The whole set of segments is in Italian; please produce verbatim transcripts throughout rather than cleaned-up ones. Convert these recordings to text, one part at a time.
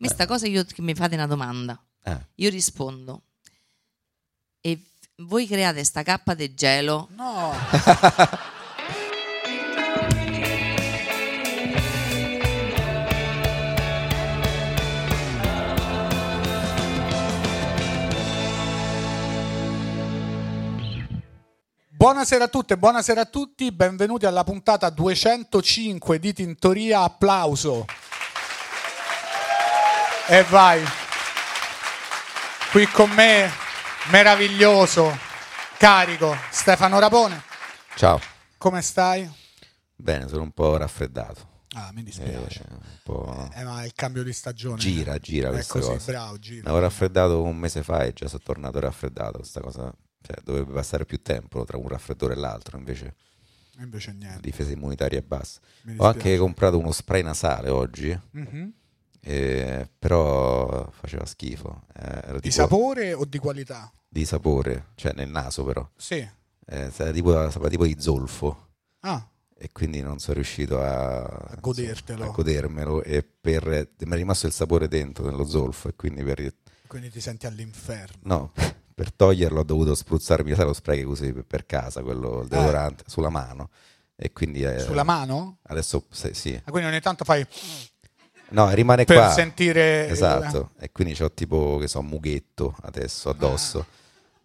Questa cosa io che mi fate una domanda. Eh. Io rispondo. E voi create sta cappa di gelo? No. Buonasera a tutte, buonasera a tutti, benvenuti alla puntata duecentocinque di Tintoria. Applauso. E vai. Qui con me, meraviglioso, carico, Stefano Rapone. Ciao. Come stai? Bene, sono un po' raffreddato. Ah, mi dispiace. Eh, un po'... Eh, ma è il cambio di stagione. Gira, gira è questa così, cosa. bravo, gira. Avevo raffreddato un mese fa e già sono tornato raffreddato. Questa cosa, cioè, dovrebbe passare più tempo tra un raffreddore e l'altro, invece, invece niente. Difesa immunitaria è bassa. Ho anche comprato uno spray nasale oggi, mm-hmm. eh, però faceva schifo. Eh, era di tipo... sapore o di qualità? Di sapore, cioè nel naso però. Sì. Eh, sapeva tipo, sapeva tipo di zolfo. Ah. E quindi non sono riuscito a, a godertelo, a godermelo, e per, mi è rimasto il sapore dentro nello zolfo, e quindi per... quindi ti senti all'inferno. No, per toglierlo ho dovuto spruzzarmi, sai, lo spray che usi per casa, quello il deodorante, eh. sulla mano, e quindi eh, sulla mano? Adesso sì, sì. Ah, quindi ogni tanto fai no, rimane per qua per sentire esatto il... e quindi c'ho tipo, che so, mughetto adesso addosso, ah.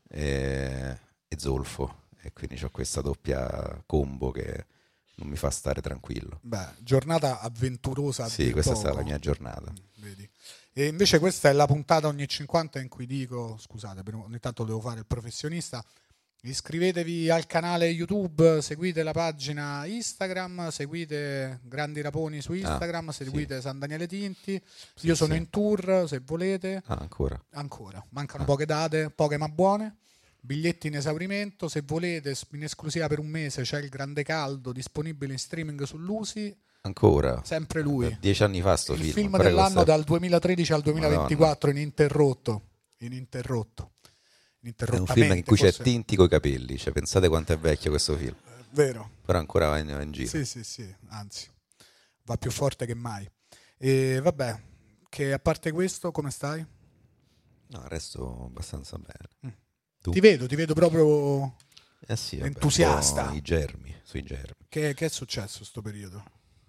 e, e zolfo, e quindi c'ho questa doppia combo che non mi fa stare tranquillo. Beh, giornata avventurosa. Sì, questa poco. è stata la mia giornata. Vedi. E invece questa è la puntata ogni cinquanta in cui dico, scusate, ogni tanto devo fare il professionista, iscrivetevi al canale YouTube, seguite la pagina Instagram, seguite Grandi Raponi su Instagram, ah, seguite sì. San Daniele Tinti. Sì, Io sono sì. in tour, se volete. Ah, ancora? Ancora. Mancano ah. poche date, poche ma buone. Biglietti in esaurimento, se volete in esclusiva per un mese c'è il Grande Caldo disponibile in streaming sull'U S I. Ancora? Sempre lui. Da dieci anni fa sto il film. film Prego, dell'anno sta... dal duemilatredici al duemilaventiquattro, Madonna. ininterrotto. Ininterrotto. È un film in cui forse... c'è Tinti coi capelli, cioè pensate quanto è vecchio questo film. Eh, vero. Però ancora va in, va in giro. Sì, sì, sì, anzi, va più forte che mai. E vabbè, che a parte questo, come stai? No, resto abbastanza bene. Mm. Tu? Ti vedo, ti vedo proprio eh sì, vabbè, entusiasta. I germi, sui germi. Che, che è successo sto periodo?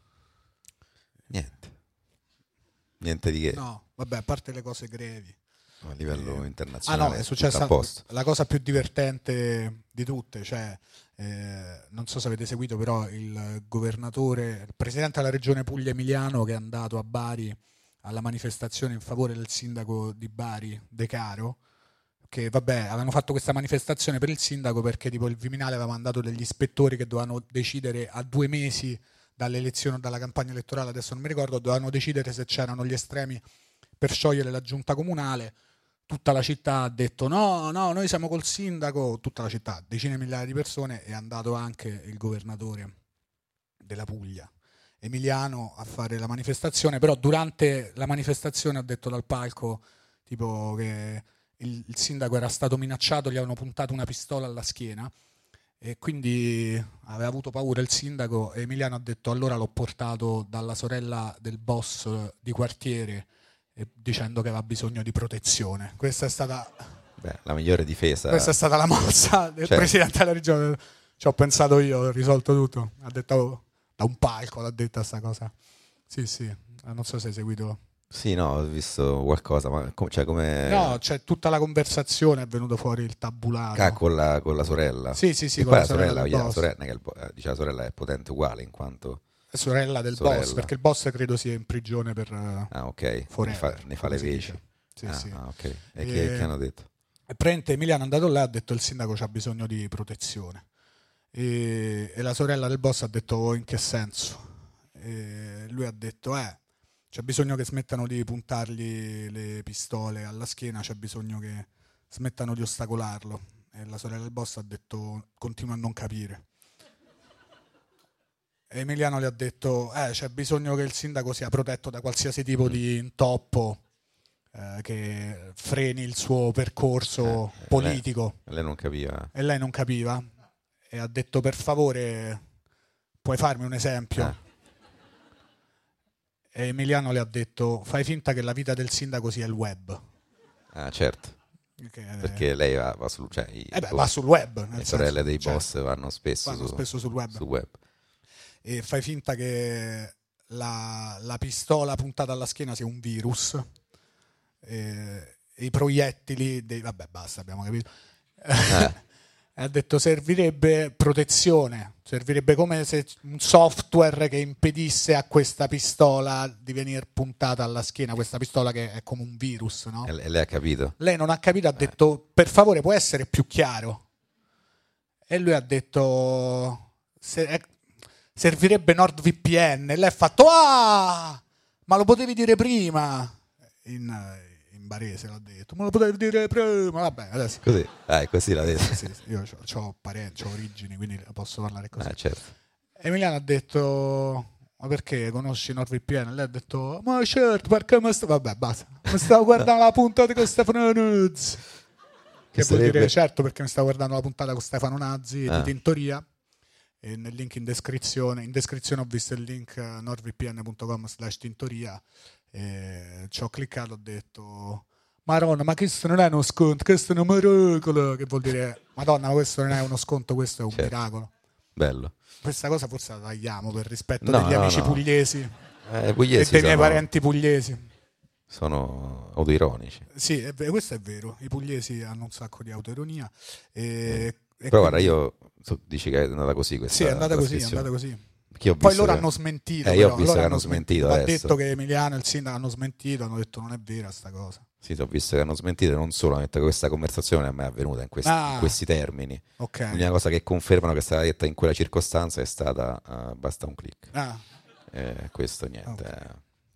Niente. Niente di che. No, vabbè, a parte le cose grevi. A livello eh, internazionale. Ah no, è successa la cosa più divertente di tutte, cioè eh, non so se avete seguito, però il governatore, il presidente della regione Puglia Emiliano, che è andato a Bari alla manifestazione in favore del sindaco di Bari, De Caro, che vabbè, avevano fatto questa manifestazione per il sindaco perché tipo il Viminale aveva mandato degli ispettori che dovevano decidere a due mesi dalle elezioni o dalla campagna elettorale, adesso non mi ricordo, dovevano decidere se c'erano gli estremi per sciogliere la giunta comunale. Tutta la città ha detto no, no, noi siamo col sindaco, tutta la città, decine di migliaia di persone, è andato anche il governatore della Puglia, Emiliano, a fare la manifestazione, però durante la manifestazione ha detto dal palco tipo che il, il sindaco era stato minacciato, gli avevano puntato una pistola alla schiena e quindi aveva avuto paura il sindaco, e Emiliano ha detto allora l'ho portato dalla sorella del boss di quartiere dicendo che aveva bisogno di protezione. Questa è stata Beh, la migliore difesa. Questa è stata la mossa del cioè... presidente della regione. Ci ho pensato io, ho risolto tutto. Ha detto oh, da un palco l'ha detta sta cosa. Sì, sì, non so se hai seguito. Sì, no, ho visto qualcosa, ma com- cioè come... No, c'è tutta la conversazione, è venuto fuori il tabulato. Ah, con la, con la sorella? Sì, sì, sì, e con poi la sorella, sorella, la sorella, che il, dice la sorella è potente uguale in quanto... È sorella del sorella. boss, perché il boss credo sia in prigione per... Ah, ok, forever, ne fa, ne fa le veci. Sì, ah, sì. Ah, ok. E, e che, che hanno detto? E praticamente Emiliano è andato là e ha detto il sindaco c'ha bisogno di protezione. E, e la sorella del boss ha detto oh, in che senso? E lui ha detto eh c'è bisogno che smettano di puntargli le pistole alla schiena, c'è bisogno che smettano di ostacolarlo. E la sorella del boss ha detto continua a non capire. E Emiliano gli ha detto eh, c'è bisogno che il sindaco sia protetto da qualsiasi tipo mm. di intoppo eh, che freni il suo percorso eh, politico. Lei, lei non capiva. E lei non capiva e ha detto per favore puoi farmi un esempio? Eh. E Emiliano le ha detto: fai finta che la vita del sindaco sia il web. Ah, certo. Che, Perché lei va, va, sul, cioè, i, eh beh, va sul web. Le nel sorelle senso, dei cioè, boss vanno spesso, vanno su, spesso sul web. sul web. E fai finta che la, la pistola puntata alla schiena sia un virus. E, e i proiettili dei, vabbè, basta, abbiamo capito. Eh. Ha detto servirebbe protezione, servirebbe come se un software che impedisse a questa pistola di venire puntata alla schiena, questa pistola che è come un virus, no? E lei ha capito? Lei non ha capito, ha detto per favore può essere più chiaro. E lui ha detto se, servirebbe NordVPN. E lei ha fatto ah, ma lo potevi dire prima. In, in barese l'ha detto, ma lo potevi dire prima. Vabbè, adesso. Così, ah, così l'ha detto. Sì, sì, io ho parenti, ho origini, quindi posso parlare così. Ah, certo. Emiliano ha detto ma perché conosci NordVPN? Lei ha detto ma certo, perché mi sta... vabbè, basta. Mi stavo guardando la puntata con Stefano Nazzi. Che vuol sarebbe... dire certo perché mi stavo guardando la puntata con Stefano Nazzi ah. di Tintoria. E nel link in descrizione, in descrizione ho visto il link nordvpn punto com slash tintoria e ci ho cliccato, ho detto Madonna, ma questo non è uno sconto, questo è un miracolo, che vuol dire Madonna, ma questo non è uno sconto, questo è un certo. miracolo. Bello. Questa cosa forse la tagliamo per rispetto no, degli no, amici no. pugliesi, eh, pugliesi e dei miei sono... parenti pugliesi. Sono autoironici. Sì, è, questo è vero, i pugliesi hanno un sacco di autoironia. E, eh. e Però quindi... guarda, io tu dici che è andata così questa Sì, è andata così, è andata così. Poi loro che... hanno smentito. Eh, io però. ho visto loro che hanno smentito. Ha adesso. detto che Emiliano e il sindaco hanno smentito, hanno detto non è vera sta cosa. Sì, ho visto che hanno smentito, non solamente questa conversazione a me è avvenuta in questi, ah, in questi termini. Okay. L'unica cosa che confermano che è stata detta in quella circostanza è stata uh, basta un click. Ah. Eh, questo niente. Okay.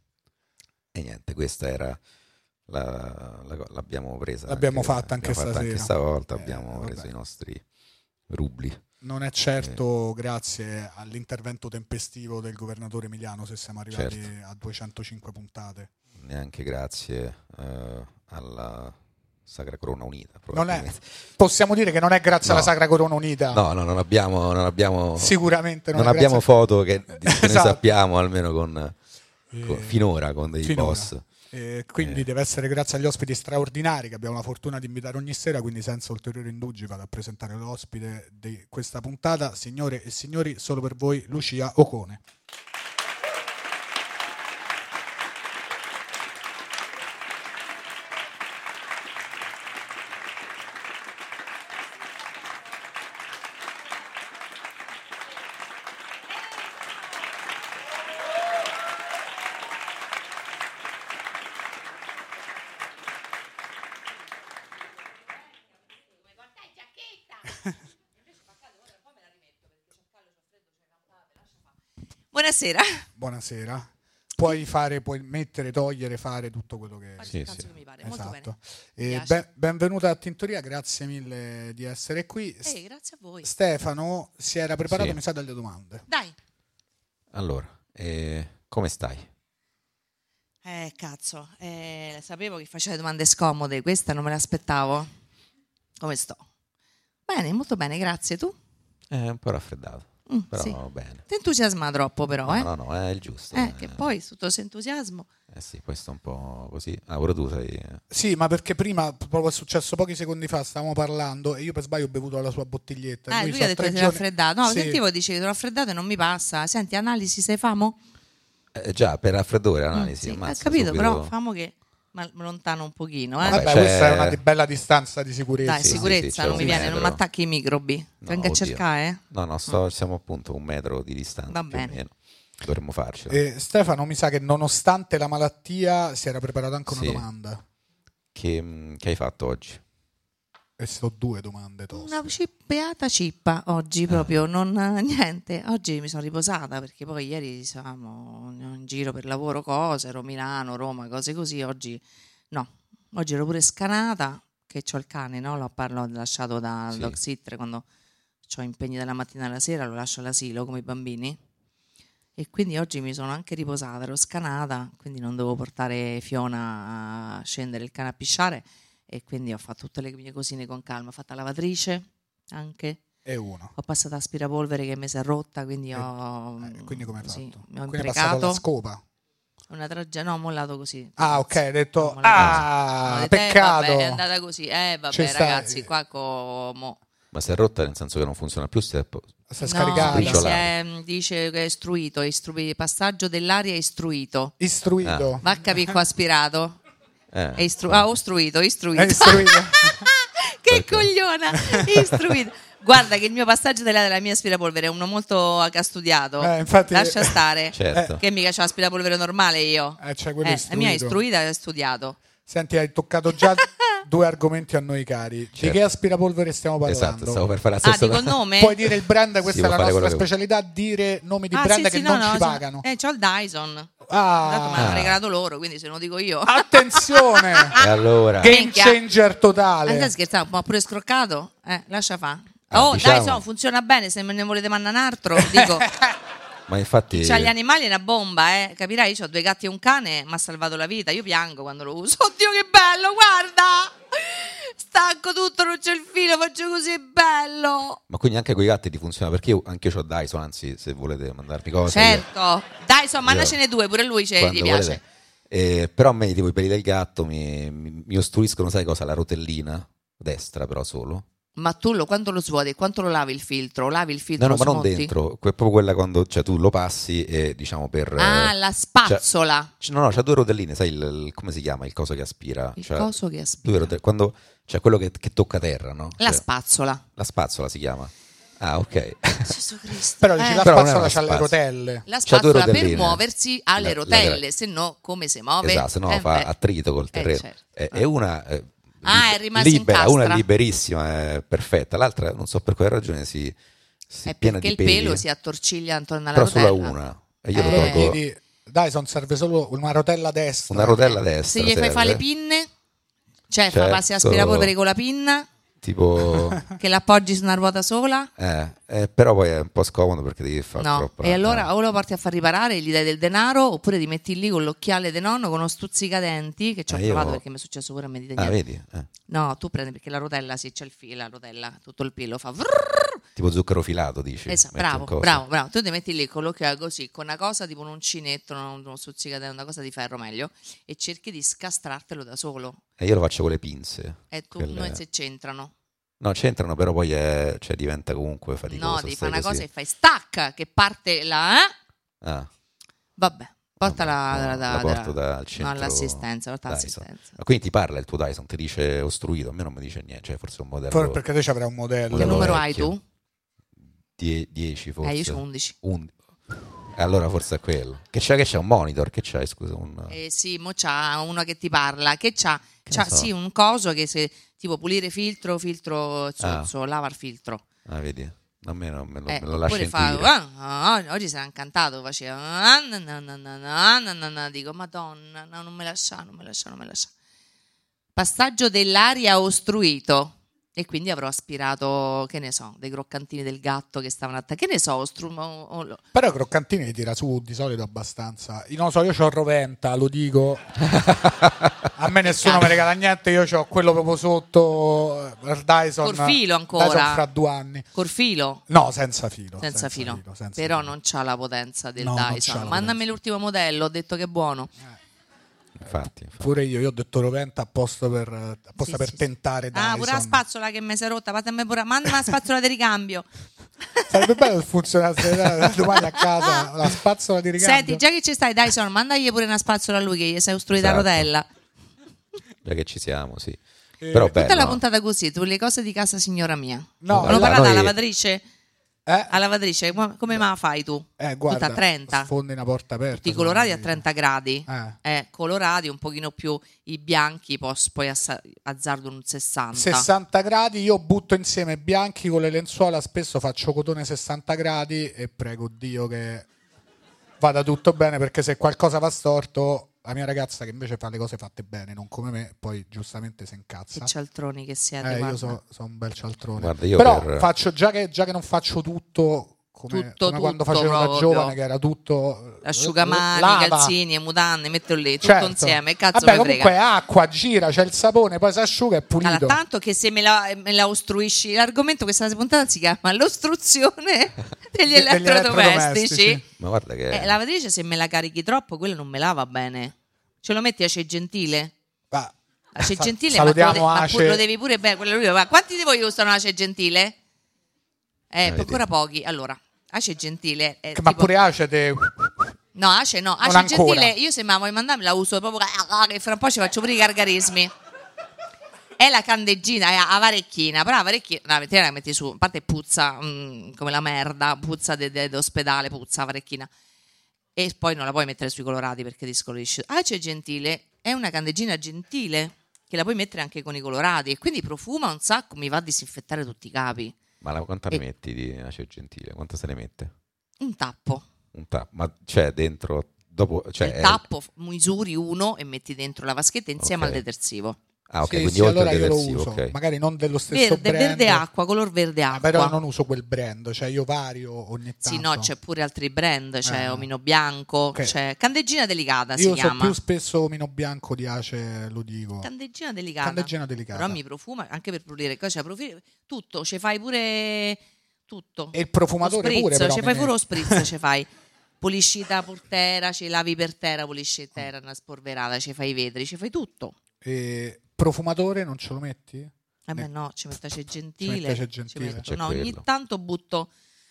E niente, questa era la, la, l'abbiamo presa. L'abbiamo anche, fatta anche fatta stasera. Anche stavolta, eh, abbiamo vabbè. preso i nostri rubli. Non è certo eh. grazie all'intervento tempestivo del governatore Emiliano se siamo arrivati certo. a duecentocinque puntate. Neanche grazie uh, alla Sacra Corona Unita. Non è, possiamo dire che non è grazie no. alla Sacra Corona Unita. No, no, non abbiamo, non abbiamo sicuramente non, non è abbiamo grazie... foto che, che esatto. noi sappiamo almeno con, eh, con finora con dei finora. boss. E quindi eh. deve essere grazie agli ospiti straordinari che abbiamo la fortuna di invitare ogni sera, quindi senza ulteriori indugi vado a presentare l'ospite di questa puntata, signore e signori, solo per voi Lucia Ocone. Buonasera. Buonasera. Puoi fare, puoi mettere, togliere, fare tutto quello che, sì, sì. che mi pare. Esatto. Molto bene. E ben, benvenuta a Tintoria, grazie mille di essere qui. Ehi, grazie a voi. Stefano si era preparato, sì. mi sa, delle domande. Dai. Allora, eh, come stai? Eh, cazzo, eh, sapevo che facevi domande scomode, questa non me l'aspettavo. Come sto? Bene, molto bene, grazie. Tu? È un po' raffreddato. Mm, però sì. bene. Ti entusiasma troppo però, no, eh? No, no, è il giusto. Eh, eh. che poi tutto questo entusiasmo. Eh sì, questo è un po' così. Ah, ora tu sei... Sì, ma perché prima, proprio è successo pochi secondi fa, stavamo parlando e io per sbaglio ho bevuto la sua bottiglietta. Ah, lui, lui ha detto che giorni... ti raffreddato. No, sì. sentivo che dicevi che ti raffreddato e non mi passa. Senti, analisi sei famo? Eh, già, per raffreddore, analisi. Mm, sì, ammazza, ho capito, subito... però famo che ma lontano un pochino, eh? Vabbè, Vabbè, questa è una di bella distanza di sicurezza. Dai, sì, sicurezza, sì, sì, non mi viene, metro. non mi attacchi i microbi. No, Venga a oddio. cercare, eh? No, no, sto, siamo appunto a un metro di distanza. Va più bene. o meno. Dovremmo farcela. E Stefano mi sa che nonostante la malattia si era preparato anche una Sì. domanda. Che, che hai fatto oggi? E sono due domande toste. Una beata cippa oggi proprio, non niente. Oggi mi sono riposata perché poi ieri siamo in giro per lavoro, cose, ero a Milano, Roma, cose così. Oggi no, oggi ero pure scanata, che c'ho il cane, no? L'ho, parlo, lasciato dal Sì. dog sitter quando ho impegni dalla mattina alla sera, lo lascio all'asilo come i bambini. E quindi oggi mi sono anche riposata, ero scanata, quindi non dovevo portare Fiona a scendere il cane a pisciare e quindi ho fatto tutte le mie cosine con calma. Ho fatto la lavatrice anche, E uno. ho passato aspirapolvere che mi si è rotta, quindi E- ho... eh, quindi come hai fatto? sì, mi ho Quindi hai passato la imprecato, scopa. una tragedia, no, ho mollato così. Ah, ok, hai detto, No, ah, no, peccato. Eh, vabbè, è andata così. Eh, vabbè, Ci sta- ragazzi, qua come... Ma si è rotta nel senso che non funziona più, si è po- Si è No, scaricata. si Briciolata. è, dice che è istruito, è istrui- passaggio dell'aria è istruito. Istruito. Va a capire qua aspirato. eh, È istru- ah, istruito, istruito. È istruito. Che Perché? cogliona, istruito. Guarda che il mio passaggio della, della mia aspirapolvere è uno molto che ha studiato. Eh, infatti- Lascia stare. certo. Che mica c'è l'aspirapolvere normale io. Eh, c'è quello Eh, la istruito. mia è istruita e ha studiato. Senti, hai toccato già due argomenti a noi cari. Di Certo. che aspirapolvere stiamo parlando? Esatto, stavo per fare la Ah, stessa dico il nome? Puoi dire il brand, questa Sì, è può la fare nostra quello che- specialità, dire nomi di Ah, brand sì, che sì, non no, ci no, pagano. Eh, c'ho il Dyson. Ah, Tanto me l'hanno regalato loro, quindi se non dico io. attenzione! E allora, Game Minchia. changer Ah, totale. stai scherzando, ma pure scroccato? Eh, lascia fa. Ah, Oh, diciamo- Dyson funziona bene, se me ne volete mandare un altro, dico, ma infatti c'ha gli animali è una bomba, eh. Capirai, io ho due gatti e un cane, mi ha salvato la vita, io piango quando lo uso. Oddio che bello, guarda! Stacco tutto, non c'è il filo, faccio così, è bello. ma quindi anche con i gatti ti funziona, perché io anche io ho Dyson, anzi se volete mandarmi cose io- Certo. Dyson, mandacene Io- due, pure lui ce- quando gli piace. volete. Eh, però a me tipo i peli del gatto mi, mi, mi ostruiscono, sai cosa? La rotellina destra però solo. Ma tu lo, quando lo svuoti, quanto lo lavi il filtro? Lavi il filtro? No, no, lo ma non smonti? dentro, que- proprio quella quando cioè, tu lo passi e diciamo per... Ah, eh, la spazzola. c- no, no, c'ha due rotelline, sai il, il- come si chiama? Il coso che aspira. Il Cioè, coso che due aspira. rote- quando c'è quello che, che tocca terra, no? La Cioè, spazzola. la spazzola si chiama. Ah, ok. Gesù Cristo. Però dici, Eh, la Però non è spazzola una c'ha le spazzola. rotelle. La c'ha due spazzola per rotelline. muoversi ha le La- la- rotelle, se no come si muove? Esatto, se no Eh, fa beh. attrito col Eh, terreno. certo. E, e una eh, Ah, lib- è rimasta in libera, una è castra. liberissima, è perfetta. L'altra non so per quale ragione si, si È piena perché di il peli. pelo si attorciglia intorno alla però rotella. solo a una. E io lo Eh. tolgo Quindi Dyson serve solo una rotella destra. una rotella destra. Se gli fai serve. fare le pinne, cioè Certo. fa passi aspirapolvere con la pinna, Tipo... che l'appoggi su una ruota sola. eh, eh, però poi è un po' scomodo perché devi fare No, troppo. e allora o lo porti a far riparare e gli dai del denaro, oppure ti metti lì con l'occhiale di nonno con uno stuzzicadenti, che ci ho Eh, io- provato perché mi è successo pure a me di Ah, niente. vedi? Eh. No, tu prendi perché la rotella, sì, c'è il filo, la rotella, tutto il pelo fa vrrr. Tipo zucchero filato, dici. Esatto, Metti un bravo, coso. bravo, bravo. Tu ti metti lì con l'occhiale così, con una cosa tipo un uncinetto, non uno stuzzicadenti, una cosa di ferro meglio, e cerchi di scastrartelo da solo. E io lo faccio con le pinze. E tu Quelle- non se c'entrano. No, c'entrano, però poi è, cioè, diventa comunque faticoso. No, devi stai fare una così. cosa e fai stacca, che parte la... Eh? Ah, Vabbè, portala vabbè, da, no, da- la porto da- dal centro no, all'assistenza, porta Dyson. all'assistenza. Ma quindi ti parla il tuo Dyson, ti dice ostruito, a me non mi dice niente, cioè forse è un modello For- perché te ci avrai un modello. Che Modello numero hai vecchio. tu? dieci forse. Eh, io ho undici. Un- E allora forse è quello. Che c'è, che c'è un monitor, che c'hai, scusa, un... Eh sì, mo c'ha uno che ti parla, che c'ha, Che c'ha ne so. sì un coso che se tipo pulire filtro, filtro Ah. zozzo, lavar filtro. Ah, vedi? A me non me lo, Eh, me lo lascia oppure fa, intuire. "Ah, ah", oggi sarà incantato, faceva, "Ah, na, na, na, na, na, na, na, na", dico, madonna, no, non me lascia, non me lascia, non me lascia. Passaggio dell'aria ostruito. E quindi avrò aspirato, che ne so, dei croccantini del gatto che stavano a te. Che ne so, ostru- o- o- Però i croccantini li tira su di solito abbastanza. Io non lo so, io ho Roventa, lo dico. A me nessuno mi regala niente, io ho quello proprio sotto eh, il Dyson. Col filo ancora. Dyson fra due anni. col filo. No, senza filo. Senza, filo, senza però filo. non c'ha la potenza del No, non c'ha Dyson. la Mandami potenza. l'ultimo modello, ho detto che è buono. Infatti, infatti. Pure io, io ho detto Roventa apposta per, apposta Sì, per sì, sì. tentare Dyson. Ah, pure la spazzola che mi si è rotta, fatemi pure, mandami la spazzola di ricambio. Sarebbe bello se funzionasse da- domani a casa la spazzola di ricambio. Senti, già che ci stai Dyson, mandagli pure una spazzola a lui che gli sei ostruita Esatto. la rotella. Già che ci siamo, sì. Eh, Però Tutta bello. la puntata così, tu le cose di casa signora mia. No, Hanno allora parlato alla noi- lavatrice? Eh, A lavatrice, come come me la fai tu? eh, guarda, Tutta a trenta. sfondi una porta aperta. Tutti colorati a sono- trenta gradi. Eh. Eh, colorati un pochino più i bianchi, pos- poi assa- azzardo un sessanta. sessanta gradi, io butto insieme bianchi con le lenzuola, spesso faccio cotone sessanta gradi e prego Dio che vada tutto bene, perché se qualcosa va storto, la mia ragazza che invece fa le cose fatte bene, non come me, poi giustamente si Che incazza. cialtroni che siete, Eh, io guarda. sono un bel cialtrone. Guarda, io Però per- faccio già che, già che non faccio tutto come, tutto, come quando tutto facevo da proprio. giovane, che era tutto Asciugamani, lava. calzini e mutande, metto lì tutto Certo. insieme. Cazzo Vabbè, me comunque frega. è acqua, gira, c'è il sapone, poi si asciuga e è pulito. Allora, tanto che se me la, me la ostruisci, l'argomento questa puntata si chiama l'ostruzione degli De- degli elettrodomestici. elettrodomestici. Ma guarda che... Eh, la lavatrice, se me la carichi troppo, quello non me lava bene. Ce lo metti a Ace Gentile? Va. Ace Sa- Gentile, ma, te lo, salutiamo de- ma Ace. pure lo devi pure bene. Quello lui, ma quanti di voi usano Ace Gentile? Eh, vedi. ancora pochi. Allora, Ace Gentile è Ma tipo... pure Ace te... No, Ace no, Non Ace ancora. Gentile, io se mi vuoi mandare la uso proprio che fra un po' ci faccio pure i gargarismi. È la candeggina, è a varecchina, però la varecchina, no, te la metti su, a parte puzza mm, come la merda, puzza d'ospedale, puzza la varecchina. E poi non la puoi mettere sui colorati perché ti scolorisce. Ace Gentile è una candeggina gentile che la puoi mettere anche con i colorati e quindi profuma un sacco, mi va a disinfettare tutti i capi. Ma la, quanto ne E- metti di Ace Gentile? Quanto se ne mette? Un tappo. Un tappo? Ma c'è dentro... Dopo, cioè, Il è- tappo misuri uno e metti dentro la vaschetta insieme Ok. al detersivo. Ah, ok, Sì, quindi sì, oltre allora al io lo detersivo, uso, ok. magari non dello stesso Verde, brand. verde acqua, color verde Ah, acqua. però non uso quel brand, cioè io vario ogni tanto. Sì, no, c'è pure altri brand, c'è Eh. Omino Bianco, Ok. c'è Candeggina Delicata si Io so chiama. più spesso Omino Bianco di Ace, lo dico. Candeggina Delicata. Candeggina Delicata. Però mi profuma anche per pulire, cosa profilo, tutto, ci fai pure tutto. E il profumatore Lo spritz, pure, però ci mi fai pure lo metti. spritz, ci fai. Pulisci la portera, ci lavi per terra, pulisci terra, una sporverata, ci fai i vetri, ci fai tutto. E profumatore non ce lo metti? Eh beh Ne- no, ci metto Ace Ci Gentile, metti Ace ci Gentile. metto- C'è no, ogni quello. tanto butto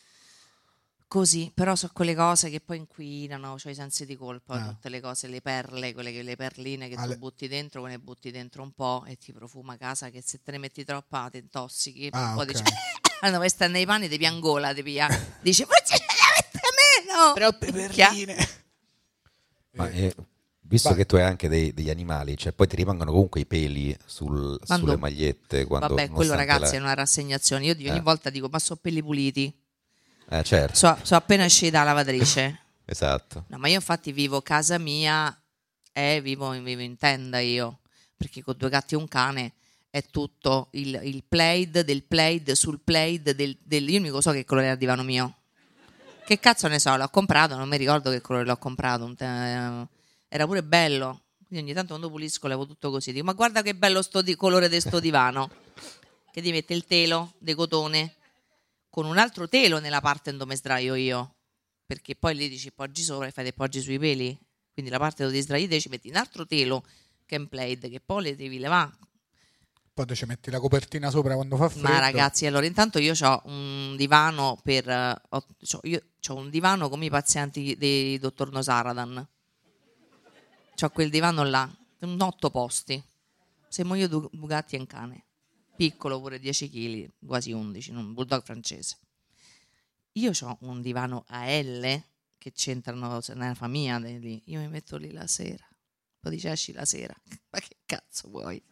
così, però so quelle cose che poi inquinano, cioè i sensi di colpa, Ah. tutte le cose, le perle, quelle che le perline che Ale- tu butti dentro, ne butti dentro un po' e ti profuma casa che se te ne metti troppa ti intossichi, Ah, un po' ok. dici quando vai a stare nei panni ti piangola, ti pia. Dici ma ce ne mette meno! Però Minchia. peperline. Ma Eh, eh, visto vai. che tu hai anche dei- degli animali, cioè poi ti rimangono comunque i peli sul- Quando- sulle magliette quando, Vabbè, quello nonostante ragazzi la- è una rassegnazione. Io di- ogni Eh. volta dico ma so pelli puliti, Eh, certo, so, so appena usciti dalla lavatrice. esatto. No, ma io infatti vivo casa mia e vivo, vivo in tenda io, perché con due gatti e un cane è tutto il, il plaid del plaid sul plaid del, del... Io mica so che colore era il divano mio. Che cazzo ne so, l'ho comprato, non mi ricordo che colore l'ho comprato. un te- Era pure bello. Quindi ogni tanto quando pulisco levo tutto così. Dico, ma guarda che bello sto di colore di sto divano. Che ti mette il telo di cotone con un altro telo nella parte dove sdraio io. Perché poi lì dici poggi sopra e fai dei poggi sui peli. Quindi la parte dove ti sdrai te ci metti un altro telo che è un plaid che poi le devi levare. Poi te ci metti la copertina sopra quando fa freddo. Ma ragazzi, allora intanto io ho un divano per eh, ho, c'ho- io ho un divano come i pazienti di dottor Nosaradan. C'ho quel divano là, un otto posti. Siamo io due due gatti e un cane. Piccolo pure dieci chili, quasi undici, un bulldog francese. Io ho un divano a L che c'entrano nella famiglia di lì. Io mi metto lì la sera. Poi dice esci la sera. Ma che cazzo vuoi?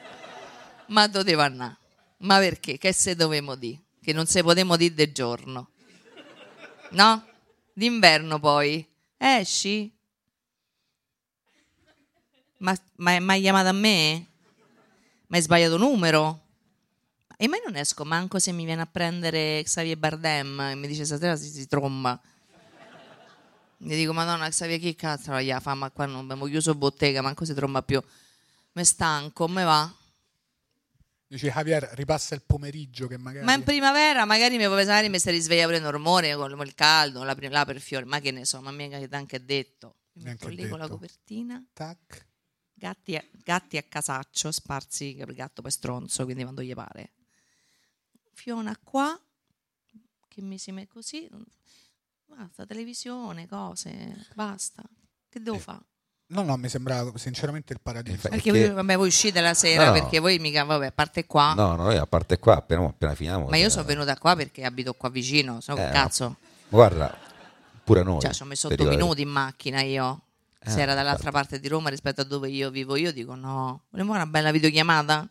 Ma doveva andare? Ma perché? Che se dovevamo dire? Che non se potevamo dire de giorno. No? D'inverno poi. Esci? Ma ma ma hai chiamato a me? Ma hai sbagliato numero? E mai non esco manco se mi viene a prendere Xavier Bardem e mi dice stasera si, si tromba. Gli dico madonna Xavier che cazzo la fa? Ma qua non abbiamo chiuso bottega, manco si tromba più. Mi stanco, me va? Dici Javier, ripassa il pomeriggio che magari... Ma in primavera magari mi può pensare mi stai risveglia pure normale con il caldo, la, là per fiore, ma che ne so, ma mica che anche detto. Mi Neanche metto lì con la detto. copertina, Tac. gatti a, gatti a casaccio, sparsi, che il gatto poi è stronzo, quindi quando gli pare. Fiona qua, che mi si mette così, basta, televisione, cose, basta. Che devo Eh, fare? No, no, mi sembra sinceramente il paradiso. Infatti- Perché Perché- voi, vabbè, voi uscite la sera, No. perché voi mica, vabbè, a parte qua. No, no, noi a parte qua, appena, appena finiamo. Ma io eh, sono venuta qua perché abito qua vicino, so che Eh, cazzo. Guarda, pure noi. Cioè, ci ho messo ti otto dico la minuti in macchina io. Se Eh, era dall'altra parte di Roma rispetto a dove io vivo, io dico no. Vogliamo una bella videochiamata?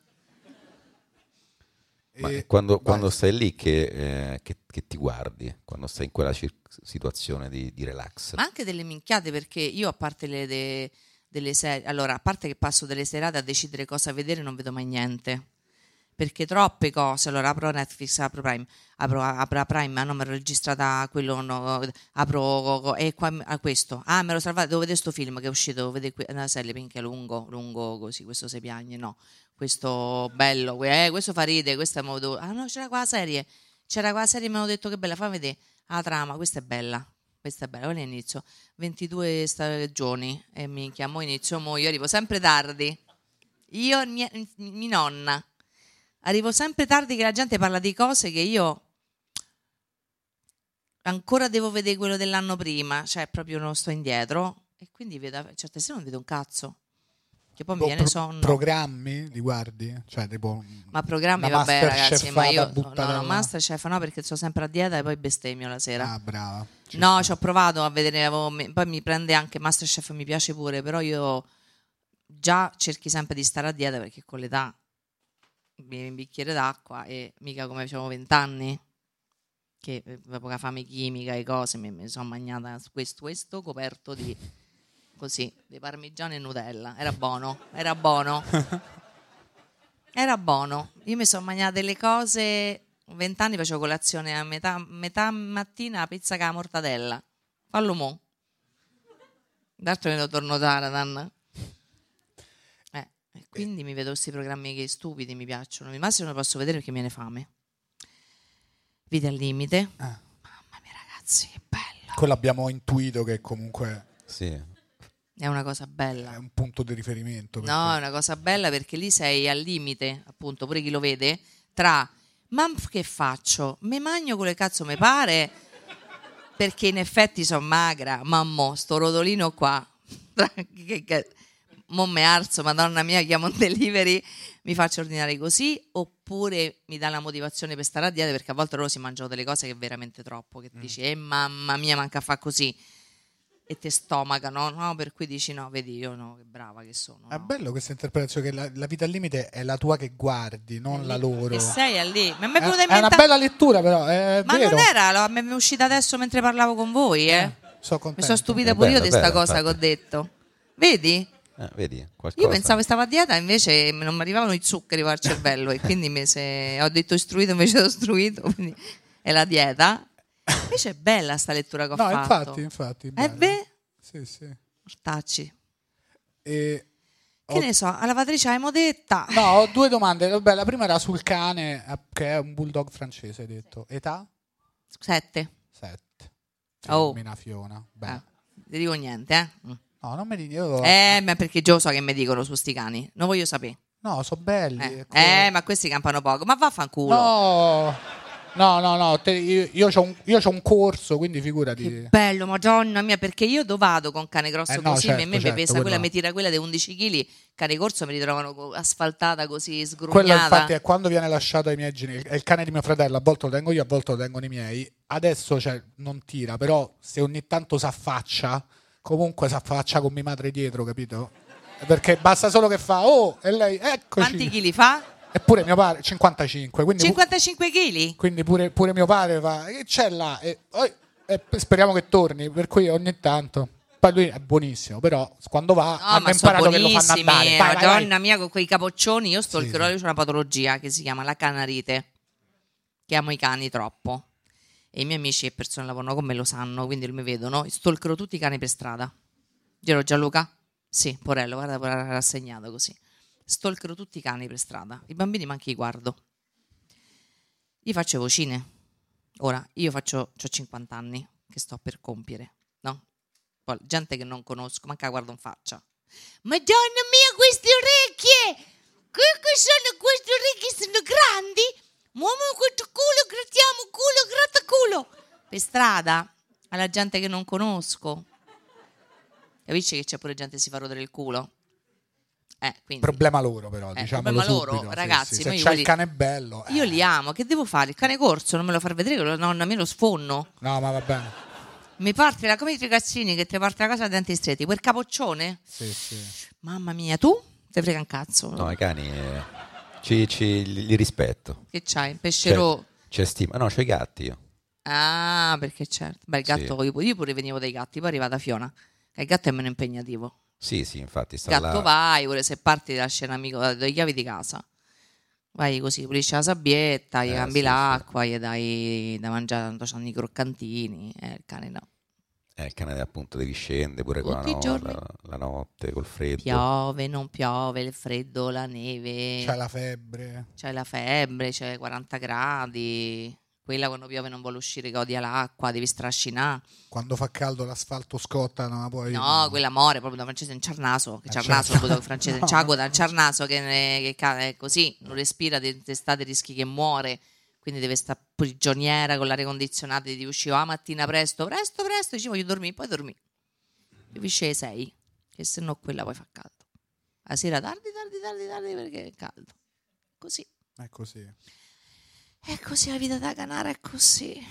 E- Ma quando, vai. quando stai lì che, eh, che- che ti guardi, quando stai in quella cir- situazione di, di relax. Ma anche delle minchiate, perché io a parte le, de- delle serie, allora a parte che passo delle serate a decidere cosa vedere, non vedo mai niente. perché troppe cose. Allora apro Netflix, apro Prime, apro, apro Prime, ah, no, me l'ho registrata quello, no, apro e qua a questo, ah, me lo salvate, devo vedere sto film che è uscito, devo vedere una serie, minchia, lungo, lungo così, questo sei piagne, no, questo bello, eh, questo fa ride, questa me lo devo... ah no, c'era qua la serie, c'era qua la serie, mi hanno detto che bella, fa vedere la trama, questa è bella. Questa è bella, quello è inizio, ventidue stagioni e minchia, mo inizio, mo io arrivo sempre tardi, io, mia, mia nonna, arrivo sempre tardi che la gente parla di cose che io ancora devo vedere quello dell'anno prima, cioè proprio non sto indietro e quindi vedo, certe sere non vedo un cazzo, che poi mi viene pro- sonno. Programmi li guardi? Cioè, tipo, ma programmi vabbè ragazzi, ma io no, no, Masterchef no, perché sono sempre a dieta e poi bestemmio la sera. Ah, brava. Ci no, sta. ci ho provato a vedere, avevo, poi mi prende anche Masterchef, mi piace pure, però io già cerchi sempre di stare a dieta perché con l'età bevi un bicchiere d'acqua e mica come avevo vent'anni che dopo la fame chimica e cose mi, mi sono mangiata questo, questo coperto di così, di parmigiano e Nutella, era buono, era buono era buono, io mi sono mangiata delle cose, vent'anni facevo colazione a metà, metà mattina pizza con la mortadella, fallo mo d'altro me lo torno Taradan. E quindi mi vedo questi programmi che stupidi mi piacciono. Al massimo lo posso vedere perché mi viene fame. Vita al limite. Ah. Mamma mia ragazzi, che bello. Quello abbiamo intuito che comunque Sì. È una cosa bella. È un punto di riferimento. No, perché... è una cosa bella perché lì sei al limite, appunto, pure chi lo vede, tra ma che faccio? Me magno quello che cazzo mi pare perché in effetti sono magra, mammo, sto rotolino qua. che, che, mo me alzo, madonna mia, chiamo un delivery, mi faccio ordinare così, oppure mi dà la motivazione per stare a dieta, perché a volte loro si mangiano delle cose che è veramente troppo, che mm. dici, eh mamma mia, manca a fa così, e te stomacano, no? Per cui dici, no, vedi, io no, che brava che sono. È no? bello questa interpretazione, che la, la vita al limite è la tua che guardi, non la loro. E sei lì. Ma è, è, in è una bella lettura, però, è Ma vero. non era, mi è uscita adesso mentre parlavo con voi, eh. eh so mi sono stupita È pure bella, io di questa bella, cosa infatti. che ho detto. Vedi? Eh, vedi, qualcosa. Io pensavo che stavo a dieta, invece non mi arrivavano i zuccheri al cervello e quindi mi se... ho detto istruito invece ho istruito, quindi è la dieta. Invece è bella sta lettura che ho no, fatto. infatti, infatti. Eh beh? Sì, sì. Ortacci. E... Che ho... ne so, alla lavatrice l'abbiamo detta. No, ho due domande. Vabbè, la prima era sul cane, che è un bulldog francese, hai detto. Età? Sette. Sette. Oh. Mina Fiona. Beh. Eh, ti dico niente, eh. No, non mi dico. Io... Eh, ma perché già so che mi dicono su sti cani. Non voglio sapere. No, sono belli. Eh, come... eh, ma questi campano poco. Ma vaffanculo. No, no, no, no. Te, io, io ho un, un corso, quindi figurati. Che bello, madonna mia, perché io dove vado con cane grosso eh no, così? certo, a me certo, mi pesa quello... quella, mi tira quella di undici chili. Cane corso mi ritrovano asfaltata così, sgrugnata. Quello infatti è quando viene lasciato ai miei genitori. È il cane di mio fratello, a volte lo tengo io, a volte lo tengono i miei. Adesso cioè, non tira, però se ogni tanto s'affaccia, comunque s'affaccia con mia madre dietro, capito? Perché basta solo che fa, oh, e lei, eccoci. Quanti chili fa? Eppure mio padre, cinquantacinque. Quindi cinquantacinque chili? Quindi pure, pure mio padre fa, che c'è là? E, e speriamo che torni, per cui ogni tanto... Poi lui è buonissimo, però quando va no, hanno imparato che lo fanno andare. Vai, Madonna vai, vai. mia, con quei capoccioni, io stalkerò, sì, io sì. ho una patologia che si chiama la canarite, che amo i cani troppo. E i miei amici e persone che lavorano con me lo sanno, quindi mi vedono, stalkerò tutti i cani per strada. Giro Gianluca? Sì, Porello, guarda, era rassegnato così. Stalkerò tutti i cani per strada. I bambini ma anche li guardo. Gli faccio vocine. Ora, io faccio ho cinquanta anni che sto per compiere, no? Poi, gente che non conosco, manca la guardo in faccia. Madonna mia, queste orecchie! Che sono queste orecchie? Sono grandi? Muovo questo culo, grattiamo culo, grattaculo. Per strada, alla gente che non conosco. Capisci che c'è pure gente che si fa rodere il culo? Eh, quindi. Problema loro però, eh, diciamo problema subito, loro, ragazzi. Sì, sì. Se c'è quelli... il cane bello. Eh. Io li amo, che devo fare? Il cane corso non me lo far vedere, che lo, nonna mia lo sfonno. No, ma va bene. Mi parte la come i ragazzini che ti parte la casa a denti stretti, quel capoccione? Sì, sì. Mamma mia, tu? Te frega un cazzo. No, i cani eh, ci, ci, li rispetto. Che c'hai? Pescerò? C'è stima. No, c'ho i gatti io. Ah, perché certo. Beh, il gatto, Sì. io, io pure venivo dai gatti, poi è arrivata Fiona. Il gatto è meno impegnativo. Sì, sì, infatti Il sta gatto là. vai, pure se parti lasci un amico, le chiavi di casa. vai così, pulisci la sabbietta, gli Eh, cambi sì, l'acqua, gli dai da mangiare, tanto c'hanno i croccantini, e il cane no. Eh, il cane appunto devi scendere pure con la, Tutti i no- giorni. la- la notte, col freddo. Piove, non piove, il freddo, la neve, C'è la febbre. c'è la febbre, c'è quaranta gradi, quella quando piove non vuole uscire che odia l'acqua, devi strascinare. Quando fa caldo l'asfalto scotta, non la puoi... No, quella muore proprio da francese in Ciarnaso, che Eh, Ciarnaso certo. proprio francese, No. Ciago da Ciarnaso che, ne- che ca- è così, non respira, d'estate rischi che muore, quindi deve stare prigioniera con l'aria condizionata, di uscire la mattina presto, presto, presto, dici voglio dormire, poi dormi. Capisci le sei, che se no quella poi fa caldo. La sera tardi, tardi, tardi, tardi perché è caldo. Così. È così. È così la vita da canara, è così.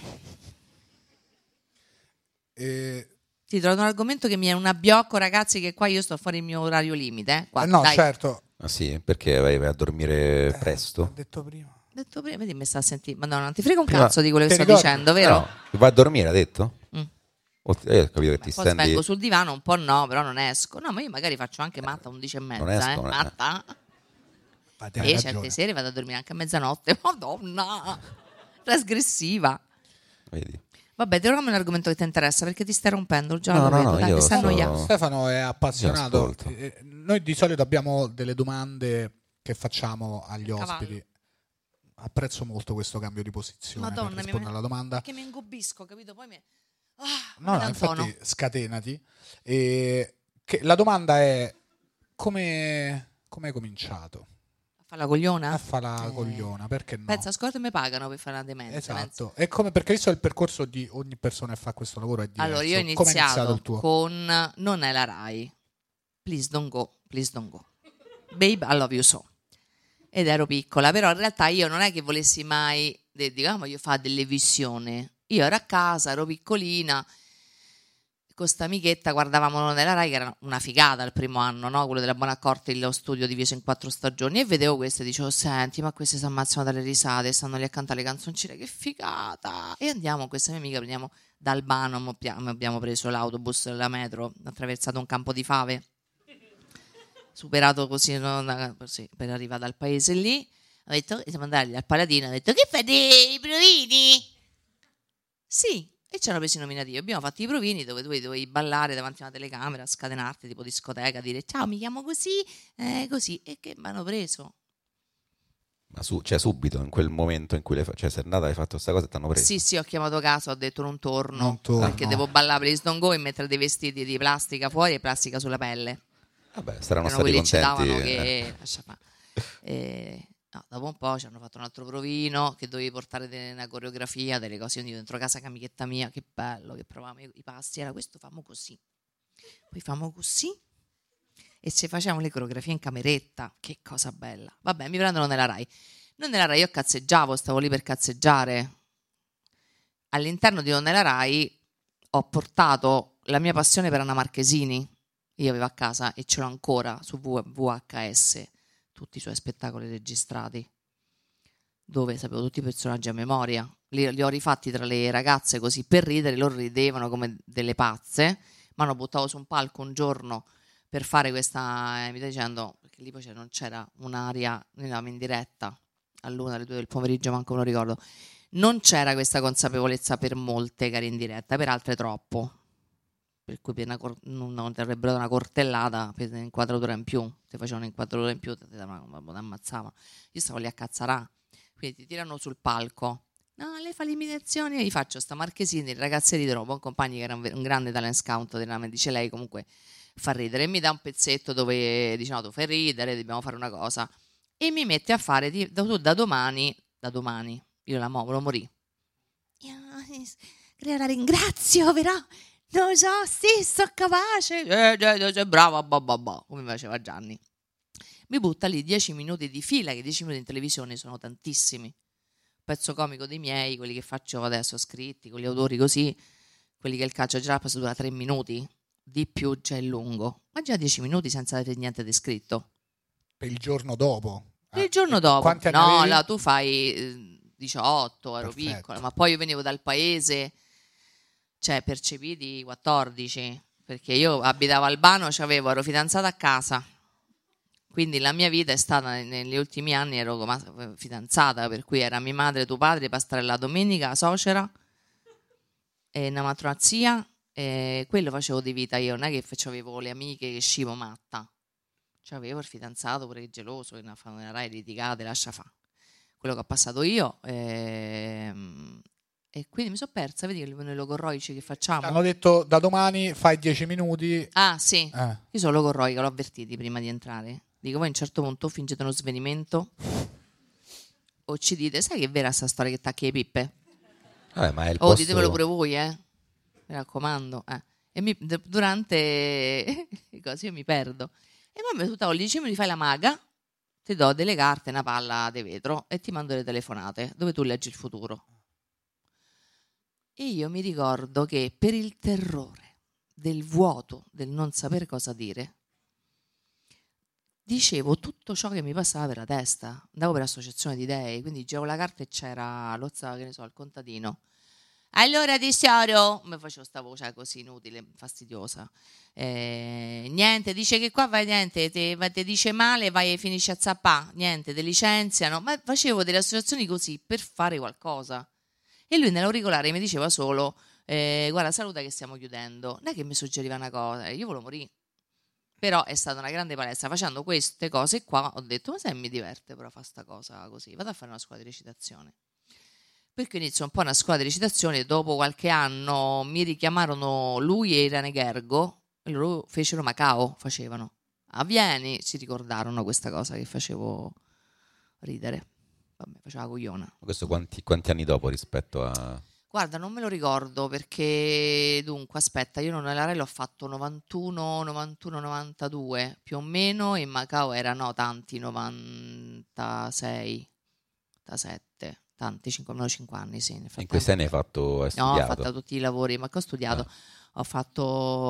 E... Ti trovo un argomento che mi è un abbiocco, ragazzi, che qua io sto fuori il mio orario limite. Eh. Qua, eh no, dai. certo. Ah sì, perché vai, vai a dormire Eh, presto? Ho detto prima. Ho detto prima, vedi, mi sta a sentire. Madonna, non ti frega un Prima- cazzo di quello che Ti sto ricordi? dicendo, vero? No, vai a dormire, ha detto? Mm. O ti- eh, ho capito che ti Poi stendi. vengo sul divano, un po' no, però non esco. No, ma io magari faccio anche matta undici e mezza, Non esco, eh. non è- Matta. Infatti, hai E ragione. certe sere vado a dormire anche a mezzanotte. Madonna, trasgressiva. Vedi? Vabbè, ti un argomento che ti interessa perché ti stai rompendo già. No, lo no, vedo, no, dai, io ti stai sto- annoiando. Stefano è Io appassionato. ascolto. Eh, Noi di solito abbiamo delle domande che facciamo agli Cavallo. ospiti. Apprezzo molto questo cambio di posizione Madonna, per mi- rispondere alla domanda. Perché mi ingobisco, capito? Poi mi... Ah, No, mi no, dà un tono. infatti scatenati. E che la domanda è come, come hai cominciato Fa la cogliona? a fare la Eh. cogliona? Perché no? Pensa, ascolta, mi pagano per fare una demenza. Esatto. È come perché visto il percorso di ogni persona che fa questo lavoro è diverso. Allora, io ho Come è iniziato iniziato il tuo? con Non è la Rai. Please don't go, please don't go. Babe, I love you so. Ed ero piccola, però in realtà io non è che volessi mai, de- diciamo, io fare delle visioni. Io ero a casa, ero piccolina, con sta amichetta guardavamo Non è la Rai, che era una figata il primo anno, no? Quello della Bonaccorte, lo studio diviso in quattro stagioni, e vedevo queste e dicevo, senti, ma queste si ammazzano dalle risate, stanno lì a cantare le canzoncine, che figata! E andiamo con questa mia amica, prendiamo da Albano, mo abbiamo abbiamo preso l'autobus della metro, attraversato un campo di fave, superato così, no, da- così, per arrivare dal paese lì. Ho detto, siamo andati al Paladino, ho detto, che fate i provini? Sì, e ci hanno preso i nominativi. Abbiamo fatto i provini dove tu dovevi ballare davanti a una telecamera, scatenarti tipo discoteca, dire ciao, mi chiamo così, eh, così, e che mi hanno preso. Ma su, cioè subito, in quel momento in cui le fa- cioè sei andata, hai fatto questa cosa e ti hanno preso. Sì, sì, ho chiamato casa, ho detto non torno, Non torno. perché devo ballare Please Don't Go e mettere dei vestiti di plastica fuori e plastica sulla pelle. Vabbè, saranno Erano stati quelli che ci contenti. davano eh. che... lascia fa- Eh, no, dopo un po' ci hanno fatto un altro provino che dovevi portare de- una coreografia, delle cose. Io dentro casa, che amichetta mia, che bello, che provavamo i, i passi. Era questo, famo così. Poi famo così e ci facciamo le coreografie in cameretta. Che cosa bella. Vabbè, mi prendono nella Rai. Non nella Rai, io cazzeggiavo, stavo lì per cazzeggiare. All'interno di Non nella Rai ho portato la mia passione per Anna Marchesini. Io avevo a casa e ce l'ho ancora su V H S tutti i suoi spettacoli registrati, dove sapevo tutti i personaggi a memoria. Li, li ho rifatti tra le ragazze così per ridere, loro ridevano come delle pazze. Mi hanno buttato su un palco un giorno per fare questa, eh, mi stai dicendo, perché lì poi c'era- non c'era un'aria, noi eravamo in diretta all'una, alle due del pomeriggio, manco me lo ricordo. Non c'era questa consapevolezza per molte che eri in diretta, per altre troppo. Per cui per una cor- non, non ti avrebbero dato una cortellata per un'inquadratura in più, ti facevano un'inquadratura in più, ti ammazzava. Io stavo lì a cazzarà, quindi ti tirano sul palco. No, lei fa l'imitazione, io gli faccio sta Marchesini, le ragazze ridono, buon compagni che era un, ver- un grande talent scout della me, dice lei comunque fa ridere, e mi dà un pezzetto dove dice no, tu fai ridere, dobbiamo fare una cosa, e mi mette a fare di- da, da domani, da domani, io la mo, lo morì. Io la ringrazio, però non so, sì, sto capace. Eh, eh, eh, brava, bah, bah, bah, come faceva Gianni. Mi butta lì dieci minuti di fila, che dieci minuti in televisione sono tantissimi. Pezzo comico dei miei, quelli che faccio adesso scritti, con gli autori così, quelli che il calcio già passa dura tre minuti, di più già è lungo. Ma già dieci minuti senza avere niente di scritto. Per il giorno dopo. Il Eh, giorno e dopo, quanti anni no, avevi? là tu fai eh, diciotto, ero Perfetto. piccola, ma poi io venivo dal paese, cioè percepiti quattordici, perché io abitavo a Albano, c'avevo, ero fidanzata a casa, Quindi la mia vita è stata, negli ultimi anni ero come fidanzata, per cui era mia madre, tuo padre, pastare la domenica, suocera, e una matronazia, e quello facevo di vita io, non è che facevo le amiche che scivo matta. Cioè avevo il fidanzato pure geloso, che fanno una rai litigate, lascia fa. Quello che ho passato io, ehm, e quindi mi sono persa, vedi che noi logorroici che facciamo? Hanno detto da domani fai dieci minuti. Ah sì, Eh. io sono logorroica, l'ho avvertiti prima di entrare. Dico, voi a un certo punto fingete uno svenimento o ci dite, sai che è vera sta storia che tacchi le pippe? Vabbè, ma è il Oh, posto... ditemelo pure voi, eh. Mi raccomando, eh. E mi, d- durante le cose io mi perdo. E poi tu tavoli, dici, mi fai la maga, ti do delle carte, una palla di vetro e ti mando le telefonate dove tu leggi il futuro. E io mi ricordo che per il terrore del vuoto, del non sapere cosa dire, dicevo tutto ciò che mi passava per la testa. Andavo per associazione di dei, quindi giravo la carta e c'era lo che ne so, il contadino. Allora tesoro, mi facevo sta voce così inutile, fastidiosa. Eh, niente, dice che qua vai niente, ti, ti dice male, vai e finisci a zappà, niente, ti licenziano. Ma facevo delle associazioni così per fare qualcosa. E lui nell'auricolare mi diceva solo, eh, guarda, saluta che stiamo chiudendo. Non è che mi suggeriva una cosa, io volevo morire. Però è stata una grande palestra. Facendo queste cose qua ho detto, ma sai, mi diverte però fare sta cosa così, vado a fare una scuola di recitazione. Perché inizio un po' una scuola di recitazione, dopo qualche anno mi richiamarono lui e Irene Gergo, e loro fecero Macao, facevano. A Vieni si ricordarono questa cosa che facevo ridere. Vabbè, faceva la cogliona. Questo quanti, quanti anni dopo rispetto a... Guarda, non me lo ricordo perché, dunque, aspetta, io non nella Rai l'ho fatto novantuno, novantuno, novantadue, più o meno, in Macao erano tanti, novantasei, novantasette, tanti, cinque, almeno cinque anni, sì. In questi anni hai fatto, hai studiato? No, ho fatto tutti i lavori, ma che ho studiato? Ah. Ho fatto,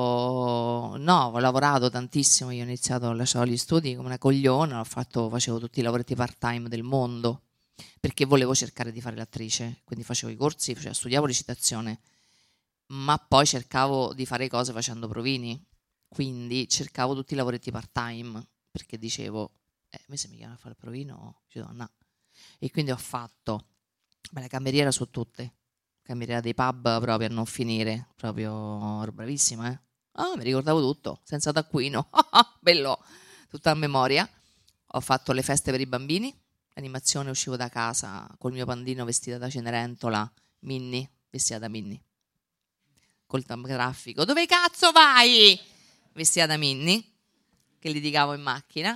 no, ho lavorato tantissimo, io ho iniziato, ho lasciato gli studi come una cogliona, ho fatto, facevo tutti i lavoretti part-time del mondo. Perché volevo cercare di fare l'attrice, quindi facevo i corsi, facevo, studiavo recitazione, ma poi cercavo di fare cose facendo provini, quindi cercavo tutti i lavoretti part time, perché dicevo, eh, a me se mi chiamano a fare il provino, ci do no. E quindi ho fatto, ma la cameriera su tutte, cameriera dei pub proprio a non finire, proprio ero bravissima, eh. Ah, mi ricordavo tutto, senza taccuino, bello, tutta a memoria. Ho fatto le feste per i bambini, animazione, uscivo da casa col mio pandino vestita da Cenerentola, Minnie, vestita da Minnie, col traffico, dove cazzo vai? Vestita da Minnie, che litigavo in macchina.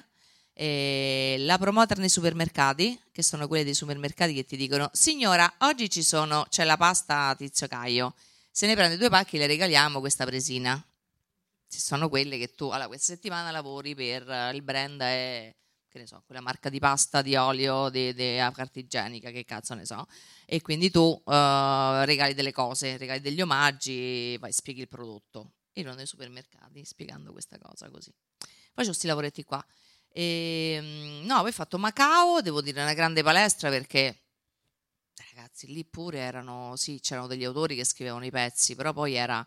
E la promoter nei supermercati, che sono quelle dei supermercati che ti dicono, signora, oggi ci sono, c'è la pasta Tizio Caio, se ne prende due pacchi le regaliamo questa presina. Ci sono quelle che tu, allora questa settimana lavori per il brand è, che ne so, quella marca di pasta, di olio, di, di carta igienica, che cazzo ne so, e quindi tu uh, regali delle cose, regali degli omaggi, vai, spieghi il prodotto. Io ero nei supermercati spiegando questa cosa così. Facevo questi lavoretti qua. E, no, poi ho fatto Macao, devo dire una grande palestra perché, ragazzi, lì pure erano, sì, c'erano degli autori che scrivevano i pezzi, però poi era...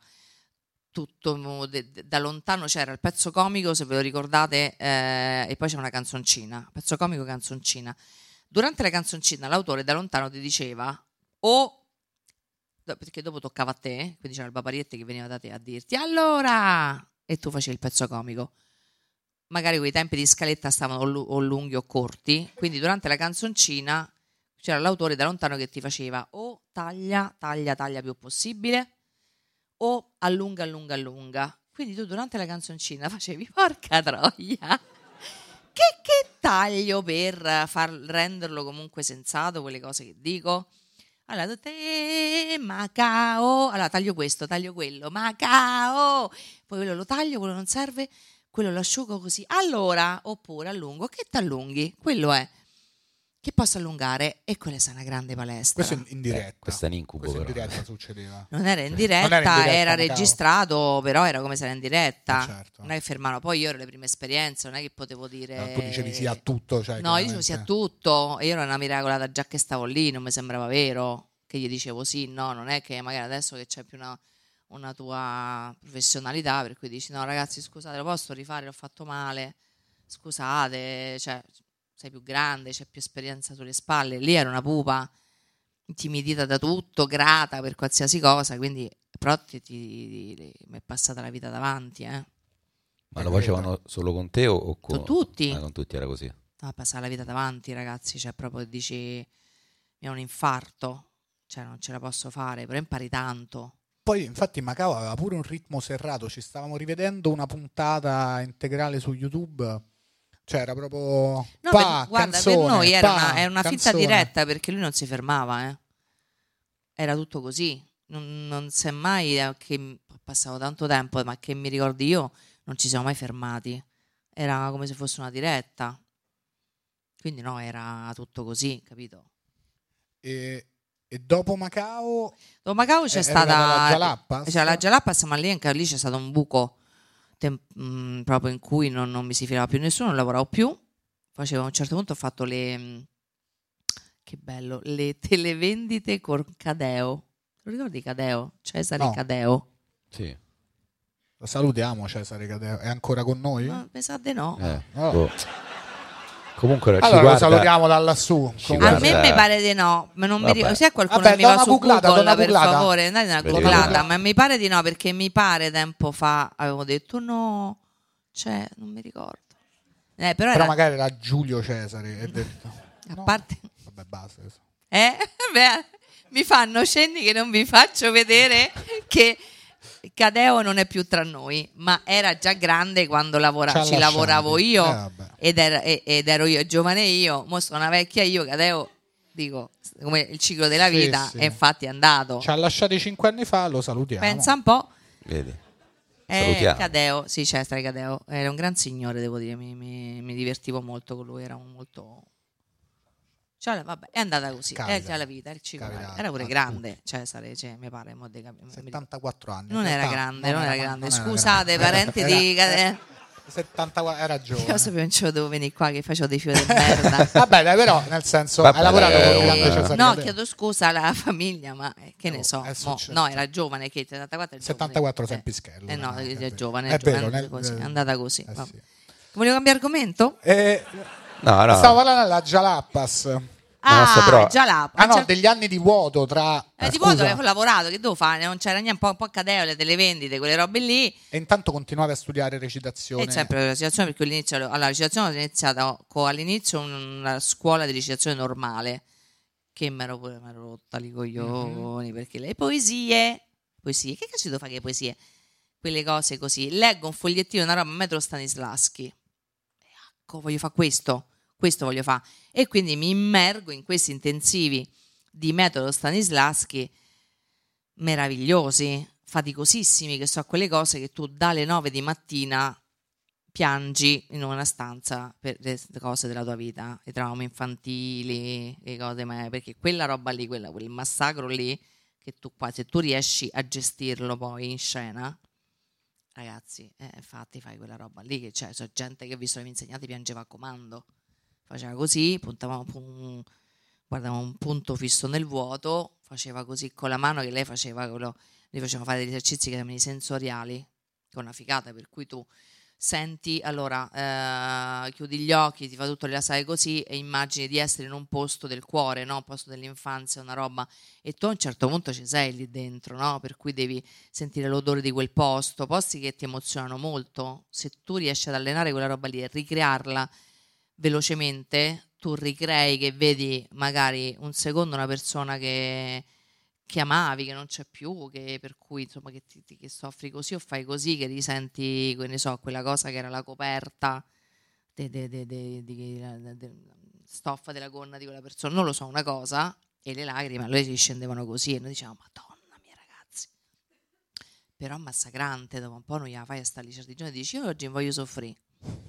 tutto de, de, da lontano c'era il pezzo comico, se ve lo ricordate, eh, e poi c'era una canzoncina, pezzo comico, canzoncina. Durante la canzoncina l'autore da lontano ti diceva o, perché dopo toccava a te, quindi c'era il Papariette che veniva da te a dirti allora, e tu facevi il pezzo comico. Magari quei tempi di scaletta stavano o lunghi o corti, quindi durante la canzoncina c'era l'autore da lontano che ti faceva o taglia, taglia, taglia più possibile, o allunga, allunga, allunga. Quindi tu durante la canzoncina facevi porca troia, che, che taglio per far renderlo comunque sensato quelle cose che dico. Allora, te, Macao, allora taglio questo, taglio quello, Macao, poi quello lo taglio, quello non serve, quello lo asciugo così, allora, oppure allungo, che t'allunghi, quello è. Che posso allungare, e quella è una grande palestra. Questo in, in diretta. Eh, questo è un incubo. Questo in però. diretta succedeva. Non era in diretta, non era, in diretta, era Macao. registrato, però era come se era in diretta. Eh, certo. Non è che fermano. Poi io ero le prime esperienze, non è che potevo dire. No, tu dicevi sì a tutto. Cioè, no, io dicevo sì a tutto. E io ero una miracolata già che stavo lì, non mi sembrava vero. Che gli dicevo sì, no, non è che magari adesso che c'è più una, una tua professionalità, per cui dici no, ragazzi, scusate, lo posso rifare, l'ho fatto male. scusate, cioè, sei più grande, c'è più esperienza sulle spalle. Lì era una pupa intimidita da tutto, grata per qualsiasi cosa, quindi però ti, ti, ti, mi è passata la vita davanti, eh. Ma lo facevano solo con te o, o con... con tutti? Ah, con tutti era così. No, passare la vita davanti, ragazzi, cioè proprio dici mi è un infarto, cioè non ce la posso fare, però impari tanto. Poi infatti Macao aveva pure un ritmo serrato, ci stavamo rivedendo una puntata integrale su YouTube, cioè era proprio no, pa, per, guarda, canzone, per noi era pa, una, è una finta canzone. diretta perché lui non si fermava, eh. Era tutto così, non, non si è mai, eh, che passavo tanto tempo, ma che mi ricordi io, non ci siamo mai fermati, era come se fosse una diretta, quindi no, era tutto così, capito? E, e dopo Macao Dopo Macao c'è è stata arrivata la Jalapas? cioè la Jalapas, ma lì anche lì c'è stato un buco tem- mh, proprio in cui non, non mi si filava più nessuno, non lavoravo più, facevo a un certo punto ho fatto le mh, che bello, le televendite con Cadeo. Lo ricordi Cadeo? Cesare No. Cadeo? Sì. Lo salutiamo Cesare Cadeo, è ancora con noi? Ma mi sa di no. Eh, Oh. boh. Comunque ci Allora guarda... lo salutiamo da lassù. Ci Comunque- A guarda- me mi pare di no, ma non mi Vabbè. ricordo. Se qualcuno Vabbè, che mi do va una su googlata, do Google, una per googlata. favore, date una Vedi, googlata, guarda. ma mi pare di no, perché mi pare tempo fa avevo detto no, cioè non mi ricordo. Eh, però Però era, magari era Giulio Cesare. È detto. a No. parte Vabbè, basta. eh? Beh, mi fanno cenni che non vi faccio vedere che Cadeo non è più tra noi, ma era già grande quando lavora- Ci ha ci lasciati. lavoravo io, Eh, vabbè. ed, era- e- ed ero io giovane io, mo sono una vecchia io, Cadeo, dico, come il ciclo della Sì, vita, sì. e infatti è andato. Ci ha lasciati cinque anni fa, lo salutiamo. Pensa un po', Vedi? eh, Salutiamo. Cadeo, sì, Cesare Cadeo, era un gran signore, devo dire, mi, mi- mi divertivo molto con lui, era un molto... Cioè, vabbè, è andata così, Capita. è già la vita, il ciclo Capita della vita. Era pure a grande, Cesare, cioè, mi pare, mo de cap- mi- settantaquattro anni. non In era realtà grande, non era grande. non era Scusate, grande. parenti Era- di Cadeo. settantaquattro, era giovane. Io sapevo non ce lo devo venire qua che facevo dei fiori di merda. Vabbè, dai, però, nel senso, Vabbè, hai lavorato è con il un- grande Cesare No, Cadeo? chiedo scusa alla famiglia, ma eh, che ne Oh, so. è mo- successo. no, era giovane, che settantaquattro è giovane. settantaquattro Eh, sei Pischello. Eh no, veramente, è vero. giovane, È è giovane, vero, nel- così, è eh, andata così. eh, vabbè. sì. Volevo cambiare argomento? Eh, No, no. Stavo parlando della Jalapas. Ah, basta, però- già là. Ah no, C'è- degli anni di vuoto tra... eh, ah, tipo scusa. avevo lavorato, che devo fare? Non c'era niente, un po', un po' Cadeo, le televendite, quelle robe lì. E intanto continuavi a studiare recitazione. E sempre la recitazione, perché all'inizio, allora, la recitazione ho iniziato con all'inizio una scuola di recitazione normale, che mi ero pure m'ero rotta i coglioni, perché le poesie, poesie, che cazzo devo fare che poesie? Quelle cose così, leggo un fogliettino, una roba, metro Stanislaschi, e ecco, voglio fare questo, questo voglio fare, e quindi mi immergo in questi intensivi di metodo Stanislaschi meravigliosi, faticosissimi, che so quelle cose che tu dalle nove di mattina piangi in una stanza per le cose della tua vita, i traumi infantili, le cose, ma perché quella roba lì, quella, quel massacro lì, che tu qua, se tu riesci a gestirlo poi in scena, ragazzi, eh, infatti fai quella roba lì, che c'è, c'è gente che ha visto i miei insegnanti piangeva a comando, faceva così, puntava un, guardava un punto fisso nel vuoto, faceva così con la mano, che lei faceva quello, gli faceva fare degli esercizi che erano sensoriali, con una figata, per cui tu senti, allora eh, chiudi gli occhi, ti fa tutto rilassare così e immagini di essere in un posto del cuore, no? Un posto dell'infanzia, una roba, e tu a un certo punto ci sei lì dentro, no? Per cui devi sentire l'odore di quel posto, posti che ti emozionano molto. Se tu riesci ad allenare quella roba lì e ricrearla velocemente, tu ricrei che vedi magari un secondo una persona che che amavi, che non c'è più, che per cui insomma che, ti, ti- che soffri così o fai così, che risenti, che ne so, quella cosa che era la coperta de, de, de, de, di- de- de- stoffa della gonna di quella persona, non lo so, una cosa, e le lacrime a lui ci scendevano così e noi dicevamo madonna mia ragazzi, però massacrante, dopo un po' non gliela fai a stare lì certi giorni e dici io oggi voglio soffrire,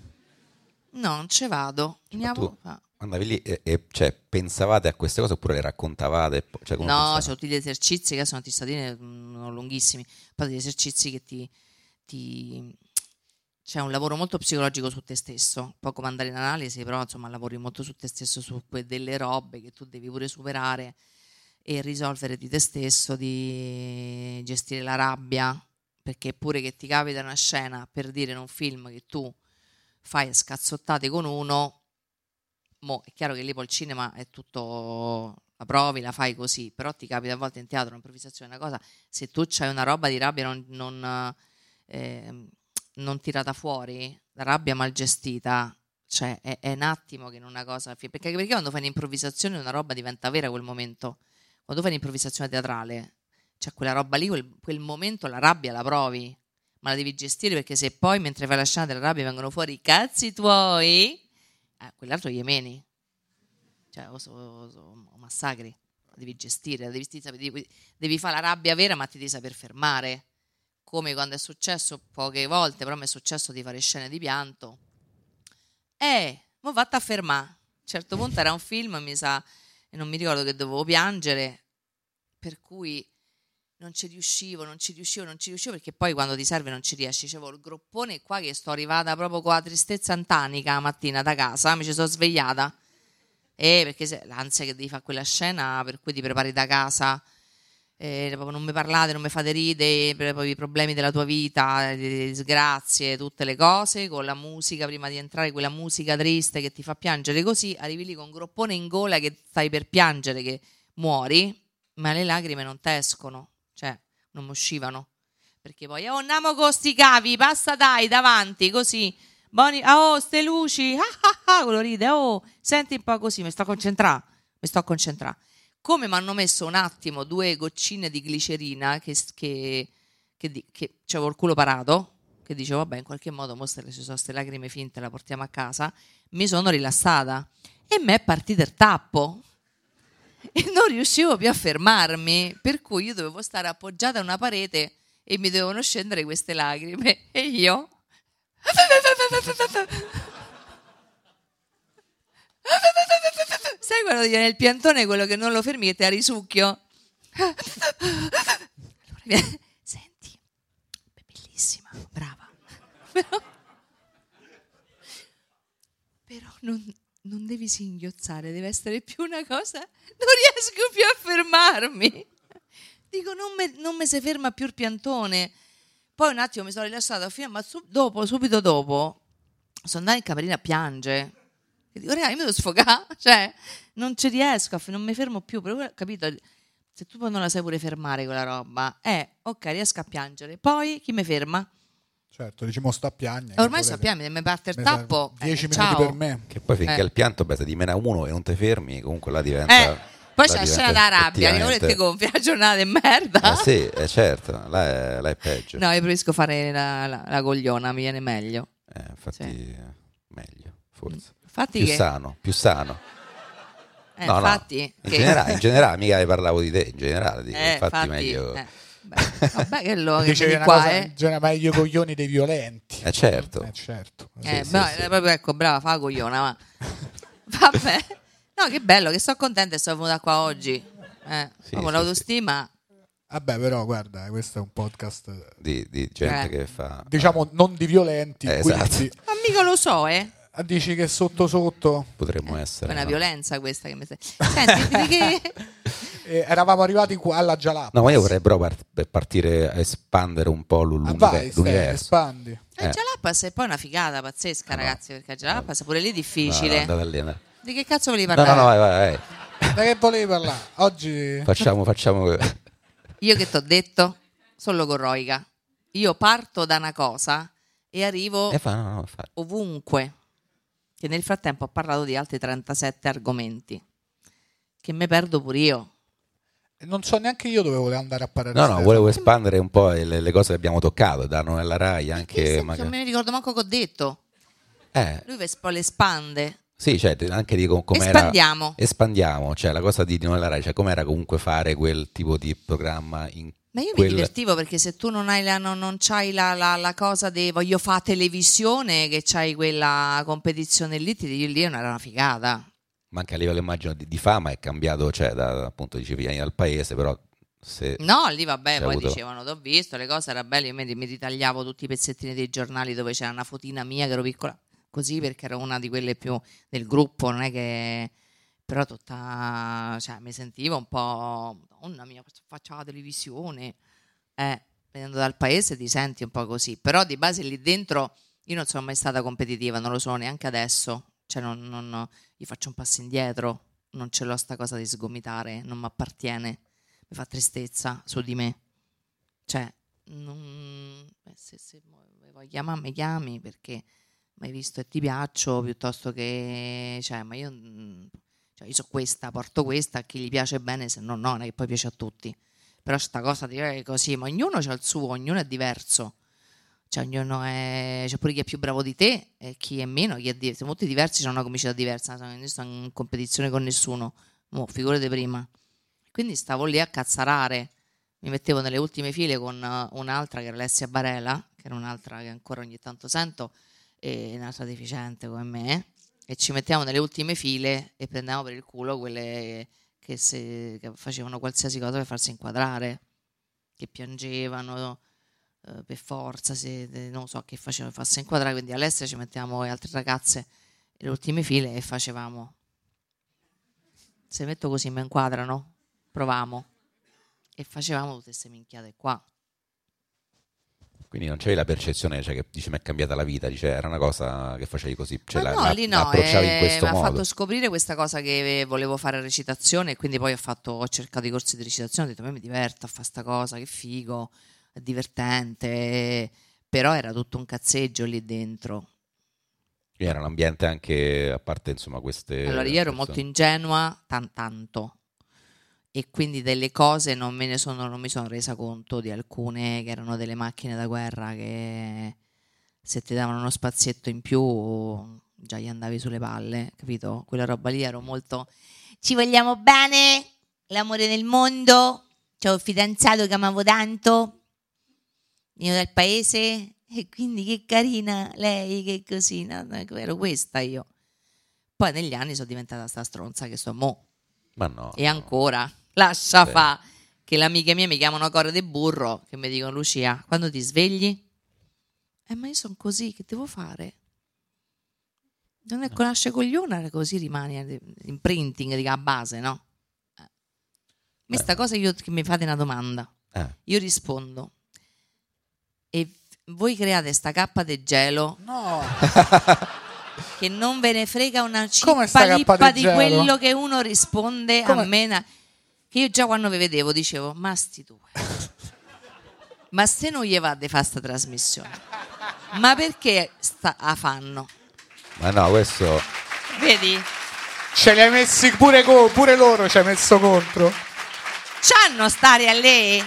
no, non ce vado, andiamo, tu- Andavi lì e, e, cioè, pensavate a queste cose oppure le raccontavate? Cioè, come no, funzionava? c'è tutti gli esercizi che sono stati non lunghissimi, poi degli esercizi che ti, ti c'è un lavoro molto psicologico su te stesso, un po' come andare in analisi, però insomma lavori molto su te stesso, su que- delle robe che tu devi pure superare e risolvere di te stesso, di gestire la rabbia, perché pure che ti capita una scena, per dire in un film, che tu fai scazzottate con uno, mo è chiaro che lì poi il cinema è tutto, la provi, la fai così, però ti capita a volte in teatro un'improvvisazione, una cosa, se tu c'hai una roba di rabbia non, non, eh, non tirata fuori, la rabbia mal gestita, cioè è, è un attimo che in una cosa, perché, perché quando fai un'improvvisazione una roba diventa vera quel momento, quando fai un'improvvisazione teatrale, cioè quella roba lì, quel, quel momento la rabbia la provi, ma la devi gestire, perché se poi mentre fai la scena della rabbia vengono fuori i cazzi tuoi, eh, quell'altro gli meni, cioè o so, o so, o massacri, la devi gestire, devi, devi, devi fare la rabbia vera, ma ti devi saper fermare, come quando è successo poche volte, però mi è successo di fare scene di pianto. Eh, mo vatta a fermare. A un certo punto era un film, mi sa, e non mi ricordo che dovevo piangere, per cui non ci riuscivo, non ci riuscivo, non ci riuscivo, perché poi quando ti serve non ci riesci. C'avevo il groppone qua che sto arrivata proprio con la tristezza antanica la mattina da casa, mi ci sono svegliata. Eh, perché se, l'ansia che devi fare quella scena, per cui ti prepari da casa, eh, non mi parlate, non mi fate ridere, poi i problemi della tua vita, le disgrazie, tutte le cose, con la musica prima di entrare, quella musica triste che ti fa piangere, così arrivi lì con un groppone in gola che stai per piangere, che muori, ma le lacrime non ti escono, cioè non mi uscivano, perché poi oh andiamo con sti cavi, passa dai davanti così, Boni, oh ste luci, ah ah ah, quello ride, oh senti un po' così, mi sto a concentrare, mi sto a concentrare. Come mi hanno messo un attimo due goccine di glicerina che, che, che, che c'avevo il culo parato, che dicevo vabbè in qualche modo mostra che ci sono queste lacrime finte, la portiamo a casa, mi sono rilassata e me è partito il tappo e non riuscivo più a fermarmi, per cui io dovevo stare appoggiata a una parete e mi dovevano scendere queste lacrime e io sai quando viene il piantone, quello che non lo fermi e te la risucchio? Senti, bellissima, brava, però, però non, non devi singhiozzare, deve essere più una cosa, non riesco più a fermarmi, dico non me, non me si ferma più il piantone. Poi un attimo mi sono rilassata, ma su, dopo, subito dopo sono andata in camerina a piangere. E dico, raga, io mi devo sfogare, cioè non ci riesco, non mi fermo più, però, capito? Se tu poi non la sai pure fermare quella roba, eh, ok, riesco a piangere, poi chi mi ferma? Certo, diciamo sto a piangere. Ormai sto a piangere, mi parte il tappo, dieci eh, minuti ciao. per me. Che poi finché Eh. il pianto beh, se ti mena uno e non ti fermi, comunque là diventa... Eh. Poi là c'è la diventa scena da rabbia, che effettivamente- volete gonfia la giornata di merda. Eh sì, è certo, là è, là è peggio. No, io preferisco fare la, la, la cogliona, mi viene meglio. Eh, infatti, Sì. meglio, forse. Infatti Più che... sano, più sano. Eh, no, infatti, no, in, che- generale, in generale, mica ne parlavo di te, in generale, dico, Eh, infatti, meglio... eh, beh, vabbè che lo che Dicevi vieni una qua, cosa, eh. genera meglio i coglioni dei violenti. Eh certo. Eh certo. Eh, sì, no, sì. era proprio ecco, brava, fa la cogliona, ma vabbè. No, che bello, che sto contenta e sono venuta qua oggi. Eh, Sì, con sì, l'autostima. Vabbè, però guarda, questo è un podcast Di, di gente Eh. che fa... diciamo non di violenti, Eh, quindi esatto. Ma mica lo so, eh. ah, dici che sotto sotto Potremmo È essere... una no? violenza questa che mi stai. Senti, di che eh, eravamo arrivati qua alla Jalapa. No, ma io vorrei però part- per partire a espandere un po' l'u- Ah, l'univer- vai, Ste, l'universo. espandi. il Eh. Jalapas è poi una figata pazzesca, Ah, no. ragazzi, perché il Jalapas pure lì è No, no, difficile. andate lì, no. Di che cazzo volevi No, parlare? no, no, vai, vai, vai. Da che volevi parlare? Oggi Facciamo, facciamo... Io che t'ho detto, sono logorroica. Io parto da una cosa e arrivo Eh, fa, no, no, fa. ovunque. Che nel frattempo ho parlato di altri trentasette argomenti. Che me perdo pure io. non so neanche io dove volevo andare a parare. No, no, Stefano. volevo espandere un po' le, le cose che abbiamo toccato, danno nella Rai Che anche... senso? magari- Non me ne ricordo manco che ho detto. Eh, Lui ve- poi le spande. sì, cioè, anche di com- com'era... Espandiamo. Espandiamo, cioè la cosa di di nella Rai, cioè com'era comunque fare quel tipo di programma in Ma io quel... mi divertivo perché se tu non hai la, non, non c'hai la, la, la cosa di voglio fare televisione, che c'hai quella competizione lì, ti dico lì era una figata. Ma anche a livello immagino di, di fama è cambiato, cioè da, appunto dicevi vieni dal paese, però se... No, lì vabbè, C'è poi avuto- dicevano, t'ho visto, le cose erano belle, io mi, mi ritagliavo tutti i pezzettini dei giornali dove c'era una fotina mia che ero piccola, così perché ero una di quelle più del gruppo, non è che... Però tutta... cioè mi sentivo un po'... Madonna mia, faccio la televisione. Eh, venendo dal paese ti senti un po' così, però di base lì dentro Io non sono mai stata competitiva, non lo sono neanche adesso, cioè non, non, io faccio un passo indietro, non ce l'ho sta cosa di sgomitare, non mi appartiene, mi fa tristezza su di me, cioè non, se, se vuoi chiamare mi chiami perché mi hai visto e ti piaccio, piuttosto che, cioè, ma io, cioè, io so questa, porto questa, a chi gli piace bene, se no no, non è che poi piace a tutti, però sta cosa di eh, così, ma ognuno ha il suo, ognuno è diverso. Cioè, ognuno è, c'è pure chi è più bravo di te e chi è meno, chi è di, siamo tutti diversi, c'è una comicità diversa, non sono in competizione con nessuno, mo, figurate prima. Quindi stavo lì a cazzarare, mi mettevo nelle ultime file con un'altra che era Alessia Barela, che era un'altra che ancora ogni tanto sento, e un'altra deficiente come me, e ci mettiamo nelle ultime file e prendevamo per il culo quelle che, se, che facevano qualsiasi cosa per farsi inquadrare, che piangevano per forza, se non so che facevano, farsi inquadrare. Quindi Alessia ci mettiamo e altre ragazze nelle ultime file e facevamo, se metto così mi inquadrano, provamo, e facevamo tutte queste minchiate qua. Quindi non c'avevi la percezione, cioè, che dici mi è cambiata la vita, dice era una cosa che facevi così, cioè ma la, no, la, lì la no, approcciavi eh, in questo mi modo. ha fatto scoprire questa cosa che volevo fare recitazione, e quindi poi ho fatto, ho cercato i corsi di recitazione, ho detto a me mi diverto a fare sta cosa, che figo, è divertente, però era tutto un cazzeggio lì dentro. Quindi era un ambiente anche, a parte insomma queste Allora io ero persone. molto ingenua, tan tanto, e quindi delle cose non me ne sono, non mi sono resa conto di alcune che erano delle macchine da guerra che se ti davano uno spazietto in più già gli andavi sulle palle, capito? Quella roba lì ero molto ci vogliamo bene, l'amore nel mondo, c'ho un fidanzato che amavo tanto, io dal paese, e quindi che carina lei, che così, no? Ero questa io. Poi negli anni sono diventata sta stronza che sto mo. Ma no. E ancora, lascia Beh. fa, che le amiche mie mi chiamano Core de burro, che mi dicono Lucia, quando ti svegli? Eh ma io sono così, che devo fare? Non è con nasce cogliona, così rimani, imprinting di a base, no? Eh. Questa cosa io, che mi fate una domanda, Eh. io rispondo, e voi create sta cappa di gelo, No, che non ve ne frega una Come sta cippa cappa di di gelo? quello che uno risponde Come- a me, na- che io già quando vi vedevo dicevo, ma sti due, ma se non gli va di fare sta trasmissione, ma perché sta a fanno? Ma no, questo Vedi? ce li hai messi pure, co- pure loro, ci hai messo contro. C'hanno stare a lei?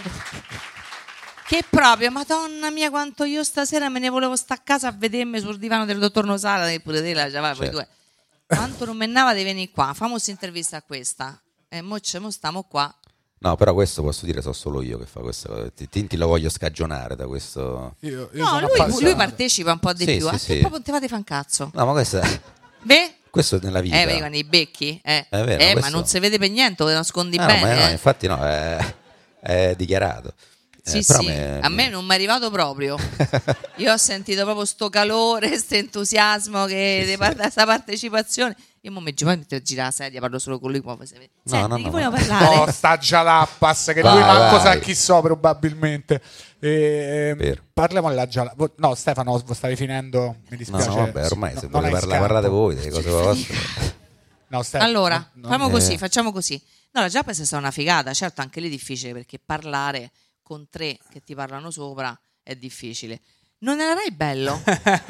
Che proprio, madonna mia, quanto io stasera me ne volevo sta a casa a vedermi sul divano del dottor Nosala, che pure te la già voi Certo. due. Quanto non mennava di venire qua, famo questa intervista a questa. E mo, ce- mo stiamo qua. No, però questo posso dire so solo io che fa questa cosa. Tinti lo voglio scagionare da questo. Io, io No, sono lui, appassionato. lui partecipa un po' di Sì, più. sì, a sì. te proprio non ti fate fa un cazzo. No, ma questo è, Beh? questo è nella vita. Eh, vedi quando i becchi? Eh, È vero, eh ma questo- non si vede per niente, lo nascondi Ah, no, bene. ma no, eh. infatti no, è, è dichiarato. Sì, Eh, però sì, me- a me non mi è arrivato proprio. Io ho sentito proprio sto calore, questo entusiasmo che Sì, di sì. par- questa partecipazione. Io mo mi giro, mi metto a girare la sedia, parlo solo con lui. Poi se vede. No, Senti, no, di no, chi vogliamo ma- parlare? No, sta Jalappas, che Vai, lui manco vai. sa chi so probabilmente. E, Vero. parliamo della Jalappas. No, Stefano, stavi finendo, mi No, dispiace. no, vabbè, ormai No, se non volete hai parla- scampo. parlate voi delle cose vostre. No, Stefano, Allora, no, no. facciamo Eh. così, facciamo così. No, la Giappa è stata una figata, certo anche lì è difficile perché parlare con tre che ti parlano sopra è difficile. Non era Rai bello?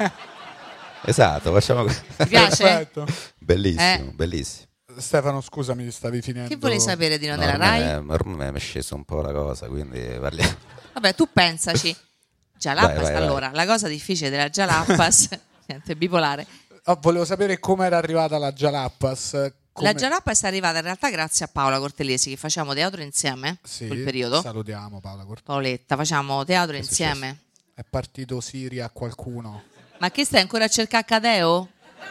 Esatto, facciamo così. Ti piace? Perfetto. Bellissimo, Eh. bellissimo. Stefano, scusami, stavi finendo. Che volevi sapere di non No, era ormai Rai? mi- ormai mi è scesa un po' la cosa, quindi parliamo. Vabbè, tu pensaci. Jalappas, Vai, vai, vai. allora, la cosa difficile della Jalappas, niente, bipolare. Oh, volevo sapere come era arrivata la Jalappas. Come... La Jalappas è arrivata in realtà grazie a Paola Cortellesi, che facciamo teatro insieme Sì, quel periodo. salutiamo Paola Cortellesi. Paoletta, facciamo teatro Che è insieme. È partito Siria a qualcuno. Ma che stai ancora a cercare Cadeo?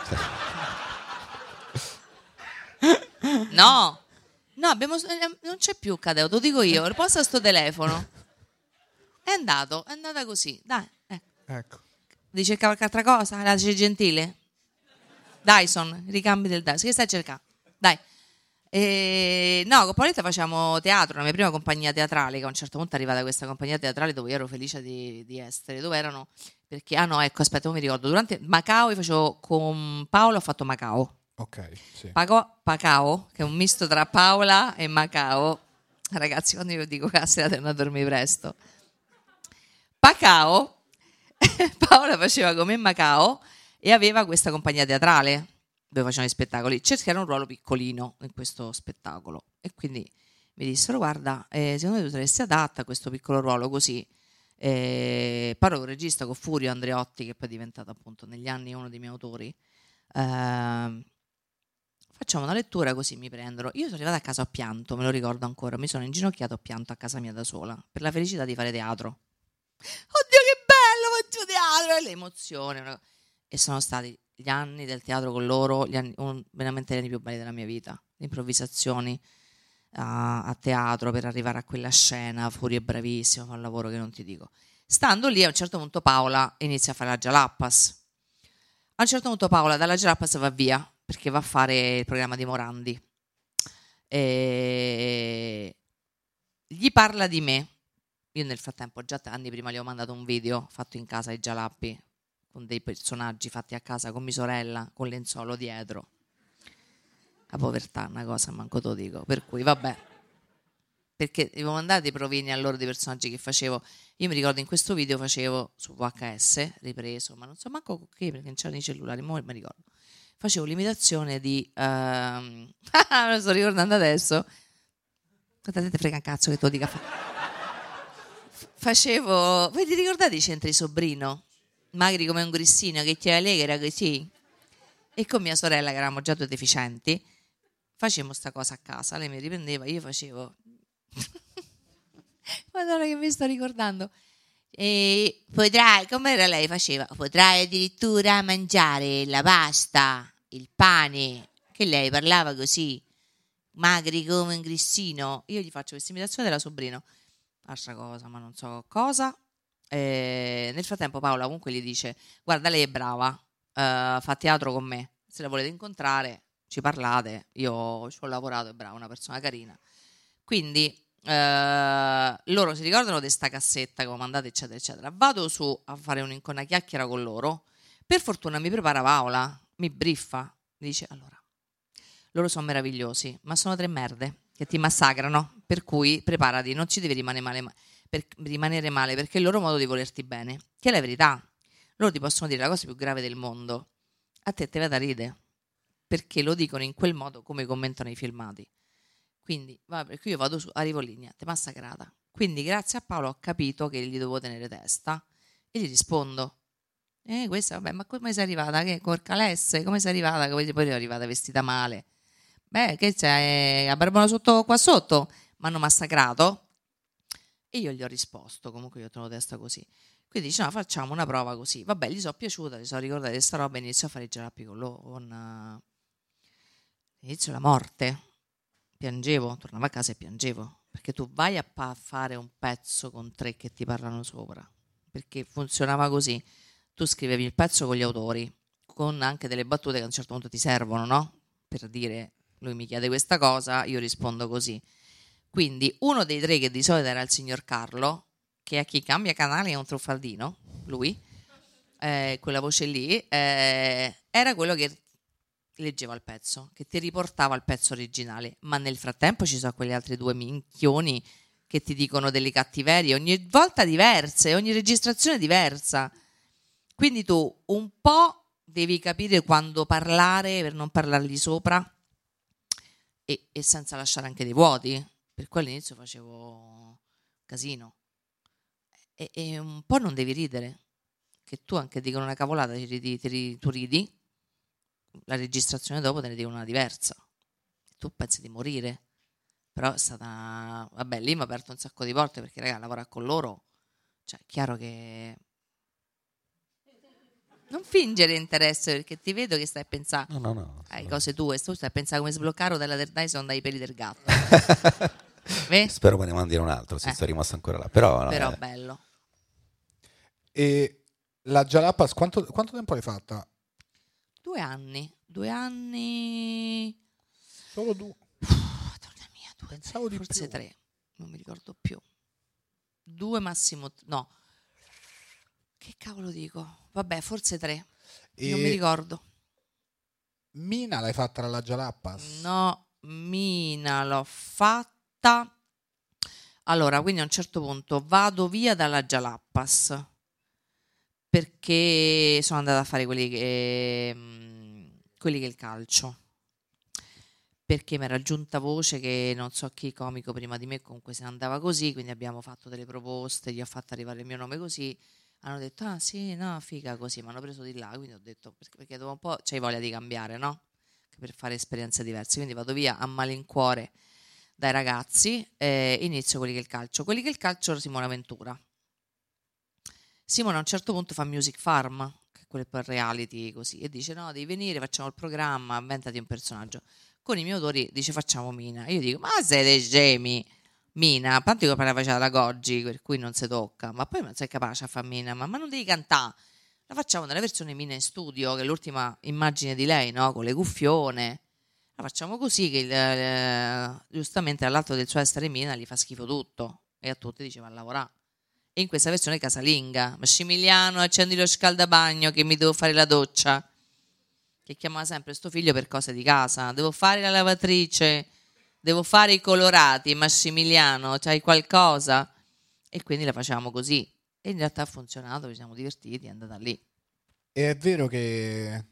No, no, abbiamo, eh, non c'è più Cadeo, te lo dico io. Riposa sto telefono. È andato, è andata così. Dai, ecco. Ecco. Dice qualche altra cosa? La dice gentile? Dyson, ricambi del Dyson. Che stai a cercare? Dai. E, no, con Paoletta facciamo teatro, la mia prima compagnia teatrale, che a un certo punto è arrivata questa compagnia teatrale dove io ero felice di, di essere, dove erano perché, ah no, ecco, aspetta, non mi ricordo, durante Macao io facevo con Paola, ho fatto Macao. Ok, sì. Paco, Pacao, che è un misto tra Paola e Macao. Ragazzi, quando io dico cazzate andate a dormire presto. Pacao, Paola faceva come in Macao e aveva questa compagnia teatrale dove facevano gli spettacoli. Cerca era un ruolo piccolino in questo spettacolo e quindi mi dissero guarda, eh, secondo me tu saresti adatta a questo piccolo ruolo così. Eh, parlo con un regista, con Furio Andreotti, che poi è diventato appunto negli anni uno dei miei autori. Eh, facciamo una lettura così mi prendono. Io sono arrivata a casa, ho pianto, me lo ricordo ancora, mi sono inginocchiata, ho pianto a casa mia da sola per la felicità di fare teatro. Oddio che bello, faccio teatro, e l'emozione. Una... E sono stati gli anni del teatro con loro, gli anni, un, veramente gli anni più belli della mia vita. Le improvvisazioni a, a teatro per arrivare a quella scena. Furio è bravissimo, fa un lavoro che non ti dico. Stando lì a un certo punto Paola inizia a fare la Jalappas. A un certo punto Paola dalla Jalappas va via perché va a fare il programma di Morandi e gli parla di me. Io nel frattempo già anni prima gli ho mandato un video fatto in casa ai Jalappi con dei personaggi fatti a casa con mia sorella con lenzuolo dietro. La povertà è una cosa, manco te lo dico, per cui vabbè, perché avevo mandato i provini a loro dei personaggi che facevo. Io mi ricordo in questo video facevo su V H S ripreso, ma non so manco con che, perché non c'erano i cellulari, mo mi ricordo. Facevo l'imitazione di uh... me lo sto ricordando adesso. Guardate, te frega un cazzo che te lo dica. Facevo, voi ti ricordate i Centri Sobrino? Magri come un grissino, che c'era lei che era così. E con mia sorella, che eravamo già due deficienti, facevamo sta cosa a casa. Lei mi riprendeva, io facevo. Madonna che mi sto ricordando. E potrai, com'era lei faceva? Potrai addirittura mangiare la pasta, il pane, che lei parlava così, magri come un grissino. Io gli faccio questa imitazione della sobrino, altra cosa, ma non so cosa. E nel frattempo Paola comunque gli dice: guarda, lei è brava, uh, fa teatro con me, se la volete incontrare ci parlate, io ci ho lavorato, è brava, una persona carina. Quindi Uh, loro si ricordano di sta cassetta che ho mandato eccetera eccetera. Vado su a fare un, una chiacchiera con loro. Per fortuna mi prepara Paola, mi briffa, mi dice: allora, loro sono meravigliosi, ma sono tre merde che ti massacrano, per cui preparati, non ci devi rimanere male, per, rimanere male perché è il loro modo di volerti bene, che è la verità. Loro ti possono dire la cosa più grave del mondo, a te te va da ride perché lo dicono in quel modo come commentano i filmati. Quindi, vabbè, perché io vado su, arrivo lì, niente, massacrata. Quindi, grazie a Paolo ho capito che gli dovevo tenere testa e gli rispondo: Eh, questa, vabbè, ma come sei arrivata? Che col calesse? Come sei arrivata? Che poi eri arrivata vestita male? Beh, che c'è? La barbola sotto qua sotto? Mi hanno massacrato. E io gli ho risposto, comunque io tenevo testa così. Quindi dice: no, facciamo una prova così. Vabbè, gli sono piaciuta, gli sono ricordata di sta roba e inizio a fare i gelappi con loro. Con, uh, inizio la morte. Piangevo, tornavo a casa e piangevo, perché tu vai a pa- fare un pezzo con tre che ti parlano sopra, perché funzionava così: tu scrivevi il pezzo con gli autori, con anche delle battute che a un certo punto ti servono, no? Per dire, lui mi chiede questa cosa, io rispondo così. Quindi uno dei tre, che di solito era il signor Carlo, che a chi cambia canale è un truffaldino, lui, eh, quella voce lì, eh, era quello che leggeva il pezzo, che ti riportava al pezzo originale, ma nel frattempo ci sono quegli altri due minchioni che ti dicono delle cattiverie ogni volta diverse, ogni registrazione diversa, quindi tu un po' devi capire quando parlare per non parlargli sopra e, e senza lasciare anche dei vuoti, per cui all'inizio facevo casino e, e un po' non devi ridere, che tu anche dicono una cavolata, ti ridi, ti ridi, tu ridi, la registrazione dopo te ne dicono una diversa, tu pensi di morire, però è stata, vabbè, lì mi ha aperto un sacco di porte, perché raga, lavorare con loro, cioè è chiaro che non fingere interesse, perché ti vedo che stai a pensare no, no, no, ai cose tue, tu stai a pensare come sbloccare della Dyson dai peli del gatto. Spero me ne mandino un altro, se eh. sto rimasto ancora là, però, però eh. bello. E la Jalapas quanto, quanto tempo l'hai fatta? Due anni, due anni. Solo due? Madonna mia, due, Pensavo tre, di forse più. tre, non mi ricordo più. Due massimo, no. Che cavolo dico? Vabbè, forse tre. E Non mi ricordo. Mina l'hai fatta alla Jalappas? No, Mina l'ho fatta. Allora, quindi a un certo punto vado via dalla Jalappas perché sono andata a fare quelli che, quelli che il calcio. Perché mi era giunta voce che non so chi comico prima di me comunque se ne andava così, quindi abbiamo fatto delle proposte, gli ho fatto arrivare il mio nome così, hanno detto ah sì, no, figa così, mi hanno preso di là, quindi ho detto perché, perché dopo un po' c'hai voglia di cambiare, no? Per fare esperienze diverse, quindi vado via a malincuore dai ragazzi e inizio quelli che il calcio. Quelli che il calcio Simona Ventura. Simona a un certo punto fa Music Farm, che è quello per reality così, e dice no, devi venire, facciamo il programma, inventati un personaggio. Con i miei autori dice facciamo Mina. Io dico ma siete scemi, Mina, tanto che la faceva la Goggi per cui non si tocca, ma poi non sei capace a fare Mina, ma, ma non devi cantare, la facciamo nella versione Mina in studio che è l'ultima immagine di lei, no? Con le cuffione, la facciamo così che il, eh, giustamente all'alto del suo essere Mina gli fa schifo tutto e a tutti diceva a lavorare. E in questa versione casalinga, Massimiliano accendi lo scaldabagno che mi devo fare la doccia, che chiamava sempre sto figlio per cose di casa, devo fare la lavatrice, devo fare i colorati, Massimiliano, c'hai qualcosa? E quindi la facevamo così e in realtà ha funzionato, ci siamo divertiti, è andata lì. E è vero che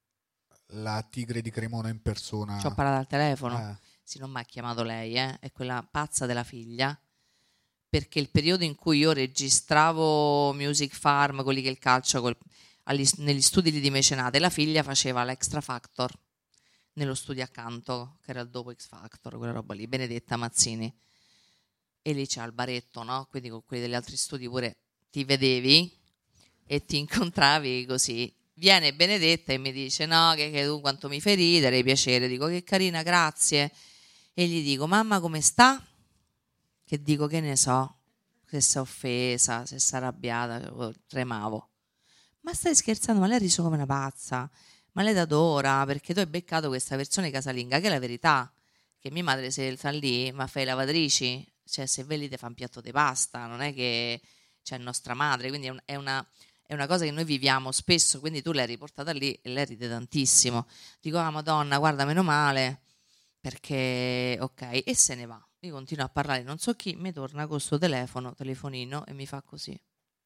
la tigre di Cremona in persona Ci ho parlato al telefono, eh. sì, non mi ha chiamato lei, eh? È quella pazza della figlia, perché il periodo in cui io registravo Music Farm, quelli che il calcio col, agli, negli studi di Mecenate, la figlia faceva l'Extra Factor nello studio accanto, che era il dopo X Factor, quella roba lì, Benedetta Mazzini, e lì c'era il baretto, no? Quindi con quelli degli altri studi pure ti vedevi e ti incontravi così. Viene Benedetta e mi dice no, che, che tu quanto mi fai ridere, piacere, dico che carina, grazie, e gli dico mamma come sta? Che dico che ne so, se si è offesa, se si è arrabbiata, tremavo. Ma stai scherzando? Ma lei ha riso come una pazza, ma lei t'adora perché tu hai beccato questa versione casalinga che è la verità, che mia madre se sta lì ma fai lavatrici, cioè se ve lì te fa un piatto di pasta, non è che c'è nostra madre, quindi è, un, è, una, è una cosa che noi viviamo spesso, quindi tu l'hai riportata lì e lei ride tantissimo. Dico ah madonna guarda meno male perché ok, e se ne va. Io continuo a parlare, non so chi, mi torna con questo telefono, telefonino e mi fa così.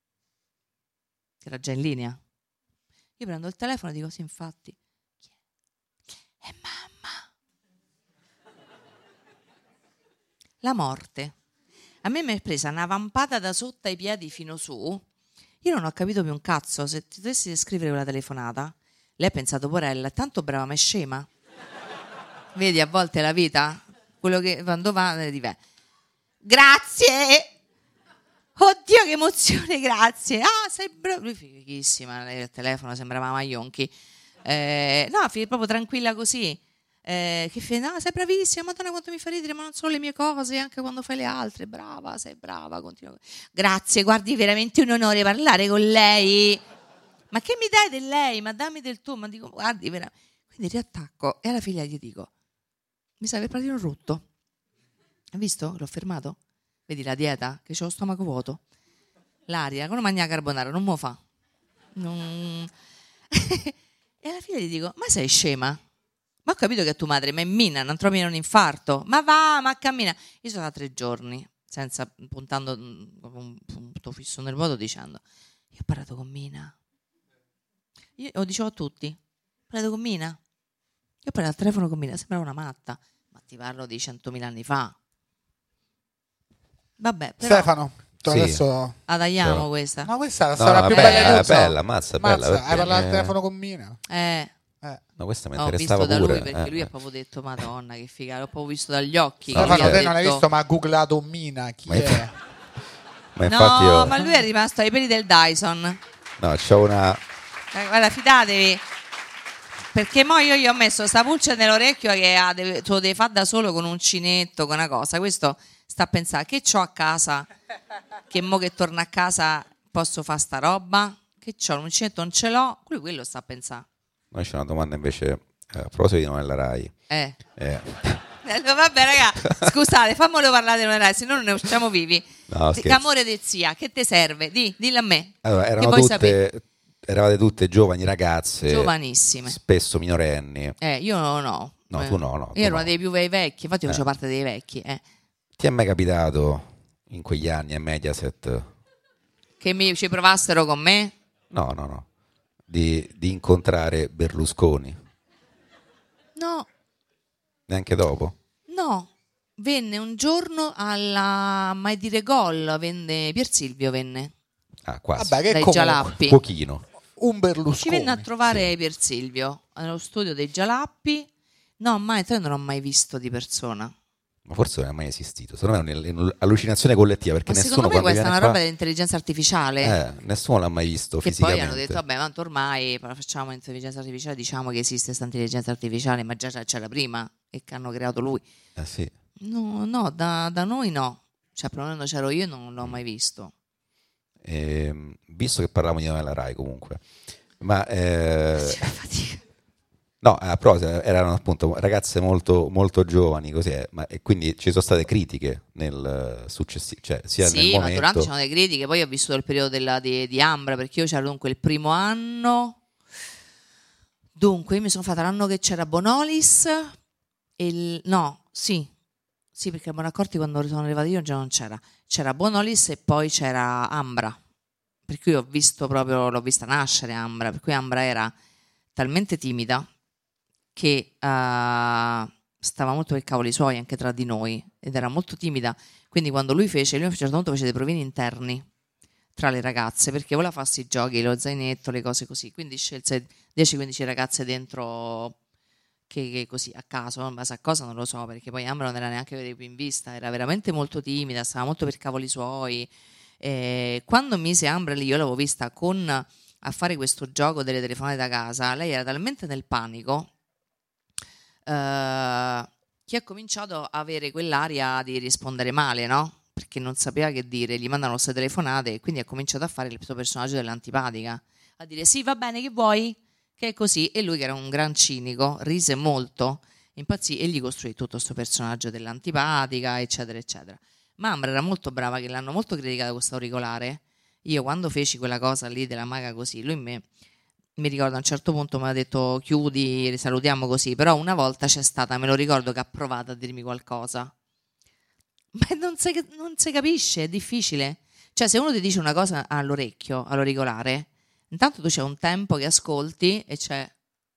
Era già in linea. Io prendo il telefono e dico sì, infatti. Chi è? È mamma. La morte. A me mi è presa una vampata da sotto ai piedi fino su. Io non ho capito più un cazzo. Se ti dovessi descrivere quella telefonata, lei ha pensato, porella, è tanto brava ma è scema. Vedi, a volte la vita, quello che quando va, di grazie. Oddio che emozione, grazie. Ah, sei brava. Lui fighissima, lei al telefono sembrava Maionchi. Eh, no, proprio tranquilla così. Eh, che fai? No, sei bravissima, madonna quanto mi fa ridere, ma non solo le mie cose, anche quando fai le altre. Brava, sei brava. Continua. Grazie, guardi, veramente un onore parlare con lei. Ma che mi dai del lei? Ma dammi del tuo. Ma dico, guardi, veramente. Quindi riattacco e alla figlia gli dico, mi sa per partire un rutto. Hai visto? L'ho fermato. Vedi la dieta? Che c'ho lo stomaco vuoto. L'aria, come mangia carbonara, non me lo fa. Non... e alla fine gli dico, ma sei scema? Ma ho capito che è tua madre, ma è Mina, non trovi un infarto. Ma va, ma cammina. Io sono da tre giorni, senza, puntando un punto fisso nel vuoto, dicendo, io ho parlato con Mina. Io lo dicevo a tutti, ho parlato con Mina. Io ho parlato al telefono con Mina, sembrava una matta. Ma ti parlo di centomila anni fa. Vabbè, però... Stefano, tu Sì. adesso la tagliamo Però- questa. ma questa è la No, storia no, più è bella bella, di è tutte. bella, mazza, è bella. Mazza, hai perché- parlato al eh, telefono con Mina? Eh, Eh. No, questa mi ho interessava visto da pure. lui perché eh. lui ha proprio detto madonna che figa, l'ho proprio visto dagli occhi. No, che lui Stefano, ha te non hai detto- visto, ma ha googlato Mina. Chi Ma è? infa- Ma No, infatti io... ma lui è rimasto ai peli del Dyson. No, c'ho una... Eh, Guarda, fidatevi. Perché mo io gli ho messo sta pulce nell'orecchio che ha, deve, te lo devi fare da solo con un uncinetto, con una cosa. Questo sta a pensare che c'ho a casa, che mo che torno a casa posso fare sta roba, che c'ho un uncinetto, non ce l'ho. Lui quello sta a pensare. Noi c'è una domanda invece eh, a proposito di Novella Rai. Eh. Eh, Vabbè, raga, scusate, fammelo parlare, non era, se no non ne usciamo vivi. No, che amore di zia, che ti serve? Di, dillo a me. Allora, che erano vuoi tutte, sapere? eravate tutte giovani ragazze, Giovanissime. spesso minorenni. Eh, io no, no. No, eh. tu no, no. Io ero no. una dei più vecchi, infatti io Eh. facevo parte dei vecchi. Eh. Ti è mai capitato in quegli anni a Mediaset? Che mi ci provassero con me? No, no, no. Di, di incontrare Berlusconi? No, Neanche dopo? no. Venne un giorno alla Mai Dire Gol, venne Pier Silvio venne. Ah, quasi. Vabbè, che Dai comunque, Gialappi. Pochino. un Berlusconi. Ci venne a trovare Pier Silvio nello studio dei Gialappi. No, mai, io non l'ho mai visto di persona. Ma forse non è mai esistito. Secondo me è un'allucinazione collettiva, perché Ma nessuno secondo me quando questa è una viene roba qua, dell'intelligenza artificiale. eh, nessuno l'ha mai visto Che fisicamente. poi hanno detto, vabbè, ma tanto ormai facciamo intelligenza artificiale, diciamo che esiste questa intelligenza artificiale, ma già c'era prima e che hanno creato lui. Eh sì. No, no, da, da noi no. Cioè, perlomeno c'ero io e non l'ho mai visto. E, visto che parlavamo di novella Rai comunque, ma eh, Fatica. no, a proposito, erano appunto ragazze molto, molto giovani, così è, ma, e quindi ci sono state critiche nel successivo, cioè sia nel Sì, ma momento. durante c'erano delle critiche, poi ho vissuto il periodo della, di, di Ambra, perché io c'ero dunque il primo anno. Dunque, io mi sono fatta l'anno che c'era Bonolis e il, no, sì. Sì, perché a Bonaccorti quando sono arrivata io già non c'era. C'era Bonolis e poi c'era Ambra. Per cui ho visto proprio, l'ho vista nascere Ambra, per cui Ambra era talmente timida che uh, stava molto per i cavoli suoi anche tra di noi ed era molto timida, quindi quando lui fece, lui a un certo punto fece dei provini interni tra le ragazze perché voleva farsi i giochi, lo zainetto, le cose così, quindi scelse dieci quindici ragazze dentro che, che così a caso, in base a cosa non lo so, perché poi Ambra non era neanche vedere più in vista, era veramente molto timida, stava molto per i cavoli suoi. E quando mise Ambra lì, io l'avevo vista con a fare questo gioco delle telefonate da casa, lei era talmente nel panico Uh, che ha cominciato a avere quell'aria di rispondere male, no? Perché non sapeva che dire, gli mandano queste telefonate e quindi ha cominciato a fare il suo personaggio dell'antipatica, a dire sì, va bene, che vuoi? Che è così. E lui, che era un gran cinico, rise molto, impazzì e gli costruì tutto questo personaggio dell'antipatica, eccetera, eccetera. Ma Ambra era molto brava, che l'hanno molto criticata questo auricolare. Io quando feci quella cosa lì della maga così, lui me mi ricordo a un certo punto mi ha detto chiudi, risalutiamo così, però una volta c'è stata, me lo ricordo, che ha provato a dirmi qualcosa, ma non si, non si capisce, è difficile, cioè se uno ti dice una cosa all'orecchio, all'auricolare, intanto tu c'è un tempo che ascolti e c'è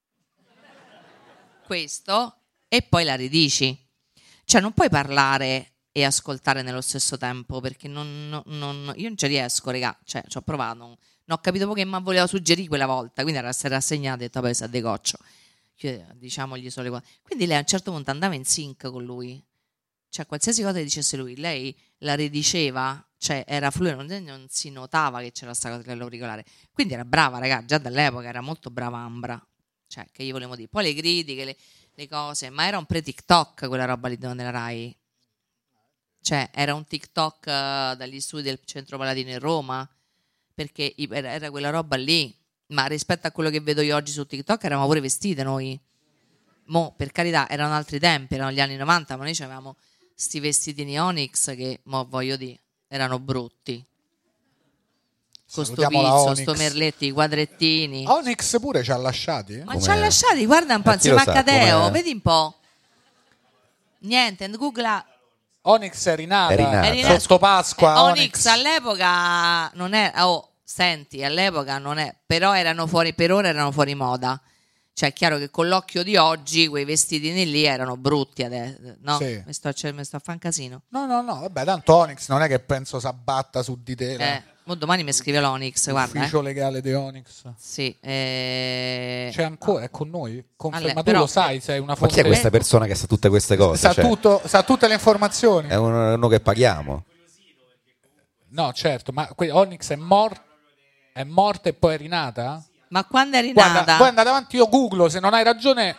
questo e poi la ridici, cioè non puoi parlare e ascoltare nello stesso tempo, perché non, non, non, io non ci riesco, regà, cioè ci ho provato, non ho capito che mi voleva suggerire quella volta, quindi era essere rassegnata e ha detto vabbè, sa decoccio, diciamogli solo le cose. Quindi lei a un certo punto andava in sync con lui, cioè qualsiasi cosa che dicesse lui lei la ridiceva, cioè era fluida, non si notava che c'era sta cosa dell'auricolare, quindi era brava, raga, già dall'epoca era molto brava Ambra, cioè che gli volevo dire, poi le critiche, le, le cose, ma era un pre-TikTok quella roba lì nella Rai, cioè era un TikTok uh, dagli studi del Centro Palatino in Roma, perché era quella roba lì, ma rispetto a quello che vedo io oggi su TikTok eravamo pure vestite noi, mo per carità erano altri tempi, erano gli anni novanta, ma noi avevamo sti vestitini Onyx che mo voglio dire erano brutti, con sto pizzo, sto merletti, i quadrettini. Onyx pure ci ha lasciati? Ma ci ha lasciati, guarda un po', eh, insieme a sa, Cateo, com'è? vedi un po'. Niente, Google. Onyx è rinata, È rinata. È rinata. sotto Pasqua. Eh, Onyx, Onyx all'epoca non è, oh, senti, all'epoca non è, però erano fuori, per ora erano fuori moda. Cioè è chiaro che con l'occhio di oggi quei vestitini lì erano brutti adesso, no? Sì. Mi sto, cioè, mi sto a fare un casino. No, no, no, vabbè, tanto Onyx non è che penso s'abbatta su di te. Eh, mo domani mi scrive l'Onyx, guarda. L'ufficio Eh. legale di Onyx. Sì, eh... C'è ancora, è con noi. Conferma, Alle- tu però- lo sai, sei una Ma fonte. chi è questa persona che sa tutte queste cose? Sa, Cioè, tutto, sa tutte le informazioni. è uno, uno che paghiamo. No, certo, ma que- Onyx è, mor- è morta e poi è rinata? Ma quando è Guarda, rinata? poi andate avanti, io googlo, se non hai ragione.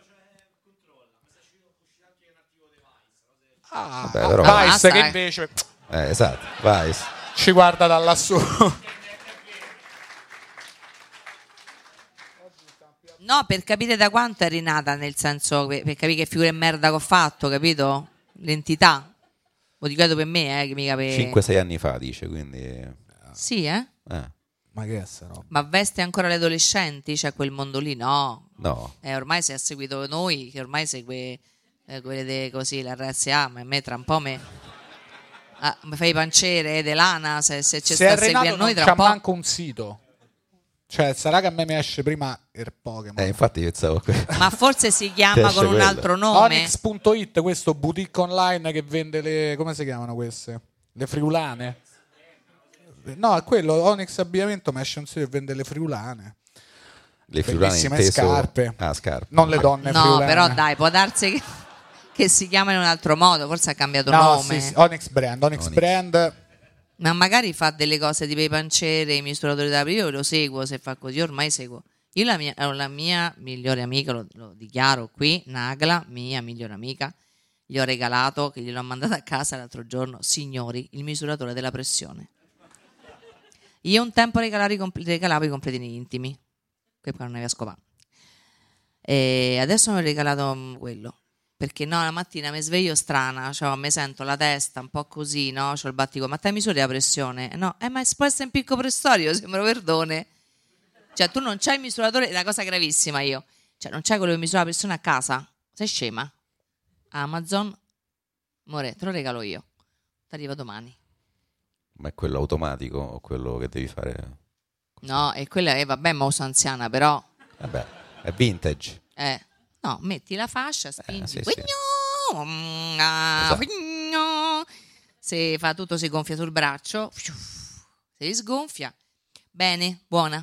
Ah, Vabbè, però- Vice Basta, che eh. invece Eh, esatto, vai. ci guarda da lassù. No, per capire da quanto è rinata, nel senso, per, per capire che figura di merda che ho fatto, capito? L'entità. Lo dico per me, eh, che mica per... cinque sei anni fa, dice, quindi... Sì, eh? Eh, Ma che è sta roba? Ma veste ancora le adolescenti? Cioè quel mondo lì? No. no, Eh, ormai si è seguito noi, che ormai segue eh, quelle de, così, l'R S A, ma a me tra un po' me... Ah, mi fai pancere, Delana, se, se ci Se sta è a seguire Renato a noi non tra c'ha un po'... manco un sito. Cioè, sarà che a me mi esce prima il Pokémon. eh, infatti pensavo que- Ma forse si Ti chiama esce con un quello. altro nome? Onyx punto it, questo boutique online che vende le... come si chiamano queste? Le friulane? No, è quello, Onyx Abbigliamento, mi esce un sito che vende le friulane. le friulane Bellissime inteso... scarpe. Ah, scarpe. Non le donne No, friulane. però dai, può darsi che, che si chiama in un altro modo, forse ha cambiato No, nome. sì, sì, Onyx Brand, Onyx, Onyx. Brand. Ma magari fa delle cose tipo i pancere, i misuratori d'apri, io lo seguo se fa così, ormai seguo. Io la mia, la mia migliore amica, lo, lo dichiaro qui, Nagla, mia migliore amica, gli ho regalato, che gliel'ho mandato a casa l'altro giorno, signori, il misuratore della pressione. Io un tempo regalavo i, compl- regalavo i completini intimi, che poi non ne riesco a fare. E adesso mi ho regalato mm, quello. Perché no, la mattina mi sveglio strana, cioè mi sento la testa un po' così, no? C'ho il battico, ma te misuri la pressione? No, eh, ma è esposta in picco pressorio, sembra perdone. Cioè, tu non c'hai il misuratore, è una cosa gravissima io. Cioè, non c'hai quello che misura la pressione a casa? Sei scema? Amazon, more, te lo regalo io. Ti arriva domani. Ma è quello automatico o quello che devi fare? No, e quella è, vabbè, ma uso anziana, però... Vabbè, è vintage. Eh, no, metti la fascia, spingi. Eh, sì, sì. Quigno, mm, ah, Esatto. quigno. Se fa tutto, si gonfia sul braccio, si risgonfia. Bene, buona.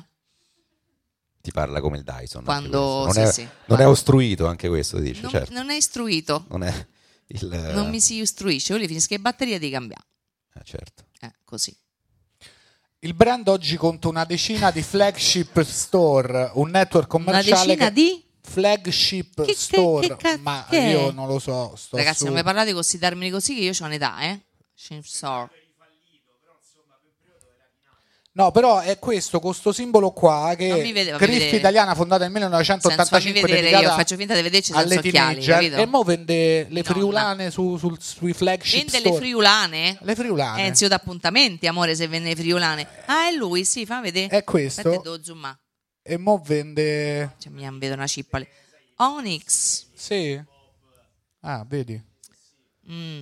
Ti parla come il Dyson. anche Quando- questo. Non, sì, è, sì. non è ostruito anche questo, dice. Non, certo. non è istruito, Non è il... non mi si istruisce. Io finisco che batteria di cambiare. eh, certo. Eh, così. Il brand oggi conta una decina di flagship store, un network Una commerciale decina che... di... flagship Che- che- store, che cazzo- ma che è? io non lo so, sto Ragazzi, su... non mi parlate con questi termini così che io ho un'età, eh? So. No, però è questo, con sto simbolo qua che Non mi vede- fammi Griff vedere. Italiana fondata nel Senza millenovecentottantacinque fammi vedere, dedicata io faccio finta di vederci senza alle occhiali, teenager, capito? e mo vende le Nonna. friulane su, sul- sui flagship Vende store. le friulane? Le friulane. È un zio d'appuntamenti, amore, se vende le friulane. Ah, è lui, sì, fa vedere. È questo. Aspetta, devo zoomare. E mo vende... Cioè, mi vedo una cippa lì. Onyx. Sì. Ah, vedi. Mm.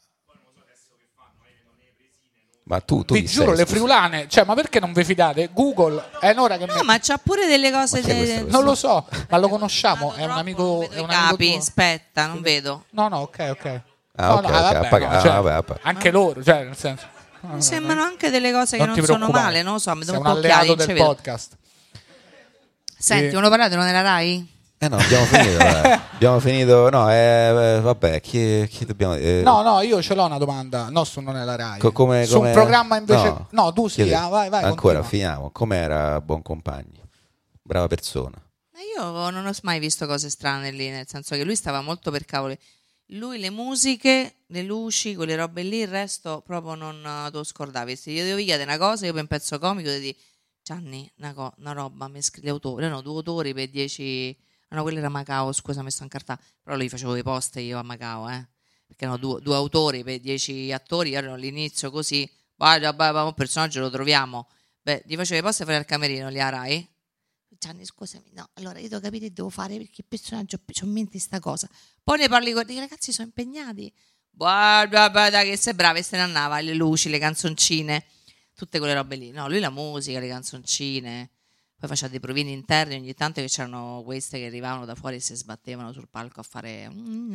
Ma tu, tu Vi chi giuro, sei, le scusa? friulane, cioè, ma perché non vi fidate? Google è un'ora che No, mi... ma c'ha pure delle cose... Ma chi è de- questo? Non lo so, ma lo conosciamo, Vado è un troppo, amico, non vedo è i un amico capi. tuo. Aspetta, non vedo. No, no, ok, ok. Ah, No, ok, no, ok, vabbè, appaga- no, ah, cioè, vabbè, appaga. anche loro, cioè, nel senso... Mi sembrano anche delle cose che Non non, ti sono preoccupare. male, non lo so, mi Sei do un un po' occhiali, alleato non del ci vedo. podcast. Senti, Sì. uno parlato non era Rai? Eh no, abbiamo finito. eh. Abbiamo finito. No, eh, eh, vabbè, chi, chi dobbiamo. eh, No, no, io ce l'ho una domanda, no, su Non è la Rai. co- come, su un come- programma invece... No, No, tu sì, chiede- ah, vai, vai. Ancora, continua. finiamo. Com'era Buon Compagni? Brava persona. Ma io non ho mai visto cose strane lì, nel senso che lui stava molto per cavoli. Lui le musiche, le luci, quelle robe lì, il resto proprio non eh, te lo scordavi. Se io devo chiedere una cosa, io per un pezzo comico ti dico, Gianni, una, co- una roba, mi scrive autori, no, due autori per dieci... Ah, no, quello era Macao, scusa, mi sto incartando. Però lì facevo i post io a Macao, eh. Perché erano due, due autori per dieci attori, erano all'inizio così, vai, vai, vai, vai, un personaggio lo troviamo. Beh, gli facevo i post fuori al camerino, lì a Rai. Gianni, scusami, no, allora io devo capire che devo fare perché il personaggio c'ho in mente sta cosa. Poi ne parli con i ragazzi, sono impegnati. Guarda, guarda che sei brava, e se ne andava, le luci, le canzoncine, tutte quelle robe lì. No, lui la musica, le canzoncine. Poi faceva dei provini interni ogni tanto, che c'erano queste che arrivavano da fuori e si sbattevano sul palco a fare...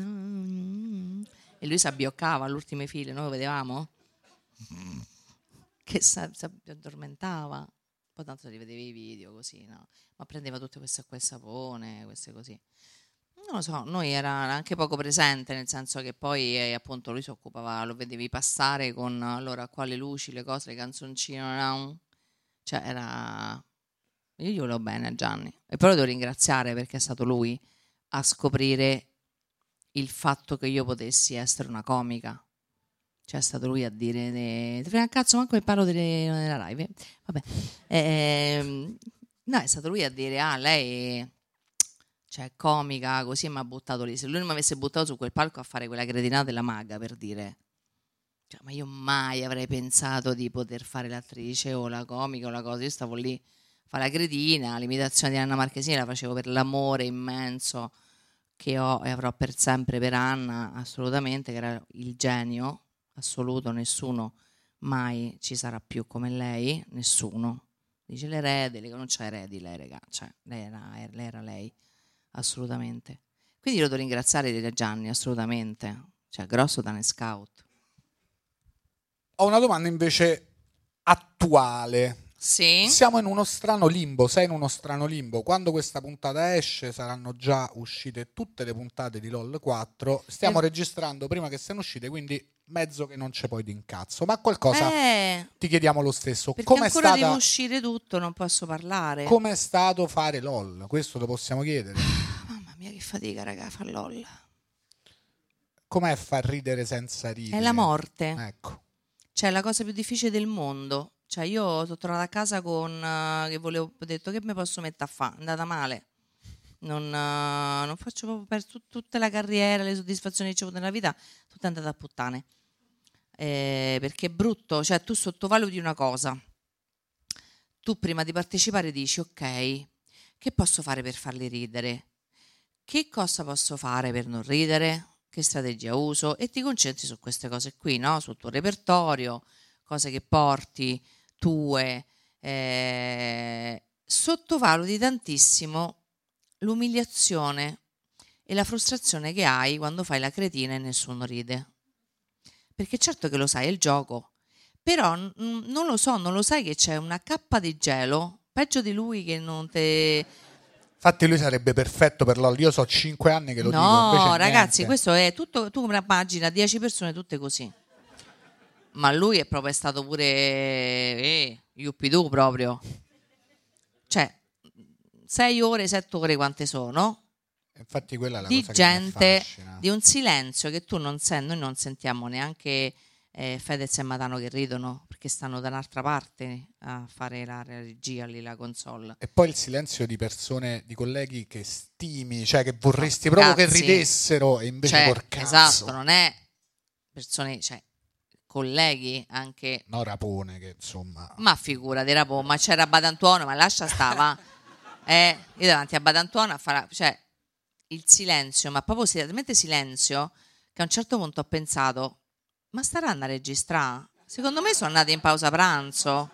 E lui si abbioccava all'ultime file, noi lo vedevamo? Che si addormentava. Poi tanto rivedevi i video così, no? Ma prendeva tutte queste acqua e sapone, queste così. Non lo so, noi era anche poco presente, nel senso che poi eh, appunto lui si occupava, lo vedevi passare con allora qua le luci, le cose, le canzoncine, no? Cioè era... Io gli volevo bene a Gianni. E poi lo devo ringraziare perché è stato lui a scoprire il fatto che io potessi essere una comica. Cioè è stato lui a dire ne... ti frega un cazzo manco che parlo delle... della Rai. Vabbè. Ehm, no, è stato lui a dire ah lei cioè comica così, mi ha buttato lì. Se lui non mi avesse buttato su quel palco a fare quella cretinata della maga, per dire, cioè, ma io mai avrei pensato di poter fare l'attrice o la comica o la cosa. Io stavo lì a fare la cretina, l'imitazione di Anna Marchesini la facevo per l'amore immenso che ho e avrò per sempre per Anna, assolutamente, che era il genio assoluto. Nessuno mai ci sarà più come lei, nessuno. Dice l'erede, lei non c'è eredi lei, raga, cioè lei era, lei era lei, assolutamente. Quindi io devo ringraziare Gianni, assolutamente, cioè grosso Tane Scout. Ho una domanda invece attuale. Sì. Siamo in uno strano limbo, sei in uno strano limbo. Quando questa puntata esce saranno già uscite tutte le puntate di LOL quattro. Stiamo eh. registrando prima che siano uscite, quindi mezzo che non c'è poi d'incazzo. Ma qualcosa eh, ti chiediamo lo stesso. Perché com'è ancora stata... deve uscire tutto, non posso parlare. Com'è stato fare LOL? Questo lo possiamo chiedere. Mamma mia che fatica, raga, far LOL. Com'è far ridere senza ridere? È la morte. Ecco. Cioè, è la cosa più difficile del mondo. Cioè, io sono tornata a casa con uh, che volevo, ho detto che mi posso mettere a fare, è andata male. Non, uh, non faccio proprio per tut- tutta la carriera, le soddisfazioni che ho avuto nella vita, tutte andate a puttane. Eh, perché è brutto, cioè tu sottovaluti una cosa. Tu prima di partecipare dici, ok, che posso fare per farli ridere? Che cosa posso fare per non ridere? Che strategia uso? E ti concentri su queste cose qui, no? Sul tuo repertorio, cose che porti tue, eh, sottovaluti tantissimo l'umiliazione e la frustrazione che hai quando fai la cretina e nessuno ride, perché certo che lo sai, è il gioco, però n- non lo so, non lo sai che c'è una cappa di gelo peggio di lui che non te... Infatti lui sarebbe perfetto per LOL. Io so cinque anni che lo no, dico. Invece no ragazzi, niente. Questo è tutto, tu una pagina, dieci persone tutte così. Ma lui è proprio è stato pure eh, yuppidù proprio. Cioè, sei ore, sette ore quante sono? Infatti quella è la di cosa gente, che mi affascina. di un silenzio che tu non senti, noi non sentiamo neanche eh, Fedez e Matano che ridono, perché stanno da un'altra parte a fare la regia lì, la console. E poi il silenzio di persone, di colleghi che stimi, cioè che vorresti no, proprio cazzi. Che ridessero e invece cioè, col cazzo. Esatto, non è persone, cioè colleghi anche no Rapone che insomma ma figurati Rapone, ma c'era Badantuono, ma lascia stava eh, io davanti a Badantuono a fare, cioè il silenzio, ma proprio talmente silenzio che a un certo punto ho pensato, ma staranno a registrare? Secondo me sono andati in pausa pranzo,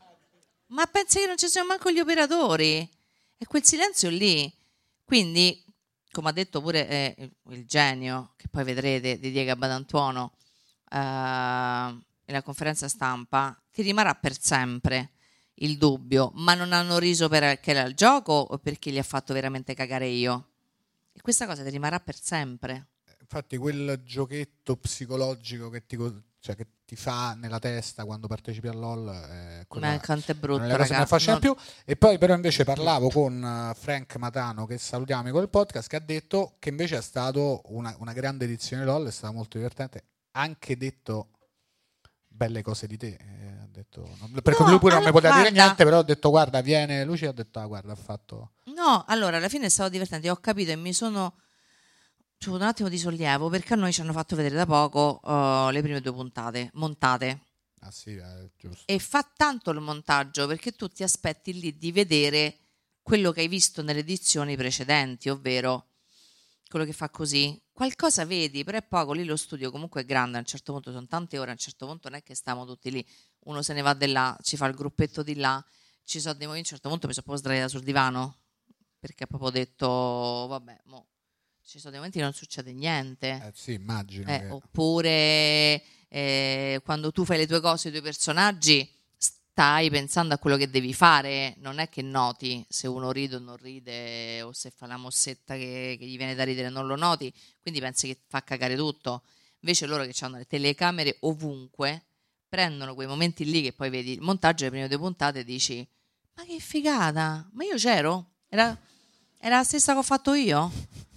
ma pensi che non ci siano manco gli operatori? E quel silenzio lì, quindi come ha detto pure eh, il, il genio che poi vedrete di Diego Badantuono Uh, nella conferenza stampa, ti rimarrà per sempre il dubbio, ma non hanno riso perché era il gioco o perché li ha fatto veramente cagare io? E questa cosa ti rimarrà per sempre. Infatti quel giochetto psicologico che ti, cioè, che ti fa nella testa quando partecipi a LOL è quella, ma quanto è brutto, non è la cosa che mi affascina non... più. E poi però invece parlavo con Frank Matano, che salutiamo con il podcast, che ha detto che invece è stato una, una grande edizione LOL, è stata molto divertente, anche detto belle cose di te, eh, ha detto, no, perché no, lui pure allora, non mi poteva dire niente, però ho detto guarda viene Luci, ha detto ah guarda ha fatto no, allora alla fine è stato divertente, ho capito e mi sono c'è avuto un attimo di sollievo perché a noi ci hanno fatto vedere da poco uh, le prime due puntate montate. Ah sì, è giusto. E fa tanto il montaggio perché tu ti aspetti lì di vedere quello che hai visto nelle edizioni precedenti, ovvero quello che fa così, qualcosa vedi, però è poco. Lì lo studio comunque è grande, a un certo punto sono tante ore, a un certo punto non è che stiamo tutti lì, uno se ne va di là, ci fa il gruppetto di là, ci sono dei momenti, a un certo punto mi sono proprio sdraiata sul divano perché ho proprio detto vabbè, mo ci sono dei momenti che non succede niente, eh sì, immagino eh, che... oppure eh, quando tu fai le tue cose, i tuoi personaggi, stai pensando a quello che devi fare, non è che noti se uno ride o non ride o se fa la mossetta che, che gli viene da ridere non lo noti, quindi pensi che fa cagare tutto. Invece loro che hanno le telecamere ovunque prendono quei momenti lì che poi vedi il montaggio delle prime due puntate e dici ma che figata, ma io c'ero? Era, era la stessa che ho fatto io?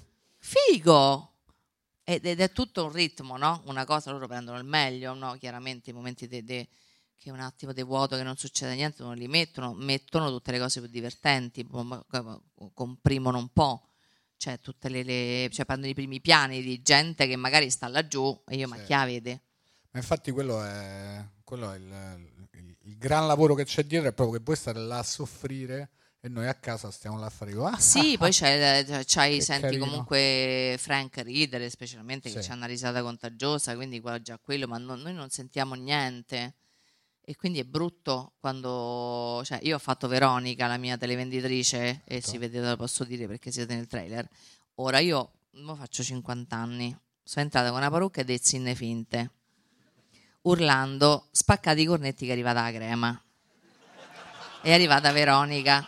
Figo! Ed, ed è tutto un ritmo, no? Una cosa, loro prendono il meglio, no? Chiaramente i momenti de, de, che è un attimo di vuoto, che non succede niente, non li mettono, mettono tutte le cose più divertenti, comprimono un po', c'è tutte le, le cioè prendono i primi piani di gente che magari sta laggiù e io Sì. ma chi la vede? Ma infatti quello è, quello è il, il, il gran lavoro che c'è dietro, è proprio che voi state là a soffrire e noi a casa stiamo là a fare ah, Sì, poi c'è, c'hai, che senti carino. comunque Frank ridere, specialmente che Sì. c'è una risata contagiosa, quindi qua già quello, ma non- noi non sentiamo niente. E quindi è brutto quando, cioè io ho fatto Veronica, la mia televenditrice, e si vede, lo posso dire perché siete nel trailer. Ora io mo faccio cinquanta anni, sono entrata con una parrucca e dei zinne finte, urlando, spaccati i cornetti che è arrivata la crema. È arrivata Veronica.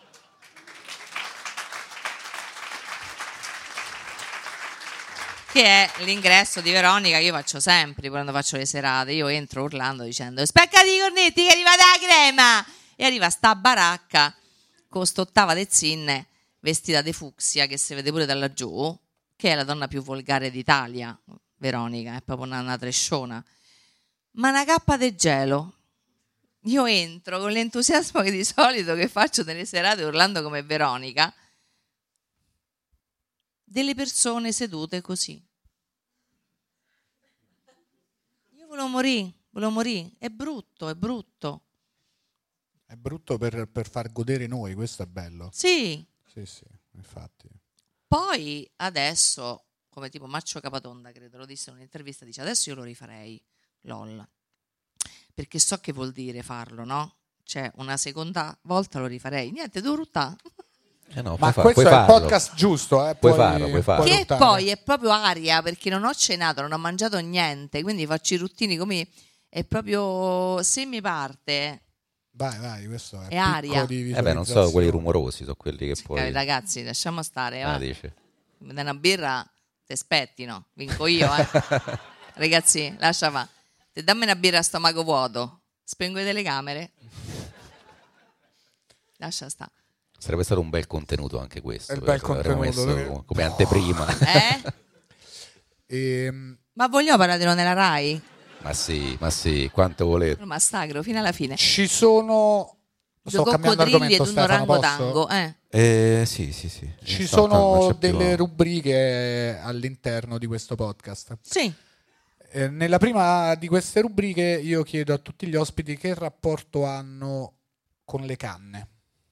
Che è l'ingresso di Veronica che io faccio sempre quando faccio le serate. Io entro urlando dicendo spaccati i cornetti che è arrivata la crema, e arriva sta baracca con st'ottava de zinne vestita di fucsia che si vede pure da laggiù, che è la donna più volgare d'Italia. Veronica è proprio una, una tresciona, ma una cappa di gelo. Io entro con l'entusiasmo che di solito che faccio nelle serate urlando come Veronica, delle persone sedute così. Io volevo morire, volevo morire. È brutto, è brutto. È brutto per, per far godere noi, questo è bello. Sì. Sì, sì, infatti. Poi adesso, come tipo Maccio Capatonda, credo, lo disse in un'intervista, dice adesso io lo rifarei, lol. Perché so che vuol dire farlo, no? Cioè una seconda volta lo rifarei. Niente, devo ruttare. Eh no, Ma puoi questo fa- è puoi il farlo. podcast giusto, eh? Puoi farlo, puoi farlo. Che ruttare. poi è proprio aria, perché non ho cenato, non ho mangiato niente, quindi faccio i ruttini come è proprio se mi parte Vai, vai, questo è, È aria. picco di Eh beh, non so, quelli visualizzazione. rumorosi sono quelli che Eh, poi... ragazzi, lasciamo stare, Ah, va. dici. Mi dai una birra, ti aspettino, vinco io, eh. Ragazzi, lascia fa. Te dammi una birra a stomaco vuoto, spengo le telecamere. Lascia sta. Sarebbe stato un bel contenuto anche questo. È il bel L'avremmo contenuto, messo perché- come anteprima. Eh? Ehm, Ma vogliamo parlarlo nella Rai? Ma sì, ma sì, quanto volete. Ma stagro fino alla fine. ci sono... Sto Due cambiando coccodrilli ed argomento, un Stefano, orangotango, posso? eh. Eh, sì, sì, sì. Ci Sto calmo, non sono c'è più delle voglia. rubriche all'interno di questo podcast. Sì. Eh, nella prima di queste rubriche io chiedo a tutti gli ospiti che rapporto hanno con le canne.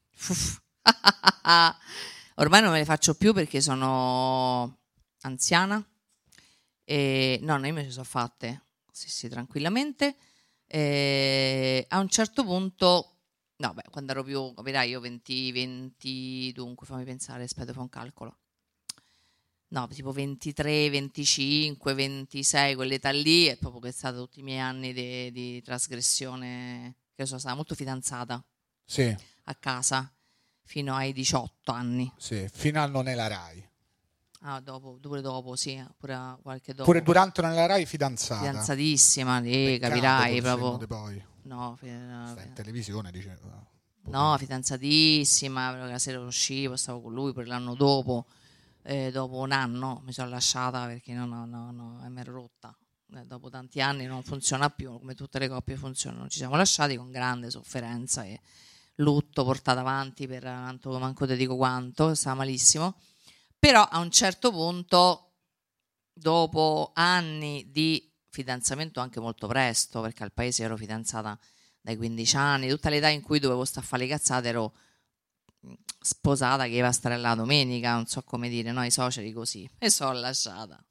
Ormai non me le faccio più perché sono anziana. E no, no, io me le sono fatte, sì, sì, tranquillamente. E a un certo punto, no, beh, quando ero più, capirai, io venti, venti, dunque, fammi pensare, aspetta, fa un calcolo. No, tipo ventitré, venticinque, ventisei, quell'età lì, è proprio che è stato tutti i miei anni di, di trasgressione, che sono stata molto fidanzata Sì, a casa fino ai diciotto anni. sì, fino a non è la Rai. Ah, dopo, pure dopo, sì, pure qualche dopo. Pure durante non è la Rai fidanzata. Fidanzatissima, sì, Peccato, capirai, pur proprio. essendo poi. No, fi- Sta in televisione, dice. no, fidanzatissima, perché la sera uscivo, stavo con lui per l'anno dopo. Eh, dopo un anno mi sono lasciata perché no, no, no, no, mi ero rotta. Eh, dopo tanti anni non funziona più, come tutte le coppie funzionano. Ci siamo lasciati con grande sofferenza e lutto portato avanti per tanto, manco te dico quanto, stava malissimo. Però a un certo punto, dopo anni di fidanzamento anche molto presto, perché al paese ero fidanzata dai quindici anni, tutta l'età in cui dovevo stare a fare le cazzate ero sposata che iba a stare la domenica, non so come dire, no, i suoceri così, e sono lasciata.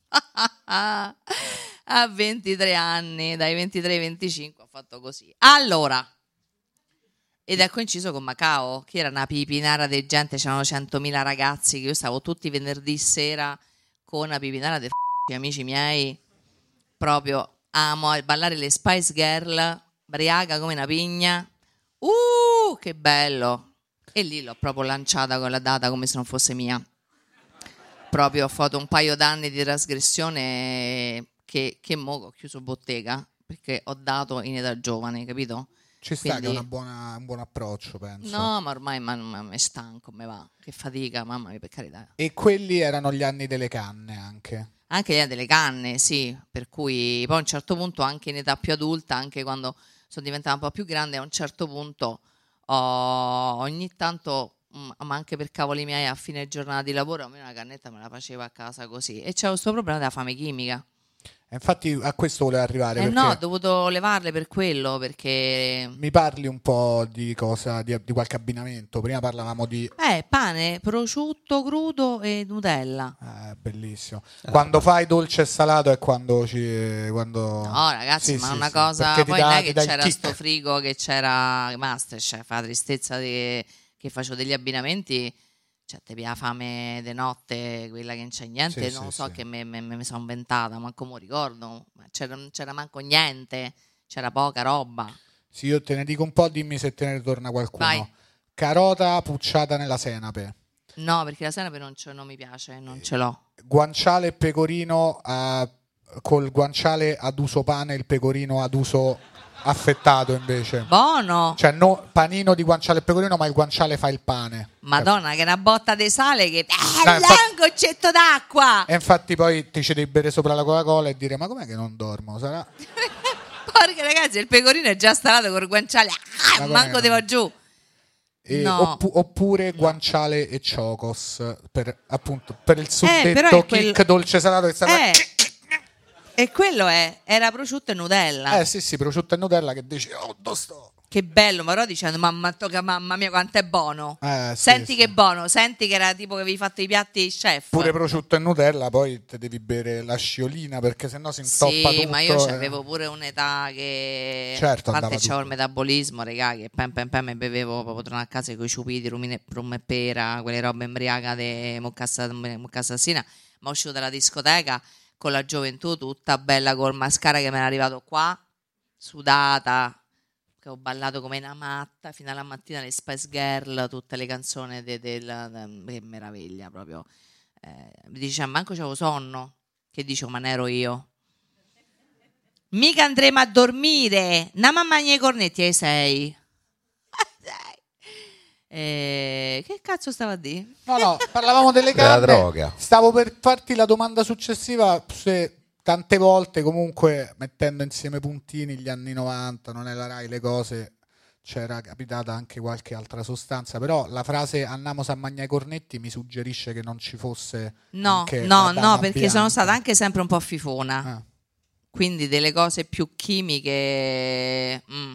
A ventitré anni, dai ventitré ai venticinque ho fatto così. Allora, ed è coinciso con Macao, che era una pipinara di gente, c'erano centomila ragazzi, che io stavo tutti i venerdì sera con una pipinara di f***i amici miei, proprio amo ballare le Spice Girl, briaca come una pigna. Uh, che bello! E lì l'ho proprio lanciata con la data come se non fosse mia. Proprio ho fatto un paio d'anni di trasgressione che, che mo ho chiuso bottega, perché ho dato in età giovane, capito? Ci sta Quindi- che è una buona, un buon approccio, penso. No, ma ormai ma, ma, mi è stanco, me va. Che fatica, mamma mia, per carità. E quelli erano gli anni delle canne anche. Anche l'idea delle canne, sì, per cui poi a un certo punto anche in età più adulta, anche quando sono diventata un po' più grande, a un certo punto ho- ogni tanto ma anche per cavoli miei a fine giornata di lavoro, a me una cannetta me la facevo a casa così. E c'è questo problema della fame chimica. E infatti a questo volevo arrivare. Eh perché no, ho dovuto levarle per quello, perché... mi parli un po' di cosa, di, di qualche abbinamento. Prima parlavamo di... Eh, pane, prosciutto crudo e Nutella. Eh, bellissimo. Quando fai dolce e salato è quando ci... Quando... No, ragazzi, Sì, ma sì, una sì, cosa... perché ti Poi dà- non è ti che dà il c'era kick. sto frigo, che c'era Masterchef, la tristezza di... che facevo degli abbinamenti... Cioè, te la fame di notte, quella che non c'è niente, Sì, non sì, so sì. che me, me, me sono inventata, manco mo ricordo, ma c'era, non c'era manco niente, c'era poca roba. Sì, io te ne dico un po', dimmi se te ne ritorna qualcuno. Vai. Carota pucciata nella senape. No, perché la senape non, ce- non mi piace, non ce l'ho. Guanciale e pecorino eh, col guanciale ad uso pane e il pecorino ad uso affettato invece. Buono! Cioè no, panino di guanciale e pecorino, ma il guanciale fa il pane. Madonna, che una botta di sale che... Eh, No, là, infatti- un goccetto d'acqua! E infatti poi ti ci devi bere sopra la Coca-Cola e dire ma com'è che non dormo? Sarà... Porca ragazzi, il pecorino è già salato col guanciale, ah, Ma manco com'è? devo giù. E No. oppu- oppure guanciale e ciocos per, appunto, per il Eh, però suddetto è quel- kick dolce salato che sta... Eh, e quello è, era prosciutto e Nutella. Eh sì sì, prosciutto e Nutella che dici oh dove sto? Che bello, ma però dicendo mamma, tocca, mamma mia quanto è buono. Eh, sì, Senti sì. che buono, senti che era tipo che avevi fatto i piatti chef. Pure prosciutto e Nutella, poi te devi bere la sciolina perché sennò si intoppa Sì, tutto. ma io eh. avevo pure un'età che Certo, a parte andava c'avevo il tutto. metabolismo, regà, che pem pem pem e bevevo proprio tornare a casa con i ciupiti, rumine, rum e pera, quelle robe embriagate mocassassina, ma uscivo dalla discoteca con la gioventù tutta bella col mascara che mi era arrivato qua, sudata, che ho ballato come una matta fino alla mattina, le Spice Girl, tutte le canzoni de- del de- che meraviglia proprio. Eh, mi dice, manco c'avevo sonno. Che dicevo, ma ne ero io. Mica andremo a dormire. Na mamma i cornetti ai sei. Eh, che cazzo stava a dire? No, no, parlavamo delle Della canne. droga. Stavo per farti la domanda successiva se tante volte comunque mettendo insieme puntini gli anni novanta, non è la Rai, le cose c'era capitata anche qualche altra sostanza, però la frase andiamo a mangiare i cornetti mi suggerisce che non ci fosse No, anche no, la dama no, perché bianca. sono stata anche sempre un po' fifona. Ah. Quindi delle cose più chimiche mm,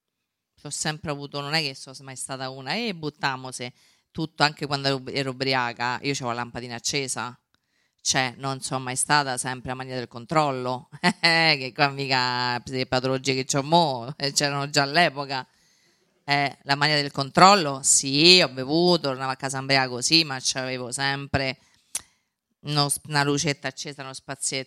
ho sempre avuto, non è che sono mai stata una e buttamose tutto, anche quando ero, ero ubriaca io avevo la lampadina accesa, cioè non sono mai stata sempre a mania del controllo che qua mica le patologie che c'ho mo eh, c'erano già all'epoca. Eh, la mania del controllo sì, ho bevuto, tornavo a casa ubriaca così, ma c'avevo sempre uno- una lucetta accesa, uno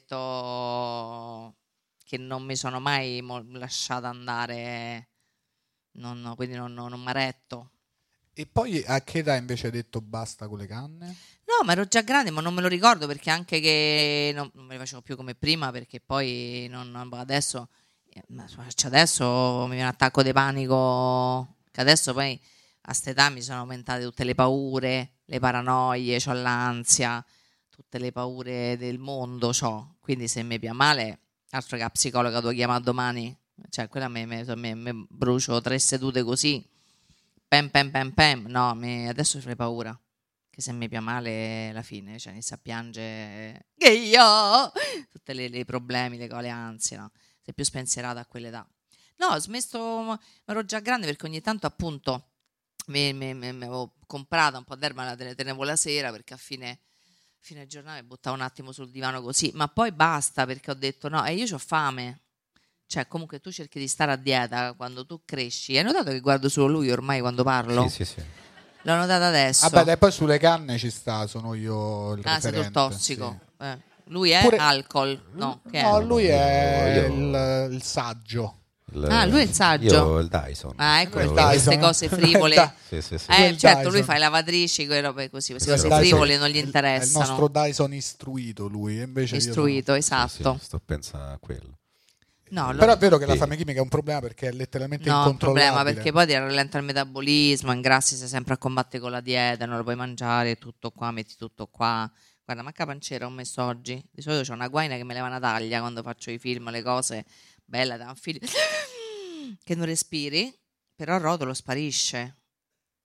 spazietto che non mi sono mai mo- lasciata andare, non, no, quindi non, non, non mi ha retto. E poi a che età invece hai detto basta con le canne? No, ma ero già grande, ma non me lo ricordo perché anche che non, non me le facevo più come prima, perché poi non, non- adesso, eh, ma cioè adesso mi viene un attacco di panico, che adesso poi a st'età mi sono aumentate tutte le paure, le paranoie, c'ho l'ansia, tutte le paure del mondo c'ho, quindi se mi pia male, altro che la psicologa devo chiamare domani, cioè quella me, me, me- me brucio tre sedute così, pem pem pem pem, no, mi- adesso ho paura. Che se mi pia male la fine, cioè inizia a piangere che io tutti i problemi, le cose, le ansie, no? Sei più spensierata a quell'età. No, ho smesso, ma ero già grande perché ogni tanto appunto mi, mi, mi- mi avevo comprata un po' d'erba, la tene- tenevo la sera perché a fine, fine giornata mi buttavo un attimo sul divano così, ma poi basta perché ho detto no, e io ho fame. Cioè comunque tu cerchi di stare a dieta quando tu cresci. Hai notato che guardo solo lui ormai quando parlo? Sì, sì, sì. L'ho notato adesso. Vabbè, dai, poi sulle canne ci sta, sono io il Ah, sei tu il referente, tossico. sì. Eh. Lui è Pure- alcol. No, che No, è? lui è Io- il, il saggio. Il- Ah, lui è il saggio. Io il Dyson. Ah, ecco Quello- perché Dyson. queste cose Quello è frivole. Da- Sì, sì, sì. Quel Eh, certo, lui Dyson. fa le lavatrici, quelle robe così, queste Quel cose Dyson- frivole non gli È il interessano. nostro Dyson istruito lui, e invece io Istruito, Sì, esatto. sì, sto pensando a quello. No, sono- lo- Però è vero che la Sì. fame chimica è un problema perché è letteralmente no, è un incontrollabile. problema perché poi ti rallenta il metabolismo, ingrassi, sei sempre a combattere con la dieta, non lo puoi mangiare, tutto qua, metti tutto qua. Guarda, manca pancera ho messo oggi. Di solito c'ho una guaina che me leva una taglia quando faccio i film, le cose bella da un film che non respiri, però il rotolo sparisce.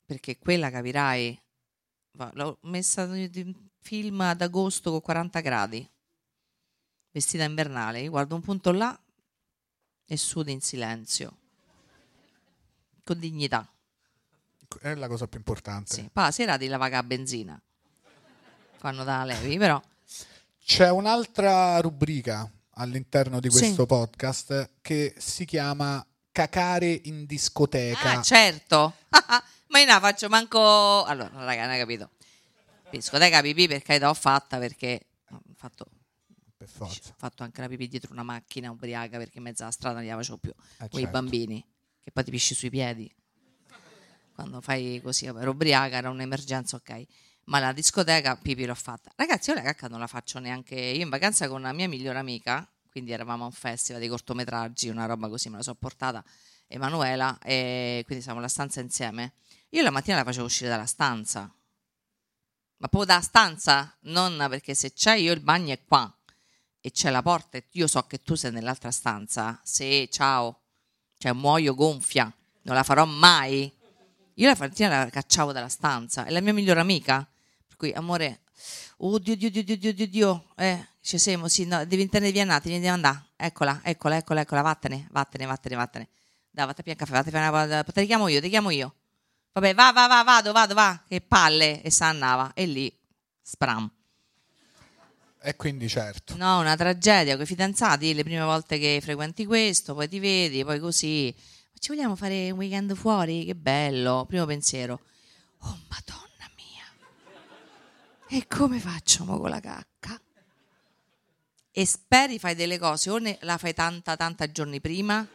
perché quella capirai, l'ho messa in film ad agosto con quaranta gradi, vestita invernale, io guardo un punto là e sudo in silenzio, con dignità. È la cosa più importante. Sì, poi la sera ti lava la benzina quando te la levi, però. C'è un'altra rubrica all'interno di questo Sì. podcast che si chiama Cacare in discoteca. Ah, certo. Ma io non la faccio manco. Allora, raga, non hai capito. Discoteca pipì per carità ho fatta, perché ho fatto, Per forza. ho fatto anche la pipì dietro una macchina ubriaca, perché in mezzo alla strada non li facevo più Eh, con i certo. bambini, che poi ti pisci sui piedi quando fai così. Ero ubriaca, era un'emergenza, ok, ma la discoteca pipì l'ho fatta. Ragazzi, io la cacca non la faccio neanche. Io in vacanza con una mia migliore amica, quindi eravamo a un festival di cortometraggi, una roba così, me la so portata Emanuela, e quindi siamo alla stanza insieme. Io la mattina la facevo uscire dalla stanza, ma proprio dalla stanza, non perché se c'è, io il bagno è qua e c'è la porta e io so che tu sei nell'altra stanza, se ciao, cioè muoio gonfia, non la farò mai. Io la mattina la cacciavo dalla stanza, è la mia migliore amica, per cui amore, oddio, dio, dio, dio, dio, dio, dio, eh, ci siamo, sì, no, devi intendere di andare, devi andare, eccola, eccola, eccola, eccola, vattene, vattene, vattene, vattene, dai, vattene a caffè, vattene a fare una, te li chiamo io, te li chiamo io, vabbè, va, va, va, vado, vado, va, che palle, e s'annava, e lì, spram. E quindi certo. No, una tragedia con i fidanzati, le prime volte che frequenti questo, poi ti vedi, poi così, ma ci vogliamo fare un weekend fuori? Che bello, primo pensiero, oh madonna mia, e come faccio mo con la cacca? E speri fai delle cose, o ne, la fai tanta tanta giorni prima